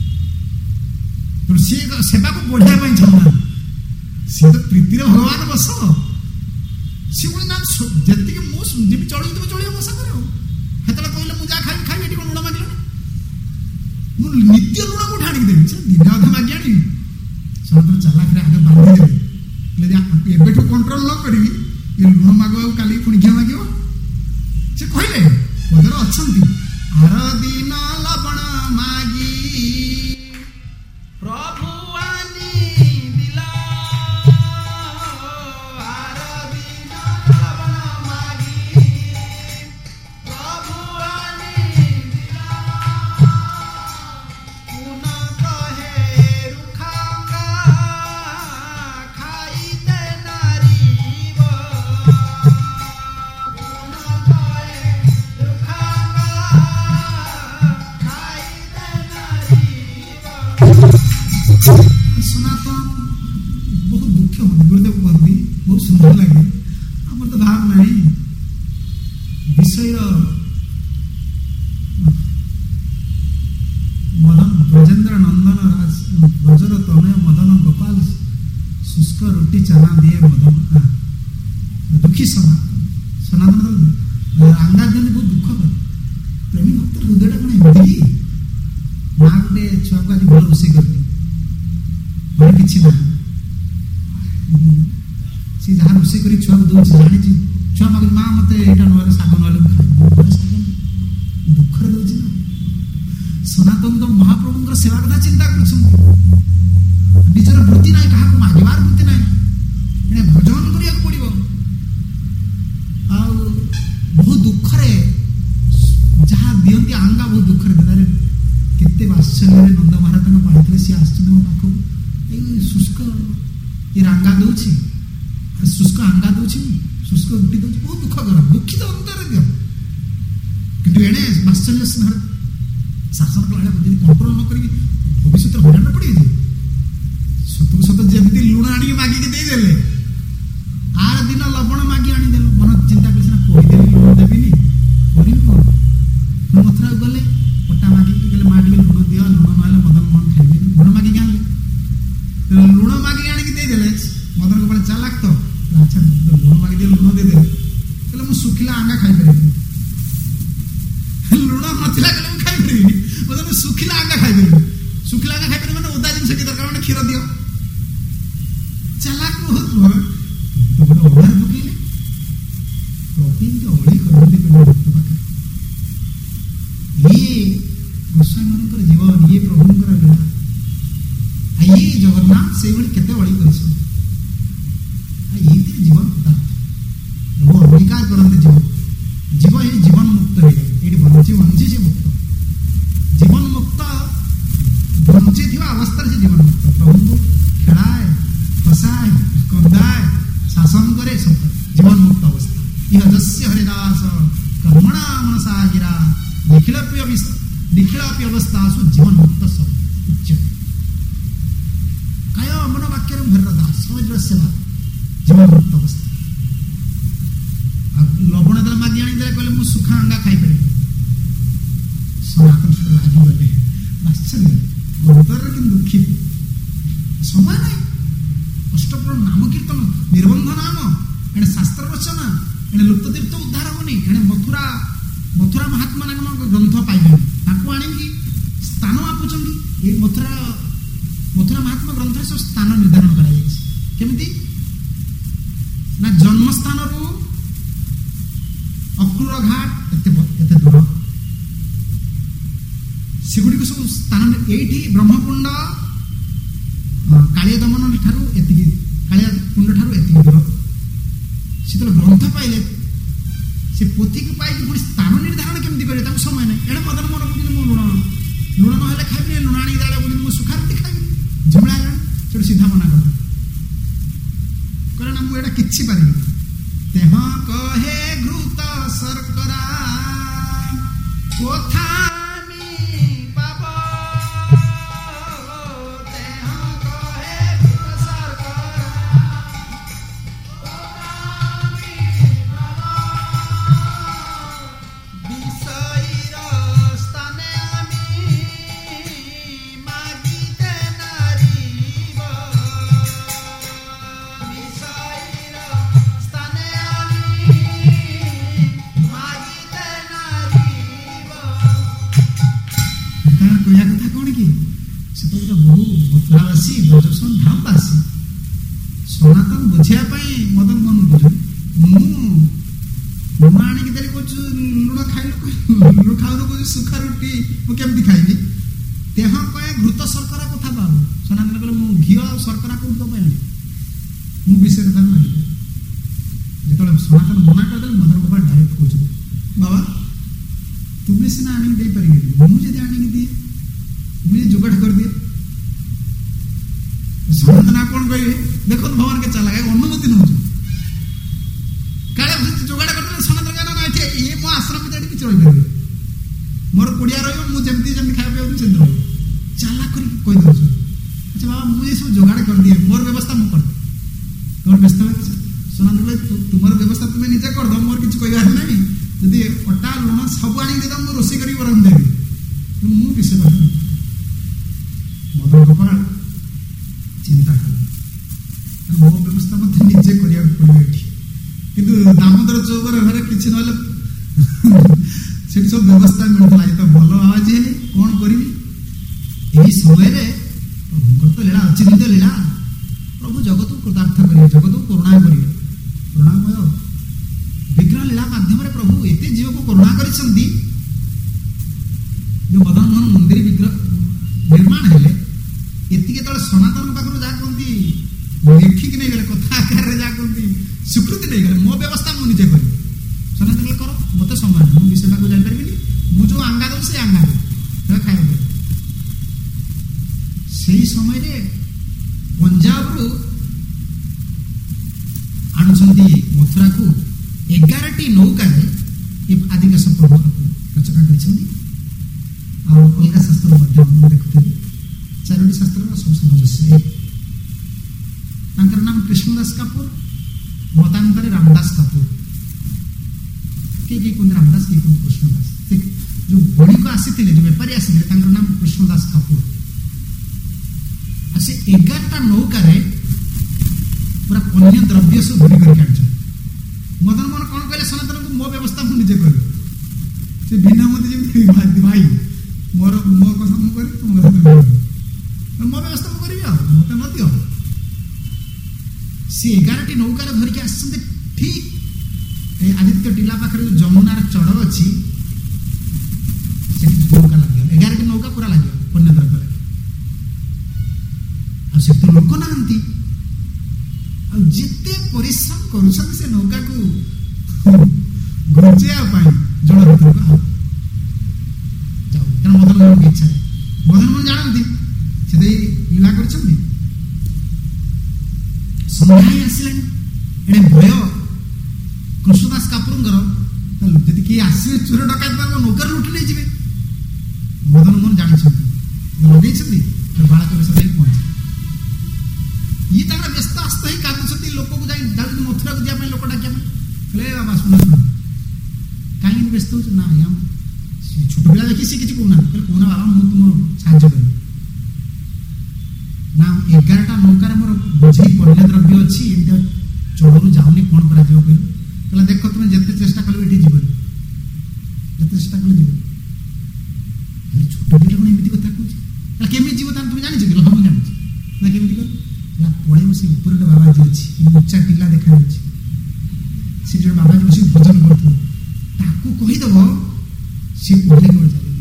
सेवा को बढ़ाया चाहना सी तो प्रीतिर भगवान बस सी कौन ना जी मुझे चल चलिए बस कर कहले मुझे खाई खाई कौन लुण मागिल मुझे नित्य लुण को ठाणी देवी दिन अधा मागे आनी सनातन चालाक आगे बांधि एबेठू कंट्रोल न करी ये लुण माग काली पुणी घी माग से कहले पदर अच्छा आर दिन लवण मागी प्रभु सुंदर लगे आम तो भाव ना विषय ब्रजेंद्र नंदन ब्रजर तनय मदन गोपाल शुष्क रोटी चना दिए मदन दुखी सनातन अंगा दिखते बहुत दुख कर प्रेमी भक्त हृदय कौन एमती माँ गोटे छुआ को आज भल रोषे करनी घर कि ना सी जहाँ रोषे कर छुआ को दौर जानी छुआ माँ माँ मत यहाँ ना शाग ना खाई दुखर दौर ना सनातन तो महाप्रभु सेवा कथा चिंता कर निजर वृत्ति ना क्या मागवार वृत्ति ना इन्हें भजन करा पड़ो बहुत दुखरे जहाँ दिखती आंगा बहुत दुखरे देते केते आश्चर्य नंद महाराज पाई सी आश्चर्य मो पाख शुष्क ये आंगा दौर शुष्क आंगा दौर शुष्क रुटी दौर बहुत दुख कर दुखित अंतर दियो कि एणे आश्चर्य स्नेह शासन कला कंट्रोल न कर भविष्य हईराण पड़े सतक सत जमी लुण आनी मागिक देदेले आर दिन लवण मागी आनीदेल मन चिंता करदेवी लुण देवी कर मथुरा गले पटा मागिक कहले माँ टे लुण दियो लुण ना मदन मोहन खाइबे लुण मागिक आनले लुण मागिक आनिक देदेले मदन गोपाल चालाक तो अच्छा लुण मागी दिए लुण देदे कहले मु सुखिला आंगा खाई पारि लुण नथिला कहले मु खाई पारि मतलब सुखिला आंगा खाई पारि मैंने ओदा जिन से दरकार मैंने क्षीर दियो चालाक बहुत गोटे अभार पकईले प्रभु अड़ी करते भक्त पाखे ये गोस्वामी मान जीवन ये प्रभुंर लीला ये जगन्नाथ से केते अड़ी कर जीवन पदार्थ प्रभु अंगीकार करते जीव ये जीवन मुक्त हो ये बंची बंची से मुक्त जीवन मुक्त बंची थी अवस्था से जीवन मुक्त प्रभु को खेलाए हसाए कंदाए शासन करे सब जीवन मुक्त अवस्था यह जस्य हरिदास कर्मणा मनसा गिरा निखिलापि अवस्थासु जीवन मुक्त सब उच्च काय मन वाक्य भरदास समझ सेवा जीवन मुक्त अवस्था लवण दल मागी आनी दे कहले मु सुखा अंगा खाई पारि सनातन राजी गले आश्चर्य अंतर कि दुखी समय ना अष्टपुराण नाम कीर्तन निर्बंध नाम एने शास्त्र रचना एने लुप्त तीर्थ उद्धार होनी एने मथुरा महात्मा नाम ग्रंथ पाइबे ताकू आनिकी स्थान आपुचंदी ये मथुरा महात्मा ग्रंथ सब स्थान निर्धारण करा जायछि केमिति ना जन्म स्थान रो अक्रूर घाट एते दूर सेगुड़ी को सब स्थान एठी ब्रह्मकुंड कालिया दमन ठारू एति कालिया कुंड ठारू एति दूर से ग्रंथ पाइले से पोथी को पाई पुणी स्थान निर्धारण केमती करे ताको समय नहीं एडे मदन मोर बुझिले मु लुण न हेले खाइबे लुण आनी दाडा बुझिले मु सुखा रोटी खाइबे झुमला से सीधा मना कर कारण मु एडा किछि पारिबे तेह कहे घृत शर्करा कोथा सनातन बुझापी मदन मोहन बुझ लुण आनिक देरी लुण खाई लुण खाऊ सुखा रुटी मुझे खाइबी तेह कहे घृत शर्करा कथा बाबू सनातन कहले मु घी शर्करा कौन तो पानी मु विषय कथा मानिबे जो सनातन मना करदे मदन गोपाल डायरेक्ट कहते बाबा तुम्हें सीना आनिक दे पारि मुझे आनिक दिए मुझे जुगाड़ कर दिए सनातन कौन कहे देखो भगवान के चला अनुमति नौ काले जोगाड़ कर सनातन कहना ये मो आश्रम भितर कि रही पारे मोर कुड़िया रही जमी खाया से चाला कर अच्छा बाबा मुझे सब जोगाड़ कर दिए मोर व्यवस्था मुझे तुम व्यस्त सनातन तुम व्यवस्था तुम्हें निजे कर दो मोर किसी कहबार ना जदि अटा लुण सब आनी दे रोषे कर देवी मुझे विषय ଗୋପାଳ ଚିନ୍ତା କଲେ ମୋ ବ୍ୟବସ୍ଥା ମତେ ନିଜେ କରିବାକୁ ପଡ଼ିବ ଏଠି। କିନ୍ତୁ ଦାମୋଦର ଚୌକର ଘରେ କିଛି ନହେଲେ ସେଠି ସବୁ ବ୍ୟବସ୍ଥା ମିଳୁଥିଲା। ଏ ତ ଭଲ ଆବାଜ ହେଲେ କ'ଣ କରିବି? ଏହି ସମୟରେ ପ୍ରଭୁଙ୍କର ତ ଲୀଳା ଅଚିନ୍ତିତ ଲୀଳା। ପ୍ରଭୁ ଜଗତକୁ କୃତାର୍ଥ କରିବେ, ଜଗତକୁ କରୁଣା କରିବେ। କରୁଣାମୟ ବିଗ୍ରହ ଲୀଳା ମାଧ୍ୟମରେ ପ୍ରଭୁ ଏତେ ଜୀବକୁ କରୁଣା କରିଛନ୍ତି। ଯେଉଁ ମଦନ ମୋହନ ମନ୍ଦିର ବିଗ୍ରହ ନିର୍ମାଣ ହେଲେ ଏତିକି ଯେତେବେଳେ ସନାତନ ପାଖରୁ ଯାହା କହନ୍ତି ଲେଖିକି ନେଇଗଲେ, କଥା ଆକାରରେ ଯାହା କହନ୍ତି ସ୍ୱୀକୃତି ନେଇଗଲେ, ମୋ ବ୍ୟବସ୍ଥା ମୁଁ ନିଜେ କରିବି। ସନାତନ କହିଲେ କର, ମୋତେ ସମୟ ନାହିଁ, ମୁଁ ବିଷୟଟାକୁ ଜାଣିପାରିବିନି, ମୁଁ ଯେଉଁ ଆଙ୍ଗା ଦେବି ସେ ଆଙ୍ଗା ଦେବି, ଖାଇବାକୁ। ସେଇ ସମୟରେ ପଞ୍ଜାବରୁ ଆଣୁଛନ୍ତି ମଥୁରାକୁ 11ଟି ନୌକାରେ ଏ ଆଦିକେଶ ପ୍ରଭୁ ରଚନା କରିଛନ୍ତି। ଆଉ ଅଲଗା ଶାସ୍ତ୍ର ମଧ୍ୟ ମୁଁ ଦେଖୁଥିଲି, 4ଟି ଶାସ୍ତ୍ରର ସବୁ ସାମଞ୍ଜସ୍ୟ। ତାଙ୍କର ନାମ କୃଷ୍ଣଦାସ କାପୁର, ମତାନ୍ତରେ ରାମଦାସ କାପୁର। କିଏ କୁହନ୍ତି ରାମଦାସ, କିଏ କୁହନ୍ତି କୃଷ୍ଣଦାସ। ଯେଉଁ ବଣିକ ଆସିଥିଲେ, ଯେଉଁ ବେପାରୀ ଆସିଥିଲେ, ତାଙ୍କର ନାମ କୃଷ୍ଣଦାସ କାପୁର। ଆଉ ସେ 11ଟା ନୌକାରେ ପୁରା ପଣ୍ୟ ଦ୍ରବ୍ୟ ସବୁ ଭରି କରିକି ଆଣିଛନ୍ତି। ମଦନ ମୋହନ କ'ଣ କହିଲେ ସନାତନକୁ, ମୋ ବ୍ୟବସ୍ଥା ମୁଁ ନିଜେ କରିବି। ସେ ଭିନ୍ନ ମତେ ଯେମିତି ଭାଇ ମୋ କଥା ମୁଁ କରିବି, ତୁମ କଥା ତୁମେ ମୋ ବ୍ୟବସ୍ଥା ମୁଁ କରିବି, ଆଉ ମତେ ନଦିଅ। ସେ 11ଟି ନୌକାରେ ଧରିକି ଆସିଛନ୍ତି। ଠିକ ଏ ଆଦିତ୍ୟ ଟିଲା ପାଖରେ ଯେଉଁ ଯମୁନାର ଚଢ଼ ଅଛି, ସେଠି ନୌକା ଲାଗିବ। 11ଟି ନୌକା ପୁରା ଲାଗିବ ପଣ୍ୟ ଦ୍ରବ୍ୟ ଲାଗିବ। ଆଉ ସେଠି ତ ଲୋକ ନାହାନ୍ତି। ଆଉ ଯେତେ ପରିଶ୍ରମ କରୁଛନ୍ତି ସେ ନୌକାକୁ ଘୁଞ୍ଚେଇବା ପାଇଁ ଜଳ ଭିତରକୁ ଆଉ ଯାଉ, କାରଣ ମଦନ ମୋହନଙ୍କ ଇଚ୍ଛାରେ। ମଦନ ମୋହନ ଜାଣନ୍ତି ସେ ଦେଇ ଲୀଳା କରିଛନ୍ତି। ସନ୍ଧ୍ୟା ଆସିଲାଣି, ଏଣେ ଭୟ କୃଷ୍ଣଦାସ କାପୁରଙ୍କର, ଯଦି କିଏ ଆସିବେ ଚୋର ଡକାୟତ ନୌକାରେ ଲୁଟି ନେଇଯିବେ। ମଦନ ମୋହନ ଜାଣିଛନ୍ତି, ଲଗେଇଛନ୍ତି, ବାଳକ ବେଶ ଯାଇ ପହଞ୍ଚେ। ଇଏ ତାଙ୍କର ବ୍ୟସ୍ତ ଆସ୍ତ ହେଇ କାନ୍ଦୁଛନ୍ତି, ଲୋକକୁ ଯାଇ ଯାଉଛନ୍ତି ମଥୁରାକୁ ଯିବା ପାଇଁ, ଲୋକ ଡାକିବା ପାଇଁ। କହିଲେ ବାବା ଶୁଣ ଶୁଣ, କାହିଁକି ବ୍ୟସ୍ତ ହଉଛ? ନା ଆଜ୍ଞା ଛୋଟ ପିଲା ଦେଖି ସେ କିଛି କହୁନାହାନ୍ତି। କହିଲେ କହୁନା ବାବା, ମୁଁ ତୁମ ସାହାଯ୍ୟ କରିବି। ନା 11ଟା ନୌକାରେ ମୋର ବୋଝେଇ ପଣ୍ୟ ଦ୍ରବ୍ୟ ଅଛି, ଏମିତି ଚୋରରୁ ଯାଉନି, କ'ଣ କରାଯିବ କହିଲେ? କହିଲା ଦେଖ, ତୁମେ ଯେତେ ଚେଷ୍ଟା କଲେ ଏଠି ଯିବନି, ଯେତେ ଚେଷ୍ଟା କଲେ ଯିବନି। ଛୋଟ ପିଲା କ'ଣ ଏମିତି କଥା କହୁଛି? ତାହେଲେ କେମିତି ଯିବ? ତାହେଲେ ତୁମେ ଜାଣିଛ କି? ହଁ ମୁଁ ଜାଣିଛି। ନା କେମିତି କର? ପଳେଇବ, ସେ ଉପରେ ଗୋଟେ ବାବାଜୀ ଅଛି, ଉଚ୍ଚା ଟିଲା ଦେଖାଯାଉଛି, ସେଠି ଗୋଟେ ବାବାଜୀ ବସି ଭଜନ କରୁଥିବ, ତାକୁ କହିଦବ, ସେ ଓହ୍ଲେଇକି ଗୋଟେ ଚାଲିବ।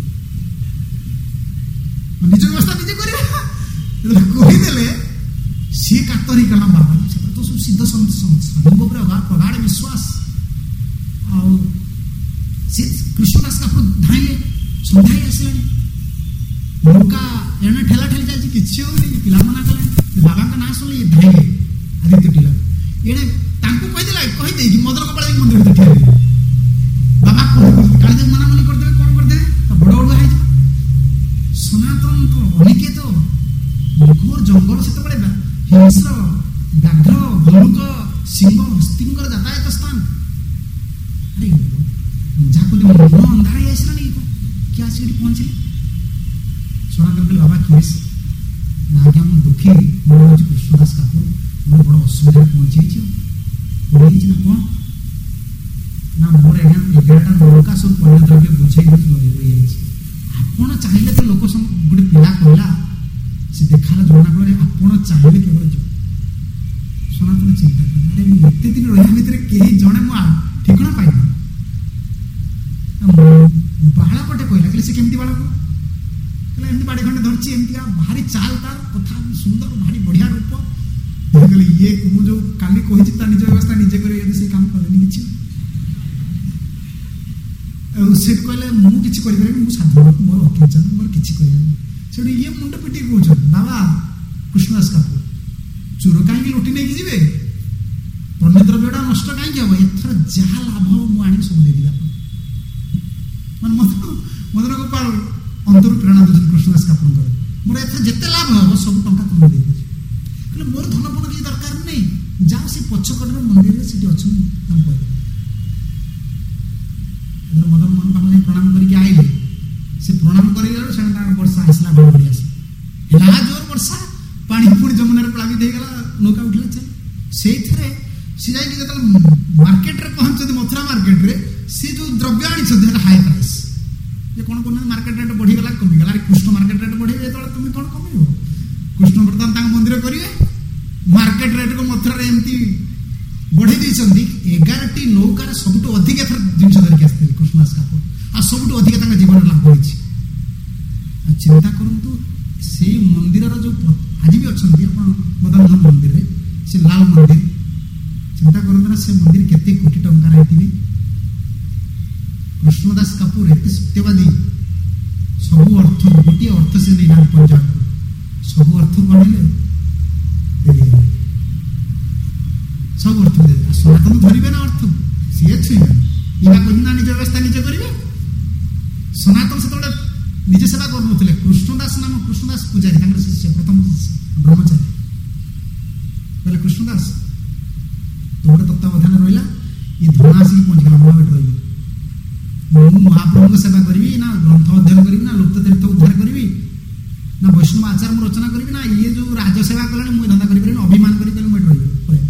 ନିଜ ବ୍ୟବସ୍ଥା ନିଜେ କରିବା। କହିଦେଲେ ସିଏ କାତର ହେଇଗଲା। ବାବା ସେଟା ତ ସବୁ ସିଦ୍ଧ ସ୍ୱାମୀଙ୍କ ଉପରେ ପ୍ରଗାଢ଼ ବିଶ୍ୱାସ। ଆଉ ସେ କୃଷ୍ଣଦାସ କାପୁର ଧାଇଁଲେ। ସନ୍ଧ୍ୟା ଆସିଲାଣି, ନୌକା ଏଣେ ଠେଲା ଠେଲି ଚାଲିଛି, କିଛି ହଉନି। ପିଲା ମନା କଲେ, ବାବାଙ୍କ ନାଁ ଶୁଣିଲେ ଇଏ ଧାଇଁଲେ ଆଦିତ୍ୟ ଟିଲା। ଏଣେ ତାଙ୍କୁ କହିଦେଲା, କହିଦେଇକି ମଦନ ଗୋପାଳ ମନ୍ଦିର ଭିତରେ ଠିଆ ହେଇଗଲେ। ବାବା କାଳେ ମନାମନି କରିଦେବେ, କ'ଣ କରିଦେବେ, ବଡ଼ ବଡ଼ ହେଇଯିବ। ସନାତନ ତ ଅନିକେତ ଘୋର ଜଙ୍ଗଲ, ସେତେବେଳେ ହିଂସ୍ର, ବ୍ୟାଘ୍ର, ଭଲ୍ଲୁକ, ସିଂହ, ହସ୍ତୀଙ୍କର ଯାତାୟାତ ସ୍ଥାନ। ଆରେ ଯାହାକୁ ମନ ଅନ୍ଧାର ହେଇ ଆସିଲାନି, କିଏ ଆସି ଏଠି ପହଞ୍ଚିଲେ? ସନାତନ କହିଲେ ବାବା କିଏ? ନା ଆଜ୍ଞା ମୁଁ ଦୁଃଖୀ, ମୋର ହେଉଛି କୃଷ୍ଣଦାସ କାପୁର, ମୋର ବଡ଼ ଅସୁବିଧାରେ ପହଞ୍ଚିଯାଇଛି। ପଡ଼ିଯାଇଛି ନା କ'ଣ? ନା ମୋର ଆଜ୍ଞା 11ଟା ନୌକା ସବୁ ପଣ୍ୟ ଦ୍ରବ୍ୟ ବୁଝେଇ ରହିଯାଇଛି। ଆପଣ ଚାହିଁଲେ ତ ଲୋକ ଗୋଟେ ପିଲା କହିଲା, ସେ ଦେଖାଲା ଜଣାପଡ଼େ, ଆପଣ ଚାହିଁଲେ କେବଳ ଯିବ। ସନାତନ ଚିନ୍ତା କଲେ, ଆରେ ମୁଁ ଏତେ ଦିନ ରହିବା ଭିତରେ କେହି ଜଣେ ମୁଁ ଠିକଣା ପାଇନି। ବାଳକଟେ କହିଲା, କହିଲେ ସେ କେମିତି ବାଳକ? କହିଲେ ଏମିତି ବାଡ଼ି ଖଣ୍ଡେ ଧରିଛି, ଏମିତିକା ଭାରି ଚାଲ, ତାର କଥା ସୁନ୍ଦର, ଭାରି ବଢ଼ିଆ ରୂପ। କହିଲେ ଇଏ ମୁଁ ଯେଉଁ କାଲି କହିଛି ତା ନିଜ ବ୍ୟବସ୍ଥା ନିଜେ କରି, ଯଦି ସେ କାମ କରେନି କିଛି। ଆଉ ସେଠି କହିଲେ ମୁଁ କିଛି କରିପାରିବିନି, ମୁଁ ସାଧୁ, ମୋର ଅକେଜନ, ମୋର କିଛି କରିପାରିନି। ସେଠୁ ଇଏ ମୁଣ୍ଡ ପିଟିକି କହୁଛନ୍ତି, ବାବା କୃଷ୍ଣଦାସ କାପୁର, ଚୋର କାହିଁକି ଲୁଟି ନେଇକି ଯିବେ? ପଣ୍ୟ ଦ୍ରବ୍ୟଟା ନଷ୍ଟ କାହିଁକି ହବ? ଏଥର ଯାହା ଲାଭ ମୁଁ ଆଣିକି ସବୁ ଦେଇଦେବି ଆପଣ। ମାନେ ମଦନ ଗୋପାଳ ଅନ୍ତରୁ ପ୍ରେରଣା ଦେଉଛନ୍ତି କୃଷ୍ଣଦାସ କାପୁରଙ୍କର, ମୋର ଏଥର ଯେତେ ଲାଭ ହବ ସବୁ ଟଙ୍କା ତୁମକୁ ଦେଇଦେଉଛି। କହିଲେ ମୋର ଧନପଣ କିଛି ଦରକାର ନାହିଁ, ଯାଅ ସେ ପଛକଡ଼ର ମନ୍ଦିରରେ ସେଠି ଅଛନ୍ତି, ତାଙ୍କୁ କହିବେ। ମଦନ ମୋହନ ପାଖକୁ ଯାଇ ପ୍ରଣାମ କରିକି ଆଇଲେ। ସେ ପ୍ରଣାମ କରିଗଲାରୁ ସେ ତାଙ୍କର ବର୍ଷା ଆସିଲା, ଘଡ଼ଘଡ଼ି ଆସିଲା। ହେଲା ଜୋର ବର୍ଷା, ପାଣି ପୁଣି ଯମୁନାରେ ପ୍ଲାବିତ ହେଇଗଲା, ନୌକା ଉଠିଲା ଚାଲ। ସେଇଥିରେ ସେ ଯାଇକି ଯେତେବେଳେ ମାର୍କେଟରେ ପହଞ୍ଚନ୍ତି, ମଥୁରା ମାର୍କେଟରେ, ସେ ଯୋଉ ଦ୍ରବ୍ୟ ଆଣିଛନ୍ତି ହେଲା ହାଇ ପ୍ରାଇସ୍। ଯେ କ'ଣ କରୁନାହାନ୍ତି, ମାର୍କେଟ ରେଟ୍ ବଢିଗଲା କମିଗଲା। ଆରେ କୃଷ୍ଣ ମାର୍କେଟ ରେଟ୍ ବଢିବେ ଯେତେବେଳେ ତୁମେ କ'ଣ କମିବ? କୃଷ୍ଣ ବର୍ତ୍ତମାନ ତାଙ୍କ ମନ୍ଦିର କରିବେ, ମାର୍କେଟ ରେଟ୍କୁ ମଥୁରାରେ ଏମିତି ବଢେଇ ଦେଇଛନ୍ତି। 11ଟି ନୌକାରେ ସବୁଠୁ ଅଧିକ ଏଥର ଜିନିଷ ଧରିକି ଆସିଥିଲେ କୃଷ୍ଣଦାସ କାପୁର, ଆଉ ସବୁଠୁ ଅଧିକ ତାଙ୍କ ଜୀବନରେ ଲାଭ ହୋଇଛି। ଚିନ୍ତା କରନ୍ତୁ, ସେଇ ମନ୍ଦିରର ଯୋଉ ଆଜି ବି ଅଛନ୍ତି ଆପଣ ମଦନମୋହନ ମନ୍ଦିରରେ, ସେ ଲାଲ ମନ୍ଦିର, ଚିନ୍ତା କରନ୍ତୁ ନା, ସେ ମନ୍ଦିର କେତେ କୋଟି ଟଙ୍କାର ହେଇଥିବେ। କୃଷ୍ଣଦାସ କାପୁର ଏତେ ସତ୍ୟବାଦୀ, ସବୁ ଅର୍ଥ, ଗୋଟିଏ ଅର୍ଥ ସେ ନେଇନାହାନ୍ତି ପଞ୍ଜାବକୁ, ସବୁ ଅର୍ଥ ଗଣିଲେ ସବୁ ଅର୍ଥ ଦେବେ। ସନାତନ ଧରିବେ ନା ଅର୍ଥ, ସିଏ ଛୁଇଁବେ। ଏହା କହି ନା ନିଜ ବ୍ୟବସ୍ଥା ନିଜେ କରିବେ। ସନାତନ ସେତେବେଳେ ନିଜେ ସେବା କରୁନଥିଲେ। କୃଷ୍ଣଦାସ ନାମ, କୃଷ୍ଣଦାସ ପୂଜାରୀ ତାଙ୍କର ଶିଷ୍ୟ, ପ୍ରଥମ ଶିଷ୍ୟ ବ୍ରହ୍ମଚାରୀ, କହିଲେ କୃଷ୍ଣଦାସ ତୁ ଗୋଟେ ତତ୍ତ୍ୱାବଧାନ ରହିଲା, ଏ ଧନ ଆସିକି ପହଞ୍ଚିଗଲା, ମୁଁ ଏଠି ରହିବି। ମୁଁ ମହାପ୍ରଭୁଙ୍କ ସେବା କରିବି ନା ଗ୍ରନ୍ଥ ଅଧ୍ୟୟନ କରିବି ନା ଲୁପ୍ତ ତୀର୍ଥ ଉଦ୍ଧାର କରିବି ନା ବୈଷ୍ଣବ ଆଚାର ମୁଁ ରଚନା କରିବି ନା ଇଏ ଯୋଉ ରାଜସେବା କଲାଣି ମୁଁ ଧନ୍ଦା କରିପାରିବିନି, ଅଭିମାନ କରି କହିଲେ ମୁଁ ଏଠି ରହିବି।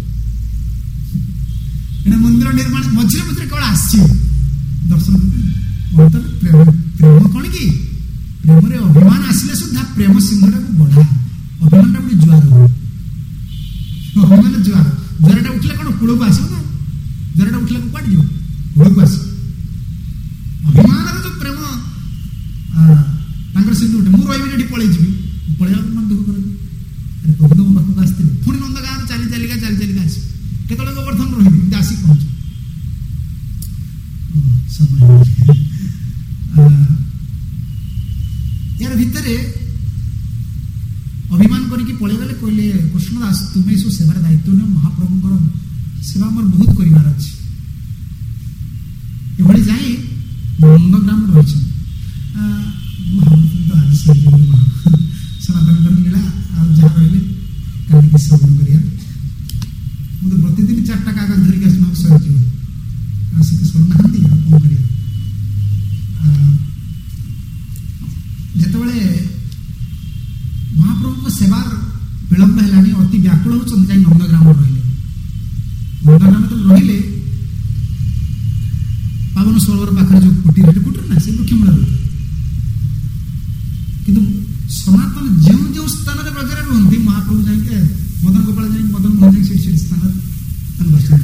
ଏଣେ ମନ୍ଦିର ନିର୍ମାଣ ମଝିରେ ମଝିରେ କେବଳ ଆସିବେ ଦର୍ଶନ କରି। ପ୍ରେମ କଣ କି? ପ୍ରେମରେ ଅଭିମାନ ଆସିଲେ ସୁଦ୍ଧା ପ୍ରେମ ସିଂହଟାକୁ ବଢା, ଅଭିମାନଟା ଗୋଟେ ଜୁଆର ହୁଏ। ଅଭିମାନ ଜୁଆରଟା ଉଠିଲେ କଣ କୂଳକୁ ଆସିବ ନା, ଜୁଆରଟା ଉଠିଲେ କୁଆଡେ ଯିବ? କୂଳକୁ ଆସିବ। ଅଭିମାନର ଯୋଉ ପ୍ରେମ ତାଙ୍କର ସେମିତି ଉଠେ, ମୁଁ ରହିବିନି ଏଠି ପଳେଇ ଯିବି, ପଳେଇବାକୁ ମନ ଦୁଃଖ କରିବି। ଆରେ ପ୍ରଭୁ ତମ ପାଖକୁ ଆସିଥିଲେ, ପୁଣି ନନ୍ଦଗାଁରୁ ଚାଲି ଚାଲିକା ଆସିବ, କେତେବେଳେ ଗୋବର୍ଦ୍ଧନ ରହିବି, ଏମିତି ଆସିକି ପହଞ୍ଚ। यार भितर अभिमान करके पलैगले कहले कृष्णदास तुम्हें सब सेवार दायित्व नियो, महाप्रभुंकर सेवा मोर बहुत करिवार अछि। एभली जाई नंदग्राम रहिछन सनातन लीला आ जहाँ रहिले काली के श्रवण करिया। मु तो प्रतिदिन 4टा कागज धरिक आसना सर जीव आसिक शुणु ना कौन करिया। जितेबाला महाप्रभु सेवार विलंब है अति व्याकुल होती नंदग्राम रहिले। नंदग्राम तो रहिले पावन सरोवर पाखे जो कुटीर ना से वृक्षमूल रही किंतु सनातन जो जो स्थान ब्रजर रुहति महाप्रभु जाए मदन गोपाल जाए मदन मोहन जाए से स्थान दर्शन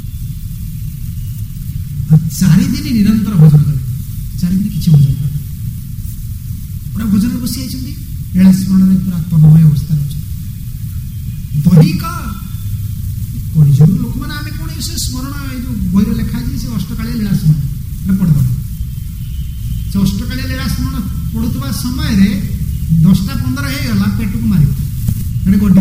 4 दिन निरंतर भजन करें। 4 दिन किसी भजन कर पूरा भजन बसी आई लीला स्मरण में पूरा तन्मय अवस्था अच्छे दैनिक कलिजुग लोक मैंने आम कौन से स्मरण जो बही लिखा है से अष्टकालीय लीला स्मरण पढ़द से अष्टकालीय लीला स्मरण पढ़ुवा समय 10टा-15 होगा पेट को मार गड्डी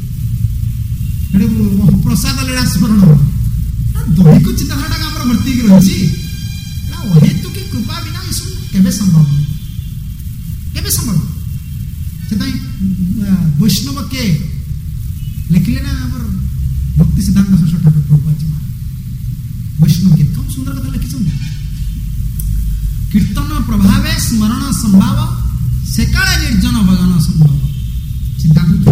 प्रसाद लीला स्मरण दैनिक चिंताधारा आम भर्ती रही अहेतुक कृपा बिना ये सब केवे संभव नहीं, केवे संभव से वैष्णव के लिखिले ना आम भक्ति सिद्धांत सरस्वती ठाकुर प्रभुपाद जी महाराज वैष्णव गीत कम सुंदर कथा लिखी कीर्तन प्रभावे स्मरण संभाव से काले निर्जन भजन संभव सिद्धांत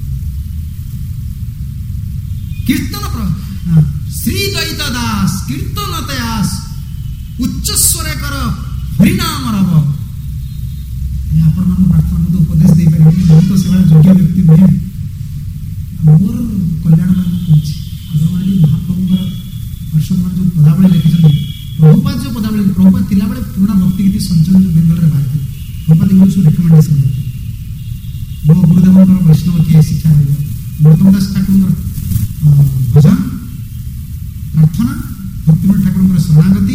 कीर्तन श्री दैत दास कीर्तन तयास उच्च स्वर कर हरिनाम रव आपण मान प्रार्थना मत उपदेश दे पारे बहुत तो सेवा योग्य व्यक्ति नहीं मोर कल्याण मान कहछि अगरवाली महाप्रभु अर्षद मान जो पदावली लिखिछन प्रभुपाद जो पदावली प्रभुपाद तिला बेले पुराना भक्ति गीत संचलन जो बेंगल रे बाहर प्रभुपाद इंग्लिश रिकमेंडेशन देते वो गुरुदेव वैष्णव की शिक्षा है गौतम दास ठाकुर भजन प्रार्थना भक्तिनाथ ठाकुर शरणागति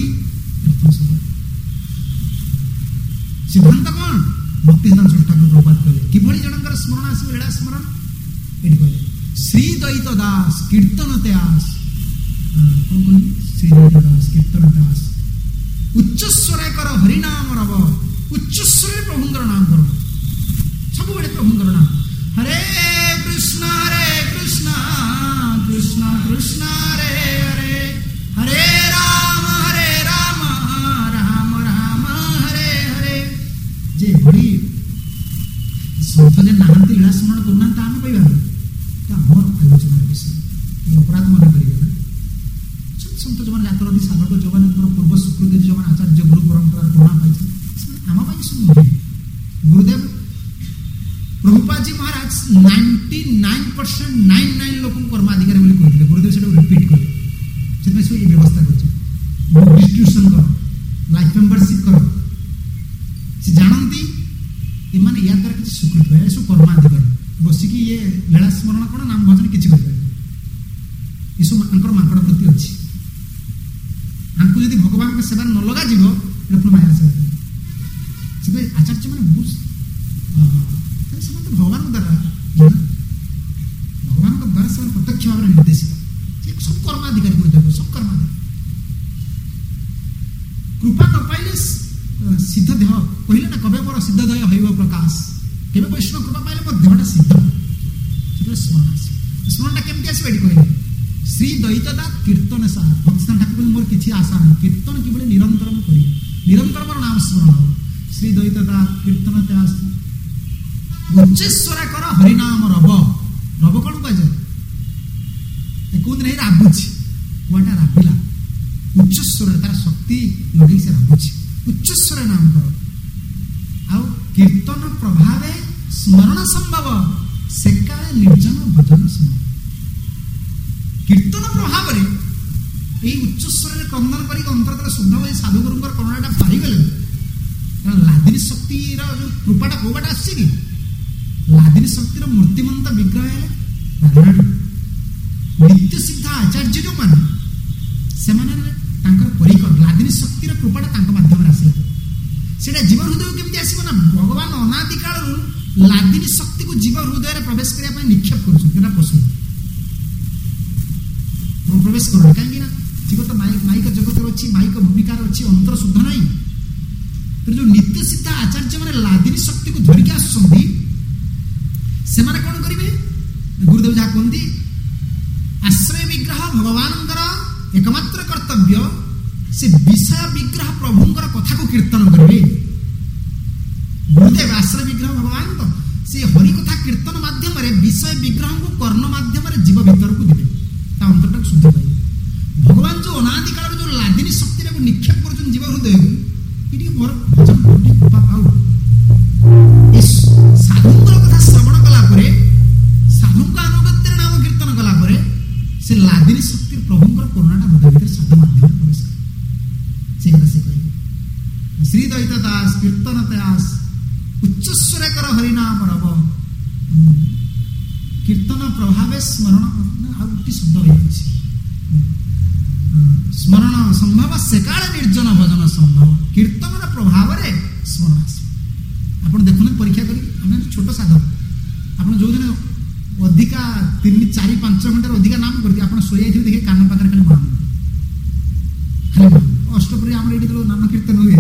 सिद्धांत कौन भक्ति सिद्धांत ठाकुर प्रभुपाद कहले किभली जनकर स्मरण आसो लीला स्मरण एठी कहले श्री दैत दास कीर्तन त्यास कौन कहले श्री दैत दास कीर्तन त्यास उच्च स्वर कर हरिनाम रव उच्च स्वर प्रभुंकर नाम करो सब बड़े प्रभुंकर नाम हरे कृष्ण कृष्ण कृष्ण हरे हरे हरे राम राम राम हरे हरे जे बड़ी ସନ୍ଥ ଯେ ନାହାନ୍ତି ଲୀଳା ସ୍ମରଣ କରୁନାହାନ୍ତି ଆମେ କହିବା ଆମର ଆଲୋଚନାର ବିଷୟ ଏ ଅପରାଧ ମନେ କରିବେ ନା। ସନ୍ଥ ଯେଉଁମାନେ ଜାତରନ୍ତି ସାଧକ ଯେଉଁମାନଙ୍କର ପୂର୍ବ ସ୍ୱୀକୃତି ଯେଉଁମାନେ ଆଚାର୍ଯ୍ୟ ଗୁରୁ ପରମ୍ପରାର କରୁଣା ପାଇଛନ୍ତି ସେମାନେ ଆମ ପାଇଁ ସବୁ ନୁହେଁ। ଗୁରୁଦେବ ପ୍ରଭୁପାଦଜୀ ମହାରାଜ 99% ଲୋକଙ୍କୁ କର୍ମାଧିକାରୀ ବୋଲି କହିଥିଲେ। ଗୁରୁଦେବ ସେଟାକୁ ରିପିଟ୍ କଲେ। ସେଥିପାଇଁ ସବୁ ଏ ବ୍ୟବସ୍ଥା କରୁଛନ୍ତି। ବୁକ୍ ଡିଷ୍ଟ୍ରିବ୍ୟୁସନ୍ କର, ଲାଇଫ୍ ମେମ୍ବରସିପ୍ କର। ସେ ଜାଣନ୍ତି ଏମାନେ ୟା ଦ୍ୱାରା କିଛି ସ୍ୱୀକୃତି ପାଇବେ। ଏସବୁ କର୍ମାଧିକାରୀ ବସିକି ଇଏ ଲୀଳା ସ୍ମରଣ କ'ଣ ନାମ ଭଜନ କିଛି କରିପାରିବେ। ଏସବୁ ଆଙ୍କର ମାଙ୍କଡ଼ ବୃତ୍ତି ଅଛି। ଆଙ୍କୁ ଯଦି ଭଗବାନଙ୍କ ସେବାରେ ନ ଲଗାଯିବ ଏଇଟା ପୁଣି ମାୟାର ସେବା କରିବେ। ସେଥିପାଇଁ ଆଚାର୍ଯ୍ୟମାନେ ବହୁତ ସେମାନେ ତ ଭଗବାନଙ୍କ ଦ୍ୱାରା ସେମାନେ ପ୍ରତ୍ୟକ୍ଷ ଭାବରେ ନିର୍ଦ୍ଦେଶିତ। ସବୁ କର୍ମାଧିକାରୀ ଗୁରୁଦେବ, ସବୁ କର୍ମାଧିକାରୀ। କୃପା ନ ପାଇଲେ ସିଦ୍ଧ ଦେହ କହିଲେ ନା କବେ ମୋର ସିଦ୍ଧ ଦେହ ହଇବ ପ୍ରକାଶ। କେବେ ବୈଷ୍ଣବ କୃପା ପାଇଲେ ମୋ ଦେହଟା ସିଦ୍ଧ। ସେତେବେଳେ ସ୍ମରଣ ଆସିବ। ସ୍ମରଣଟା କେମିତି ଆସିବ ଏଠି କହିଲେ ଶ୍ରୀ ଦୈତଦା କୀର୍ତ୍ତନ ସାର। ଭକ୍ତିସ୍ଥାନ ଠାକୁର ମୋର କିଛି ଆଶା ନାହିଁ, କୀର୍ତ୍ତନ କିଭଳି ନିରନ୍ତର ମୁଁ କରିବି, ନିରନ୍ତର ମୋର ନାମ ସ୍ମରଣ ହବ। ଶ୍ରୀ ଦୈତଦା କୀର୍ତ୍ତନ ତ୍ୟାସ ଉଚ୍ଚେଶ୍ୱର କର ହରିନାମ ରବ। ରବ କ'ଣ କୁହାଯାଏ? କୋଉଦିନ ଏଇ ରାବୁଛି, କୁଆଟା ରାବିଲା, ଉଚ୍ଚସ୍ୱରରେ ତାର ଶକ୍ତି ଲଗେଇ ସେ ରାବୁଛି। ଉଚ୍ଚସ୍ୱର ନାମ କର। ଆଉ କୀର୍ତ୍ତନ ପ୍ରଭାବେ ସ୍ମରଣ ସମ୍ଭବ, ସେକାଳେ ନିର୍ଜନ ଭଜନ ସ୍ମରଣ। କୀର୍ତ୍ତନ ପ୍ରଭାବରେ ଏଇ ଉଚ୍ଚସ୍ୱରରେ କ୍ରନ୍ଦନ କରିକି ଅନ୍ତରତର ଶୁଦ୍ଧ ହୋଇ ସାଧୁଗୁରୁଙ୍କର କରୁଣାଟା ପାଇଗଲେ, କାରଣ ଲାଦିନୀ ଶକ୍ତିର ଯୋଉ କୃପାଟା କୋଉବାଟା ଆସୁଛି କି? ଲାଦିନୀ ଶକ୍ତିର ମୂର୍ତ୍ତିମନ୍ତ ବିଗ୍ରହ ହେଲେ ରାଧାରାଣୀ। ନିତ୍ୟ ସିଦ୍ଧ ଆଚାର୍ଯ୍ୟ ଯେଉଁମାନେ ସେମାନେ ତାଙ୍କର ପରିକର ଲାଦିନୀ ଶକ୍ତିର କୃପାଟା ତାଙ୍କ ମାଧ୍ୟମରେ ଆସିଲା। ସେଇଟା ଜୀବ ହୃଦୟକୁ କେମିତି ଆସିବ ନା ଭଗବାନ ଅନାଦି କାଳରୁ ଲାଦିନୀ ଶକ୍ତିକୁ ଜୀବ ହୃଦୟରେ ପ୍ରବେଶ କରିବା ପାଇଁ ନିକ୍ଷେପ କରୁଛନ୍ତି। ଏଟା ପଶୁ ପ୍ରବେଶ କରୁନି କାହିଁକି ନା ଜୀବ ତ ମାଇକ ଜଗତରେ ଅଛି, ମାଇକ ଭୂମିକାର ଅଛି, ଅନ୍ତର ଶୁଦ୍ଧ ନାହିଁ। ଯୋଉ ନିତ୍ୟ ସିଦ୍ଧ ଆଚାର୍ଯ୍ୟ ମାନେ ଲାଦିନୀ ଶକ୍ତିକୁ ଧରିକି ଆସୁଛନ୍ତି ସେମାନେ କ'ଣ କରିବେ? ଗୁରୁଦେବ ଯାହା କୁହନ୍ତି ଆଶ୍ରୟ ବିଗ୍ରହ ଭଗବାନଙ୍କର ଏକମାତ୍ର କର୍ତ୍ତବ୍ୟ ସେ ବିଷୟ ବିଗ୍ରହ ପ୍ରଭୁଙ୍କର କଥାକୁ କୀର୍ତ୍ତନ କରିବେ। ଗୁରୁଦେବ ଆଶ୍ରୟ ବିଗ୍ରହ ଭଗବାନ ତ ସେ ହରି କଥା କୀର୍ତ୍ତନ ମାଧ୍ୟମରେ ବିଷୟ ବିଗ୍ରହଙ୍କୁ କର୍ଣ୍ଣ ମାଧ୍ୟମରେ ଜୀବ ଭିତରକୁ ଦେବେ, ତା ଅନ୍ତରଟାକୁ ଶୁଦ୍ଧ କରିବେ। ଭଗବାନ ଯୋଉ ଅନାଦି କାଳରୁ ଯୋଉ ଲାଦିନୀ ଶକ୍ତିଟାକୁ ନିକ୍ଷେପ କରୁଛନ୍ତି ଜୀବ ହୃଦୟକୁ, ଏଠି ମୋର ଭଜନ କୋଟି କୃପା ପାଉ। ସାଧୁଙ୍କର କଥା ଶ୍ରବଣ କଲା ପରେ, ସାଧୁଙ୍କ ଆନୁଗତ୍ୟରେ ନାମ କୀର୍ତ୍ତନ କଲା ପରେ ସେ ଲାଦିନୀ ଶକ୍ତି ପ୍ରଭୁଙ୍କର କରୁଣାଟା ହୃଦୟ ଭିତରେ ସାଧୁ ମାଧ୍ୟମରେ ପ୍ରବେଶ କରେ। ସେ କଥା ସେ କହିବେ ଶ୍ରୀ ଦୈତ ଦାସ କୀର୍ତ୍ତନ ଦାସ ଉଚ୍ଚସ୍ୱର କର ହରିନାମ ରବ। କୀର୍ତ୍ତନ ପ୍ରଭାବେ ସ୍ମରଣ ଆଉ ଗୋଟି ଶବ୍ଦ ରହିଛି ସ୍ମରଣ ସମ୍ଭବ ସେକାଳେ ନିର୍ଜନ ଭଜନ ସମ୍ଭବ। କୀର୍ତ୍ତନର ପ୍ରଭାବରେ ସ୍ମରଣ ଆସିବ। ଆପଣ ଦେଖୁନ ପରୀକ୍ଷା କରି ଆମେ ଛୋଟ ସାଧକ, ଆପଣ ଯୋଉଦିନ ଅଧିକା 3, 4, 5 ଘଣ୍ଟାର ଅଧିକା ନାମ କରିଥିବେ ଆପଣ ଶୋଇଯାଇଥିବେ ଦେଖି କାନ ପାଖରେ ଖାଲି ମହାମନ୍ତ୍ର ଖାଲି ଅଷ୍ଟପୁରୀ ଆମର ଏଇଠି ନାମ କୀର୍ତ୍ତନ ହୁଏ।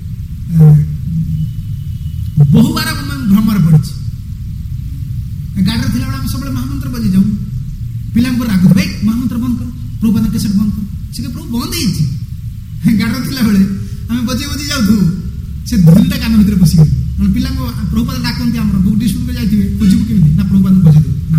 ବହୁବାର ଭ୍ରମରେ ପଡ଼ିଛି। ଗାଡ଼ିରେ ଥିଲାବେଳେ ଆମେ ସବୁବେଳେ ମହାମନ୍ତ୍ର ବଜେଇ ଯାଉ। ପିଲାଙ୍କୁ ରାଗୁଥିବେ ଭାଇ ମହାମନ୍ତ୍ର ବନ୍ଦ କର, ପ୍ରଭୁପାଦ କେସେଟ ବନ୍ଦ କର। ସେ ପ୍ରଭୁ ବନ୍ଦ ହେଇଛି। ଗାଡ଼ିରେ ଥିଲାବେଳେ ଆମେ ବଜେଇ ବଜେଇ ଯାଉଥିବୁ, ସେ ଧୁନଟା କାନ ଭିତରେ ପଶିଗଲେ। କାରଣ ପିଲାଙ୍କୁ ପ୍ରଭୁପାଦ ଡାକନ୍ତି, ଆମର ବୁକ୍ ଡିଷ୍ଟ୍ରିବ୍ୟୁଟ୍ ଯାଇଥିବେ ଖୋଜିବୁ କେମିତି ନା ପ୍ରଭୁପାଦକୁ ବଜେଇ ଦେବୁ ନା।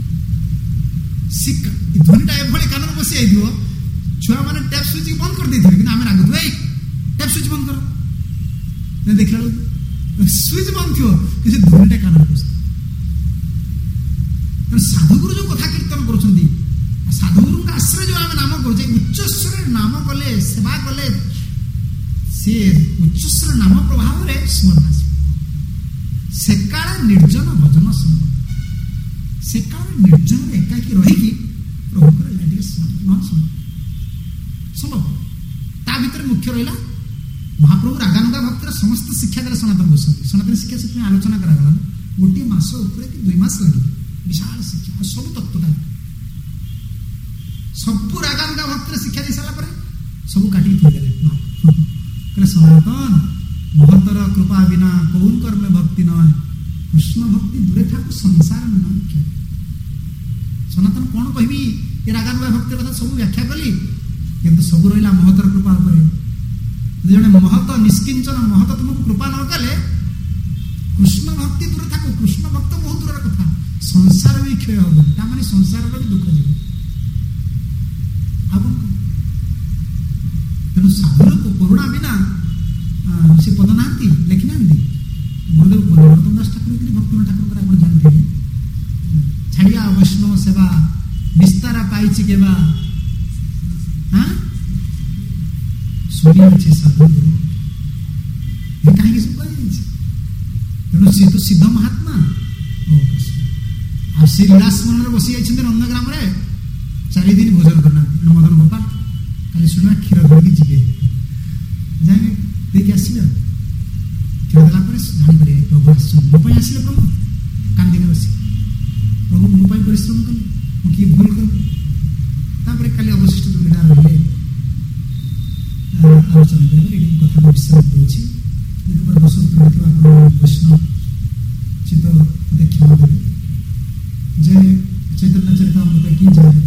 ଧ୍ୱନିଟା ଏଭଳି କାନରେ ପଶି ଯାଇଥିବ ଛୁଆମାନେ ଟ୍ୟାପ୍ ସୁଇଚ୍ ବନ୍ଦ କରିଦେଇଥିବେ, କିନ୍ତୁ ଆମେ ରାଗୁଥିବୁ ଏଇ ଟ୍ୟାପ୍ ସୁଇଚ୍ ବନ୍ଦ କର। ଦେଖିଲା ବେଳକୁ ସୁଇଚ୍ ବନ୍ଦ ଥିବ କିନ୍ତୁ ଧ୍ୱନିଟା କାନରେ ପଶିଥିବ। ସାଧୁଗୁରୁ ଯୋଉ କଥା କୀର୍ତ୍ତନ କରୁଛନ୍ତି, ସାଧୁଗୁରୁଙ୍କ ଆଶ୍ରୟ ଯୋଉ ଆମେ ନାମ କରୁଛେ, ଉଚ୍ଚସ୍ୱରରେ ନାମ କଲେ ସେବା କଲେ ସେ ଉଚ୍ଚସ୍ୱର ନାମ ପ୍ରଭାବରେ ସ୍ମରଣ ଆସିବ। ସେକାଳେ ନିର୍ଜନ ଭଜନ ସମ୍ଭବ। ସେକାଳେ ନିର୍ଜନରେ ଏକାକି ରହିକି ପ୍ରଭୁଙ୍କର ଟିକେ ସ୍ମରଣ ସମ୍ଭବ। ତା ଭିତରେ ମୁଖ୍ୟ ରହିଲା ମହାପ୍ରଭୁ ରାଗାନୁଗା ଭକ୍ତର ସମସ୍ତ ଶିକ୍ଷା ଦେଲେ ସନାତନ ଗୋସ୍ୱାମୀ। ସନାତନ ଶିକ୍ଷା ସେଥିପାଇଁ ଆଲୋଚନା କରାଗଲା। ଗୋଟିଏ ମାସ ଉପରେ କି 2 ମାସ ଲାଗିବ ବିଶାଳ ଶିକ୍ଷା ଆଉ ସବୁ ତତ୍ତ୍ୱଟା ସବୁ ରାଗାନୁଗା ଭକ୍ତର ଶିକ୍ଷା ଦେଇ ସାରିଲା ପରେ ସବୁ କାଟିକି ଥୋଇଦେଲେ। କହିଲେ ସନାତନ ମହତର କୃପା ବିନା କୌନ କର୍ମେ ଭକ୍ତି ନয়, କୃଷ୍ଣ ଭକ୍ତି ଦୂରେ ଥାକୁ ସଂସାର କ୍ଷୟ। ସନାତନ କ'ଣ କହିବି ଏ ରାଗାନୁଗା ଭକ୍ତିର କଥା ସବୁ ବ୍ୟାଖ୍ୟା କଲି, କିନ୍ତୁ ସବୁ ରହିଲା ମହତର କୃପା ଉପରେ। ଜଣେ ମହତ ନିଷ୍କିଞ୍ଚନ ମହତ ତୁମକୁ କୃପା ନ କଲେ कृष्ण भक्ति दूर था, कृष्ण भक्त बहुत दूर कथा, संसार भी क्षय हेनी ताने संसार भी दुख जीव आप तेणु साधुर करुणा बिना से पद ना लिखि ना गुरुदेव नरोत्तम दास ठाकुर भक्ति ठाकुर आप जानते छाड़िया वैष्णव सेवा विस्तारा पाई केवा शुणी साधु गुरु कहीं सब तेणु सी तो सिद्ध महात्मा आ श्री लीलास मन बसी जाइए नंदग्राम 4 दिन भोजन करना मदन गोपाल खाली शुणा क्षीर धरिकी जी जाए देखिए आसवे क्षीर देला जापर प्रभु आसो आसले प्रभु कांदी बस प्रभु मो परिश्रम कले मुझे भूल कल खाली अवशिष्ट जो लीला रही आलोचना करेंगे कथा विश्राम दूसरी दस वैष्णव चित्त क्षमा देवे जे चैतन्य चरितामृत की जाए